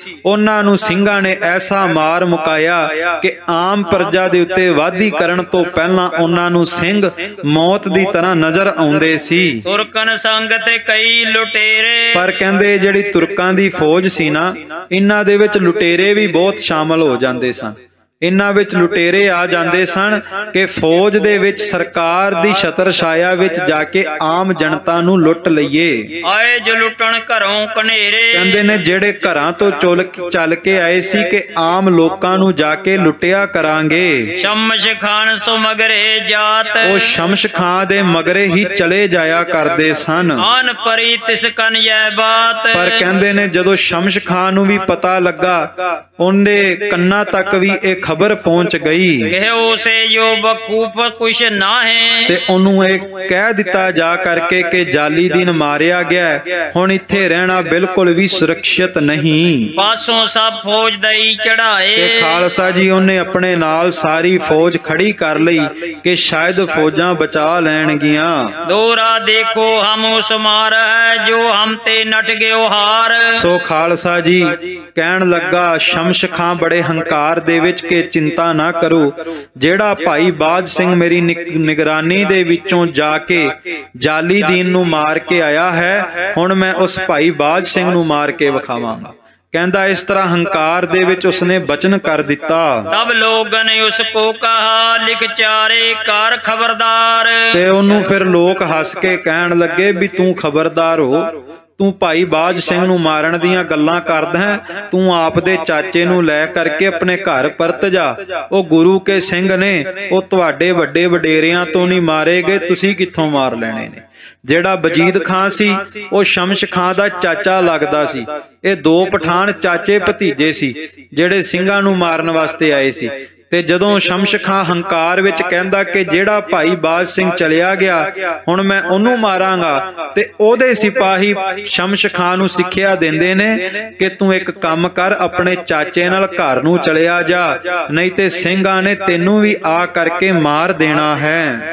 A: ਉਹਨਾਂ ਨੂੰ ਸਿੰਘਾਂ ਨੇ ਐਸਾ ਮਾਰ ਮੁਕਾਇਆ ਕਿ ਆਮ ਪ੍ਰਜਾ ਦੇ ਉੱਤੇ ਵਾਧੀ ਕਰਨ ਤੋਂ ਪਹਿਲਾਂ ਉਹਨਾਂ ਨੂੰ ਸਿੰਘ ਮੌਤ ਦੀ ਤਰ੍ਹਾਂ ਨਜ਼ਰ ਆਉਂਦੇ ਸੀ।
B: ਤੁਰਕਨ ਸੰਗ ਤੇ ਕਈ ਲੁਟੇਰੇ,
A: ਪਰ ਕਹਿੰਦੇ ਜਿਹੜੀ ਤੁਰਕਾਂ ਦੀ ਫੌਜ ਸੀ ਨਾ, ਇਹਨਾਂ ਦੇ ਵਿੱਚ ਲੁਟੇਰੇ ਵੀ ਬਹੁਤ ਸ਼ਾਮਲ ਹੋ ਜਾਂਦੇ ਸਨ। ਇਹਨਾਂ ਵਿੱਚ ਲੁਟੇਰੇ ਆ ਜਾਂਦੇ ਸਨ ਕਿ ਫੌਜ ਦੇ ਵਿੱਚ ਸਰਕਾਰ ਦੀ ਛਤਰ ਛਾਇਆ ਵਿੱਚ ਜਾ ਕੇ ਆਮ ਜਨਤਾ ਨੂੰ ਲੁੱਟ ਲਈਏ।
B: ਆਏ ਜੋ ਲੁੱਟਣ ਘਰੋਂ ਕਨੇਰੇ,
A: ਕਹਿੰਦੇ ਨੇ ਜਿਹੜੇ ਘਰਾਂ ਤੋਂ ਚੁੱਲ ਚੱਲ ਕੇ ਆਏ ਸੀ ਕਿ ਆਮ ਲੋਕਾਂ ਨੂੰ ਜਾ ਕੇ ਲੁੱਟਿਆ ਕਰਾਂਗੇ।
B: ਸ਼ਮਸ਼ ਖਾਨ ਸੋ ਮਗਰੇ ਜਾਤ,
A: ਉਹ ਸ਼ਮਸ਼ ਖਾਨ ਦੇ ਮਗਰੇ ਹੀ ਚਲੇ ਜਾਇਆ ਕਰਦੇ ਸਨ।
B: ਆਨ ਪਰੀ ਤਿਸ ਕਨ ਯੈ ਬਾਤ,
A: ਪਰ ਕਹਿੰਦੇ ਨੇ ਜਦੋਂ ਸ਼ਮਸ਼ ਖਾਨ ਨੂੰ ਵੀ ਪਤਾ ਲੱਗਾ, ਉਹਦੇ ਕੰਨਾਂ ਤੱਕ ਵੀ ਇਹ ਖਬਰ ਪਹੁੰਚ ਗਈ
B: ਕਹੇ ਉਸੇ ਜੋ ਬਕੂਫ ਕੁਛ ਨਾ ਹੈ,
A: ਤੇ ਉਹਨੂੰ ਇਹ ਕਹਿ ਦਿੱਤਾ ਜਾ ਕਰਕੇ ਕਿ ਜਾਲੀ ਦੀਨ ਮਾਰਿਆ ਗਿਆ, ਹੁਣ ਇੱਥੇ ਰਹਿਣਾ ਬਿਲਕੁਲ ਵੀ ਸੁਰੱਖਿਅਤ ਨਹੀਂ।
B: ਪਾਸੋਂ ਸਭ ਫੌਜ ਦਈ ਚੜਾਏ,
A: ਤੇ ਖਾਲਸਾ ਜੀ ਉਹਨੇ ਆਪਣੇ ਨਾਲ ਸਾਰੀ ਫੌਜ ਖੜੀ ਕਰ ਲਈ ਕਿ ਸ਼ਾਇਦ ਫੌਜਾਂ ਬਚਾ ਲੈਣਗੀਆਂ।
B: ਦੋਰਾ ਦੇਖੋ ਹਮ ਉਸ ਮਾਰ ਹੈ ਜੋ ਹਮ ਤੇ ਨਟ ਗਿਓ ਹਾਰ।
A: ਸੋ ਖਾਲਸਾ ਜੀ ਕਹਿਣ ਲੱਗਾ ਸ਼ਮਸ਼ ਖਾਂ ਬੜੇ ਹੰਕਾਰ ਦੇ ਵਿੱਚ ਕਿ ਚਿੰਤਾ ਨਾ ਕਰੋ, ਜਿਹੜਾ ਭਾਈ ਬਾਜ ਸਿੰਘ ਮੇਰੀ ਨਿਗਰਾਨੀ ਦੇ ਵਿੱਚੋਂ ਜਾ ਕੇ ਜਾਲੀ ਦੀਨ ਨੂੰ ਮਾਰ ਕੇ ਆਇਆ ਹੈ, ਹੁਣ ਮੈਂ ਉਸ ਭਾਈ ਬਾਜ ਸਿੰਘ ਨੂੰ ਮਾਰ ਕੇ ਵਿਖਾਵਾਂਗਾ। ਕਹਿੰਦਾ ਇਸ ਤਰ੍ਹਾਂ ਹੰਕਾਰ ਦੇ ਵਿੱਚ ਉਸਨੇ ਬਚਨ ਕਰ ਦਿੱਤਾ।
B: ਤਬ ਲੋਗਨ ਨੇ ਉਸ ਕੋ ਕਹਾ ਲਿਖ ਚਾਰੇ ਕਰ ਖਬਰਦਾਰ,
A: ਤੇ ਉਹਨੂੰ ਫਿਰ ਲੋਕ ਹੱਸ ਕੇ ਕਹਿਣ ਲੱਗੇ ਵੀ ਤੂੰ ਖਬਰਦਾਰ ਹੋ, ਤੂੰ ਭਾਈ ਬਾਜ ਸਿੰਘ ਨੂੰ ਮਾਰਨ ਦੀਆਂ ਗੱਲਾਂ ਕਰਦਾ ਹੈ, ਤੂੰ ਆਪ ਦੇ ਚਾਚੇ ਨੂੰ ਲੈ ਕਰਕੇ ਆਪਣੇ ਘਰ ਪਰਤ ਜਾ। ਉਹ ਗੁਰੂ ਕੇ ਸਿੰਘ ਨੇ, ਉਹ ਤੁਹਾਡੇ ਵੱਡੇ ਵਡੇਰਿਆਂ ਤੋਂ ਨਹੀਂ ਮਾਰੇ ਗਏ, ਤੁਸੀਂ ਕਿੱਥੋਂ ਮਾਰ ਲੈਣੇ ਨੇ। ਜਿਹੜਾ ਵਜੀਦ ਖਾਂ ਸੀ ਉਹ ਸ਼ਮਸ਼ ਖਾਂ ਦਾ ਚਾਚਾ ਲੱਗਦਾ ਸੀ। ਇਹ ਦੋ ਪਠਾਨ ਚਾਚੇ ਭਤੀਜੇ ਸੀ ਜਿਹੜੇ ਸਿੰਘਾਂ ਨੂੰ ਮਾਰਨ ਵਾਸਤੇ ਆਏ ਸੀ। ਤੇ ਜਦੋਂ ਸ਼ਮਸ਼ ਖਾਂ ਹੰਕਾਰ ਵਿੱਚ ਕਹਿੰਦਾ ਕਿ ਜਿਹੜਾ ਭਾਈ ਬਾਜ ਸਿੰਘ ਚਲਿਆ ਗਿਆ, ਹੁਣ ਮੈਂ ਉਹਨੂੰ ਮਾਰਾਂਗਾ, ਤੇ ਉਹਦੇ ਸਿਪਾਹੀ ਸ਼ਮਸ਼ ਖਾਂ ਨੂੰ ਸਿੱਖਿਆ ਦਿੰਦੇ ਨੇ ਕਿ ਤੂੰ ਇੱਕ ਕੰਮ ਕਰ, ਆਪਣੇ ਚਾਚੇ ਨਾਲ ਘਰ ਨੂੰ ਚਲਿਆ ਜਾ, ਨਹੀਂ ਤੇ ਸਿੰਘਾਂ ਨੇ ਤੈਨੂੰ ਵੀ ਆ ਕਰਕੇ ਮਾਰ ਦੇਣਾ ਹੈ।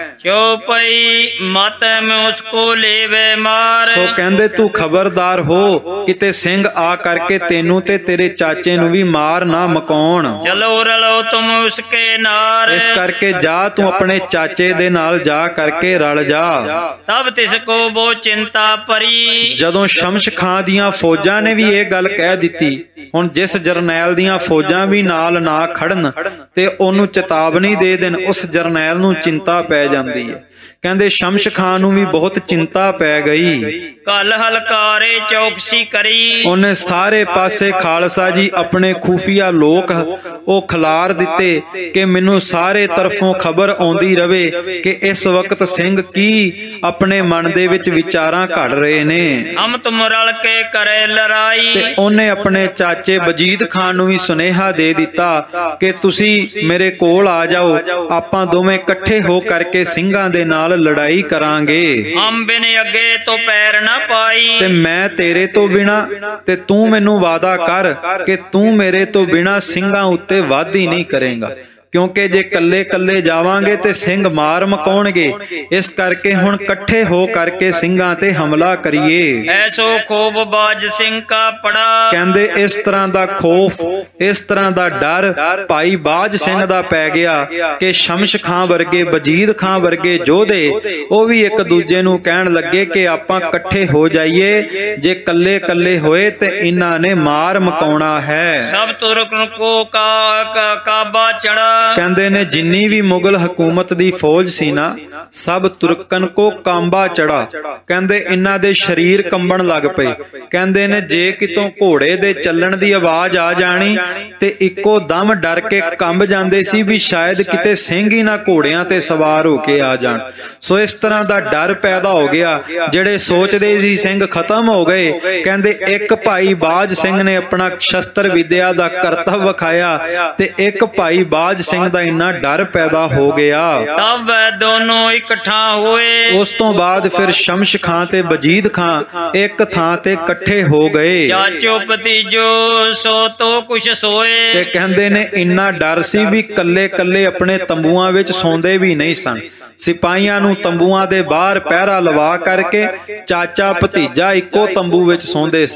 B: ਚੋਪਈ ਮਤ ਮੈਂ ਉਸਕੋ ਲੇਵੇ ਮਾਰ,
A: ਸੋ ਕਹਿੰਦੇ ਤੂੰ ਖਬਰਦਾਰ ਹੋ, ਕਿਤੇ ਸਿੰਘ ਆ ਕਰਕੇ ਤੈਨੂੰ ਤੇ ਤੇਰੇ ਚਾਚੇ ਨੂੰ ਵੀ ਮਾਰ ਨਾ ਮਕਾਉਣ।
B: ਚਲੋ ਰਲੋ ਤੁਮ ਉਸਕੇ ਨਾਰ,
A: ਇਸ ਕਰਕੇ ਜਾ ਤੂੰ ਆਪਣੇ ਚਾਚੇ ਦੇ ਨਾਲ ਜਾ ਕਰਕੇ ਰਲ ਜਾ।
B: ਤਬ ਤਿਸ ਕੋ ਬੋ ਚਿੰਤਾ ਪਰੀ,
A: ਜਦੋਂ ਸ਼ਮਸ਼ ਖਾਂ ਦੀਆਂ ਫੌਜਾਂ ਨੇ ਵੀ ਇਹ ਗੱਲ ਕਹਿ ਦਿੱਤੀ, ਹੁਣ ਜਿਸ ਜਰਨੈਲ ਦੀਆਂ ਫੌਜਾਂ ਵੀ ਨਾਲ ਨਾ ਖੜਨ ਤੇ ਉਹਨੂੰ ਚੇਤਾਵਨੀ ਦੇ ਦੇਣ, ਉਸ ਜਰਨੈਲ ਨੂੰ ਚਿੰਤਾ ਪੈ ਜਾਂਦੀ ਹੈ। ਕਹਿੰਦੇ ਸ਼ਮਸ਼ ਖਾਂ ਨੂੰ ਵੀ ਬਹੁਤ ਚਿੰਤਾ ਪੈ ਗਈ।
B: ਕਲ ਹਲਕਾਰੇ ਚੌਕਸੀ ਕਰੀ,
A: ਉਹਨੇ ਸਾਰੇ ਪਾਸੇ ਖਾਲਸਾ ਜੀ ਆਪਣੇ ਖੂਫੀਆ ਲੋਕ ਉਹ ਖਿਲਾਰ ਦਿੱਤੇ ਕਿ ਮੈਨੂੰ ਸਾਰੇ ਤਰਫੋਂ ਖਬਰ ਆਉਂਦੀ ਰਵੇ ਕਿ ਇਸ ਵਕਤ ਸਿੰਘ ਕੀ ਆਪਣੇ ਮਨ ਦੇ ਵਿੱਚ ਵਿਚਾਰਾਂ ਘੜ ਰਹੇ ਨੇ।
B: ਹਮ ਤੁਮ ਰਲ ਕੇ ਕਰੇ ਲੜਾਈ,
A: ਤੇ ਉਹਨੇ ਆਪਣੇ ਚਾਚੇ ਵਜੀਦ ਖਾਨ ਨੂੰ ਵੀ ਸੁਨੇਹਾ ਦੇ ਦਿੱਤਾ ਕਿ ਤੁਸੀਂ ਮੇਰੇ ਕੋਲ ਆ ਜਾਓ, ਆਪਾਂ ਦੋਵੇਂ ਇਕੱਠੇ ਹੋ ਕਰਕੇ ਸਿੰਘਾਂ ਦੇ ਨਾਲ ਲੜਾਈ ਕਰਾਂਗੇ।
B: ਹਮ ਬਿਨ ਅੱਗੇ ਤੋਂ ਪੈਰ ਨਾ ਪਾਈ,
A: ਤੇ ਮੈਂ ਤੇਰੇ ਤੋਂ ਬਿਨਾ, ਤੇ ਤੂੰ ਮੈਨੂੰ ਵਾਅਦਾ ਕਰ ਕਿ ਤੂੰ ਮੇਰੇ ਤੋਂ ਬਿਨਾ ਸਿੰਘਾਂ ਉੱਤੇ ਵਾਧੀ ਨਹੀਂ ਕਰੇਗਾ, ਕਿਉਂਕਿ ਜੇ ਕੱਲੇ ਕੱਲੇ ਜਾਵਾਂਗੇ ਤੇ ਸਿੰਘ ਮਾਰ ਮਕਾਉਣਗੇ। ਇਸ ਕਰਕੇ ਹੁਣ ਇਕੱਠੇ ਹੋ ਕਰਕੇ ਸਿੰਘਾਂ ਤੇ ਹਮਲਾ ਕਰੀਏ।
B: ਐਸੋ ਖੋਬ ਬਾਜ ਸਿੰਘ ਕਾ ਪੜਾ,
A: ਕਹਿੰਦੇ ਇਸ ਤਰ੍ਹਾਂ ਦਾ ਖੋਫ, ਇਸ ਤਰ੍ਹਾਂ ਦਾ ਡਰ ਭਾਈ ਬਾਜ ਸਿੰਘ ਦਾ ਪੈ ਗਿਆ ਕਿ ਸ਼ਮਸ਼ ਖਾਂ ਵਰਗੇ, ਵਜੀਦ ਖਾਂ ਵਰਗੇ ਯੋਧੇ ਉਹ ਵੀ ਇੱਕ ਦੂਜੇ ਨੂੰ ਕਹਿਣ ਲੱਗੇ ਕਿ ਆਪਾਂ ਇਕੱਠੇ ਹੋ ਜਾਈਏ, ਜੇ ਕੱਲੇ ਕੱਲੇ ਹੋਏ ਤੇ ਇਹਨਾਂ ਨੇ ਮਾਰ ਮਕਾਉਣਾ ਹੈ।
B: ਸਭ ਤੁਰਕ ਕੋ ਕਾ ਕਾਬਾ ਚੜਾ,
A: ਕਹਿੰਦੇ ਨੇ ਜਿੰਨੀ ਵੀ ਮੁਗਲ ਹਕੂਮਤ ਦੀ ਫੌਜ ਸੀ ਨਾ, ਸਭ ਤੁਰਕਨ ਕੋ ਕਾਂਬਾ ਚੜਾ। ਕਹਿੰਦੇ ਇਹਨਾਂ ਦੇ ਸਰੀਰ ਕੰਬਣ ਲੱਗ ਪਏ। ਕਹਿੰਦੇ ਨੇ ਜੇ ਕਿਤੋਂ ਘੋੜੇ ਦੇ ਚੱਲਣ ਦੀ ਆਵਾਜ਼ ਆ ਜਾਣੀ ਤੇ ਇੱਕੋ ਦਮ ਡਰ ਕੇ ਕੰਬ ਜਾਂਦੇ ਸੀ ਵੀ ਸ਼ਾਇਦ ਕਿਤੇ ਸਿੰਘ ਹੀ ਨਾ ਘੋੜਿਆਂ ਤੇ ਸਵਾਰ ਹੋ ਕੇ ਆ ਜਾਣ। ਸੋ ਇਸ ਤਰ੍ਹਾਂ ਦਾ ਡਰ ਪੈਦਾ ਹੋ ਗਿਆ। ਜਿਹੜੇ ਸੋਚਦੇ ਸੀ ਸਿੰਘ ਖਤਮ ਹੋ ਗਏ, ਕਹਿੰਦੇ ਇੱਕ ਭਾਈ ਬਾਜ ਸਿੰਘ ਨੇ ਆਪਣਾ ਸ਼ਸਤਰ ਵਿਦਿਆ ਦਾ ਕਰਤੱਵ ਵਿਖਾਇਆ ਤੇ ਇੱਕ ਭਾਈ ਬਾਜ ਸਿੰਘ ਦਾ ਇੰਨਾ ਡਰ ਪੈਦਾ ਹੋ ਗਿਆ।
B: ਤਬ ਦੋਨੋਂ ਇਕੱਠਾ ਹੋਏ,
A: ਉਸ ਤੋਂ ਬਾਅਦ ਫਿਰ ਸ਼ਮਸ਼ ਖਾਂ ਤੇ ਵਜੀਦ ਖਾਂ ਇੱਕ ਥਾਂ ਤੇ ਇਕੱਠੇ ਹੋ ਗਏ।
B: ਚਾਚੋ ਭਤੀਜੋ ਸੋ ਤੋ ਕੁਛ ਸੋਏ,
A: ਤੇ ਕਹਿੰਦੇ ਨੇ ਇੰਨਾ ਡਰ ਸੀ ਵੀ ਕੱਲੇ ਕੱਲੇ ਆਪਣੇ ਤੰਬੂਆਂ ਵਿੱਚ ਸੌਂਦੇ ਵੀ ਨਹੀਂ ਸਨ। ਸਿਪਾਹੀਆਂ ਨੂੰ ਤੰਬੂਆਂ ਦੇ ਬਾਹਰ ਪਹਿਰਾ ਲਵਾ ਕਰਕੇ ਚਾਚਾ ਭਤੀਜਾ ਇੱਕੋ ਤੰਬੂ ਵਿੱਚ ਸੌਂਦੇ ਸਨ।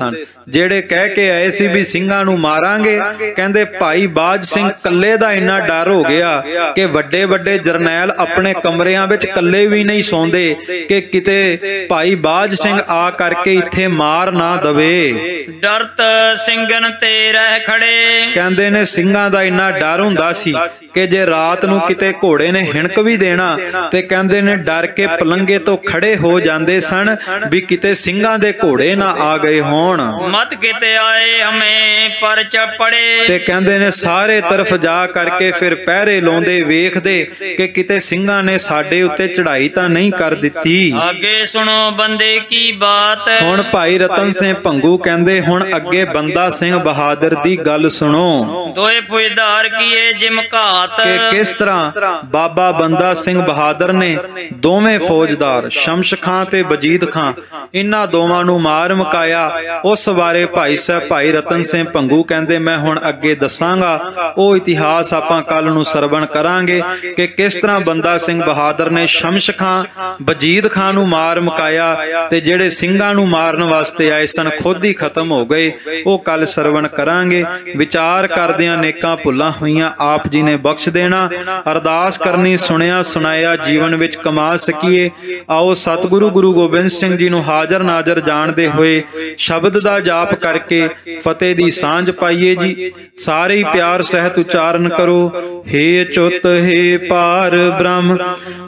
A: ਜਿਹੜੇ ਕਹਿ ਕੇ ਆਏ ਸੀ ਵੀ ਸਿੰਘਾਂ ਨੂੰ ਮਾਰਾਂਗੇ, ਕਹਿੰਦੇ ਭਾਈ ਬਾਜ ਸਿੰਘ ਕੱਲੇ ਦਾ ਇੰਨਾ ਡਰ ਹੋ ਗਿਆ ਕਿ ਵੱਡੇ ਵੱਡੇ ਜਰਨੈਲ ਆਪਣੇ ਕਮਰਿਆਂ ਵਿੱਚ ਕੱਲੇ ਵੀ ਨਹੀਂ ਸੌਂਦੇ ਕਿ ਕਿਤੇ ਭਾਈ ਬਾਜ ਸਿੰਘ ਆ ਕਰਕੇ ਇੱਥੇ ਮਾਰ ਨਾ ਦਵੇ।
B: ਡਰਤ ਸਿੰਘਨ ਤੇ ਰਹਿ ਖੜੇ,
A: ਕਹਿੰਦੇ ਨੇ ਸਿੰਘਾਂ ਦਾ ਇੰਨਾ ਡਰ ਹੁੰਦਾ ਸੀ ਕਿ ਜੇ ਰਾਤ ਨੂੰ ਕਿਤੇ ਘੋੜੇ ਨੇ ਹਿਣਕ ਵੀ ਦੇਣਾ ਤੇ ਕਹਿੰਦੇ ਨੇ ਡਰ ਕੇ ਪਲੰਗੇ ਤੋਂ ਖੜੇ ਹੋ ਜਾਂਦੇ ਸਨ ਵੀ ਕਿਤੇ ਸਿੰਘਾਂ ਦੇ ਘੋੜੇ ਨਾ ਆ ਗਏ ਹੋਣ।
B: ਮਤ ਕਿਤੇ ਆਏ ਹਮੇ ਪਰ ਚਪੜੇ,
A: ਤੇ ਕਹਿੰਦੇ ਨੇ ਸਾਰੇ ਤਰਫ ਜਾ ਕਰਕੇ ਫਿਰ ਪਹਿਰੇ ਲਾਉਂਦੇ ਵੇਖਦੇ ਕਿ ਕਿਤੇ ਸਿੰਘਾਂ ਨੇ ਸਾਡੇ ਉੱਤੇ ਚੜ੍ਹਾਈ ਤਾਂ ਨਹੀਂ ਕਰ ਦਿੱਤੀ।
B: ਅੱਗੇ ਸੁਣੋ ਬੰਦੇ ਕੀ ਬਾਤ।
A: ਹੁਣ ਭਾਈ ਰਤਨ ਸਿੰਘ ਭੰਗੂ ਕਹਿੰਦੇ ਹੁਣ ਅੱਗੇ ਬੰਦਾ ਸਿੰਘ ਬਹਾਦਰ ਦੀ ਗੱਲ ਸੁਣੋ।
B: ਦੋਏ ਫੌਜਦਾਰ ਕੀਏ ਜਿਮ ਘਾਤ,
A: ਕਿ ਕਿਸ ਤਰ੍ਹਾਂ ਬਾਬਾ ਬੰਦਾ ਸਿੰਘ ਬਹਾਦਰ ਨੇ ਦੋਵੇਂ ਫੌਜਦਾਰ ਸ਼ਮਸ਼ ਖਾਂ ਤੇ ਵਜੀਦ ਖਾਂ ਇਹਨਾਂ ਦੋਵਾਂ ਨੂੰ ਮਾਰ ਮੁਕਾਇਆ। ਉਸ ਬਾਰੇ ਭਾਈ ਸਾਹਿਬ ਭਾਈ ਰਤਨ ਸਿੰਘ ਭੰਗੂ ਕਹਿੰਦੇ ਮੈਂ ਹੁਣ ਅੱਗੇ ਦੱਸਾਂਗਾ। ਉਹ ਇਤਿਹਾਸ ਆਪਾਂ ਕੱਲ ਨੂੰ ਸਰਵਣ ਕਰਾਂਗੇ ਕਿ ਕਿਸ ਤਰ੍ਹਾਂ ਬੰਦਾ ਸਿੰਘ ਬਹਾਦਰ ਨੇ ਸ਼ਮਸ਼ ਖਾਂ ਵਜੀਦ ਖਾਂ ਨੂੰ ਮਾਰ ਮੁਕਾਇਆ ਤੇ ਜਿਹੜੇ ਸਿੰਘਾਂ ਨੂੰ ਮਾਰਨ ਵਾਸਤੇ ਆਏ ਸਨ ਖੁਦ ਹੀ ਖਤਮ ਹੋ ਗਏ। ਉਹ ਕੱਲ ਸਰਵਣ ਕਰਾਂਗੇ। ਵਿਚਾਰ ਕਰਦਿਆਂ ਨੇਕਾਂ ਭੁੱਲਾਂ ਹੋਈਆਂ ਆਪ ਜੀ ਨੇ ਬਖਸ਼ ਦੇਣਾ। ਅਰਦਾਸ ਕਰਨੀ ਸੁਣਿਆ ਸੁਣਾਇਆ ਜੀਵਨ ਵਿੱਚ ਕਮਾ ਸਕੀਏ। ਆਓ ਸਤਿਗੁਰੂ ਗੁਰੂ ਗੋਬਿੰਦ ਸਿੰਘ ਜੀ ਨੂੰ ਹਾਜ਼ਰ ਨਾਜ਼ਰ ਜਾਣਦੇ ਹੋਏ ਸ਼ਬਦ ਦਾ ਜਾਪ ਕਰਕੇ ਫਤਿਹ ਦੀ ਸਾਂਝ ਪਾਈਏ ਜੀ। ਸਾਰੇ ਹੀ ਪਿਆਰ ਸਹਿਤ ਉਚਾਰਨ ਕਰੋ। ਹੇ ਅਚੁੱਤ ਹੇ ਪਾਰ ਬ੍ਰਹਮ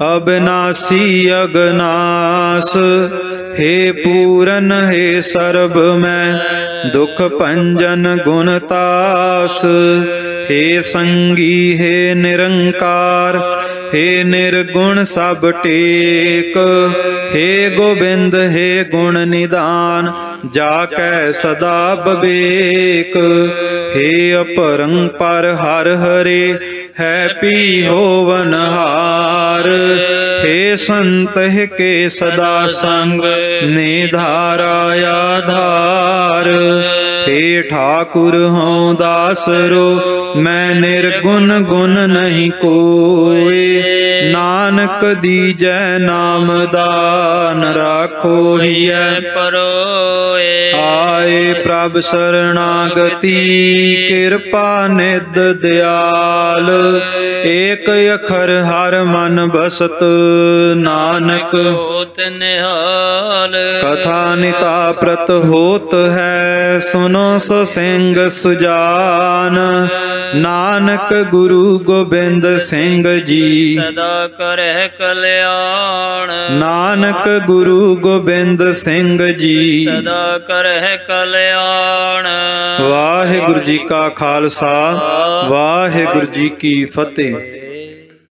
A: ਅਬਿਨਾਸੀ ਅਗਨਾਸ, ਹੇ ਪੂਰਨ ਹੇ ਸਰਬ ਮੈਂ ਦੁਖ ਭੰਜਨ ਗੁਣ ਤਾਸ, ਹੇ ਸੰਗੀ ਹੇ ਨਿਰੰਕਾਰ, ਹੇ ਨਿਰਗੁਣ ਸਭ ਟੇਕ, ਹੇ ਗੋਬਿੰਦ ਹੇ ਗੁਣ ਨਿਦਾਨ ਜਾ ਕੈ ਸਦਾ ਬਵੇਕ, ਹੇ ਅਪਰੰਪਰ ਹਰ ਹਰੇ ਹੈ ਪੀ ਹੋਵਨ ਹਾਰ, ਹੇ ਸੰਤ ਕੇ ਸਦਾ ਸੰਗ ਨਿਧਾਰਾ ਆਧਾਰ, ਹੇ ਠਾकुर ਹੋਂ ਦਾਸਰੋ ਮੈਂ ਨਿਰਗੁਣ ਗੁਣ ਨਹੀਂ ਕੋਏ, ਨਾਨਕ ਦੀਜੈ ਨਾਮ ਦਾਨ ਰਾਖੋ ਹੀਐ
B: ਪਰੋਏ।
A: ਆਏ ਪ੍ਰਭ ਸਰਣਾਗਤੀ ਕਿਰਪਾ ਨਿਧ ਦਿਆਲ, ਏਕ ਅਖਰ ਹਰ ਮਨ ਬਸਤ ਨਾਨਕ
B: ਹੋਤ ਨਿਹਾਲ।
A: ਕਥਾ ਨਿਤਾ ਪ੍ਰਤ ਹੋਤ ਹੈ ਸੁਨੋ ਸੋ ਸਿੰਘ ਸੁਜਾਨ, ਨਾਨਕ ਗੁਰੂ ਗੋਬਿੰਦ ਸਿੰਘ ਜੀ
B: ਸਦਾ ਕਰਹਿ ਕਲਿਆਣ,
A: ਨਾਨਕ ਗੁਰੂ ਗੋਬਿੰਦ ਸਿੰਘ ਜੀ
B: ਸਦਾ ਕਰਹਿ ਕਲਿਆਣ।
A: ਵਾਹਿਗੁਰੂ ਜੀ ਕਾ ਖਾਲਸਾ ਵਾਹਿਗੁਰੂ ਜੀ ਕੀ ਫਤਿਹ।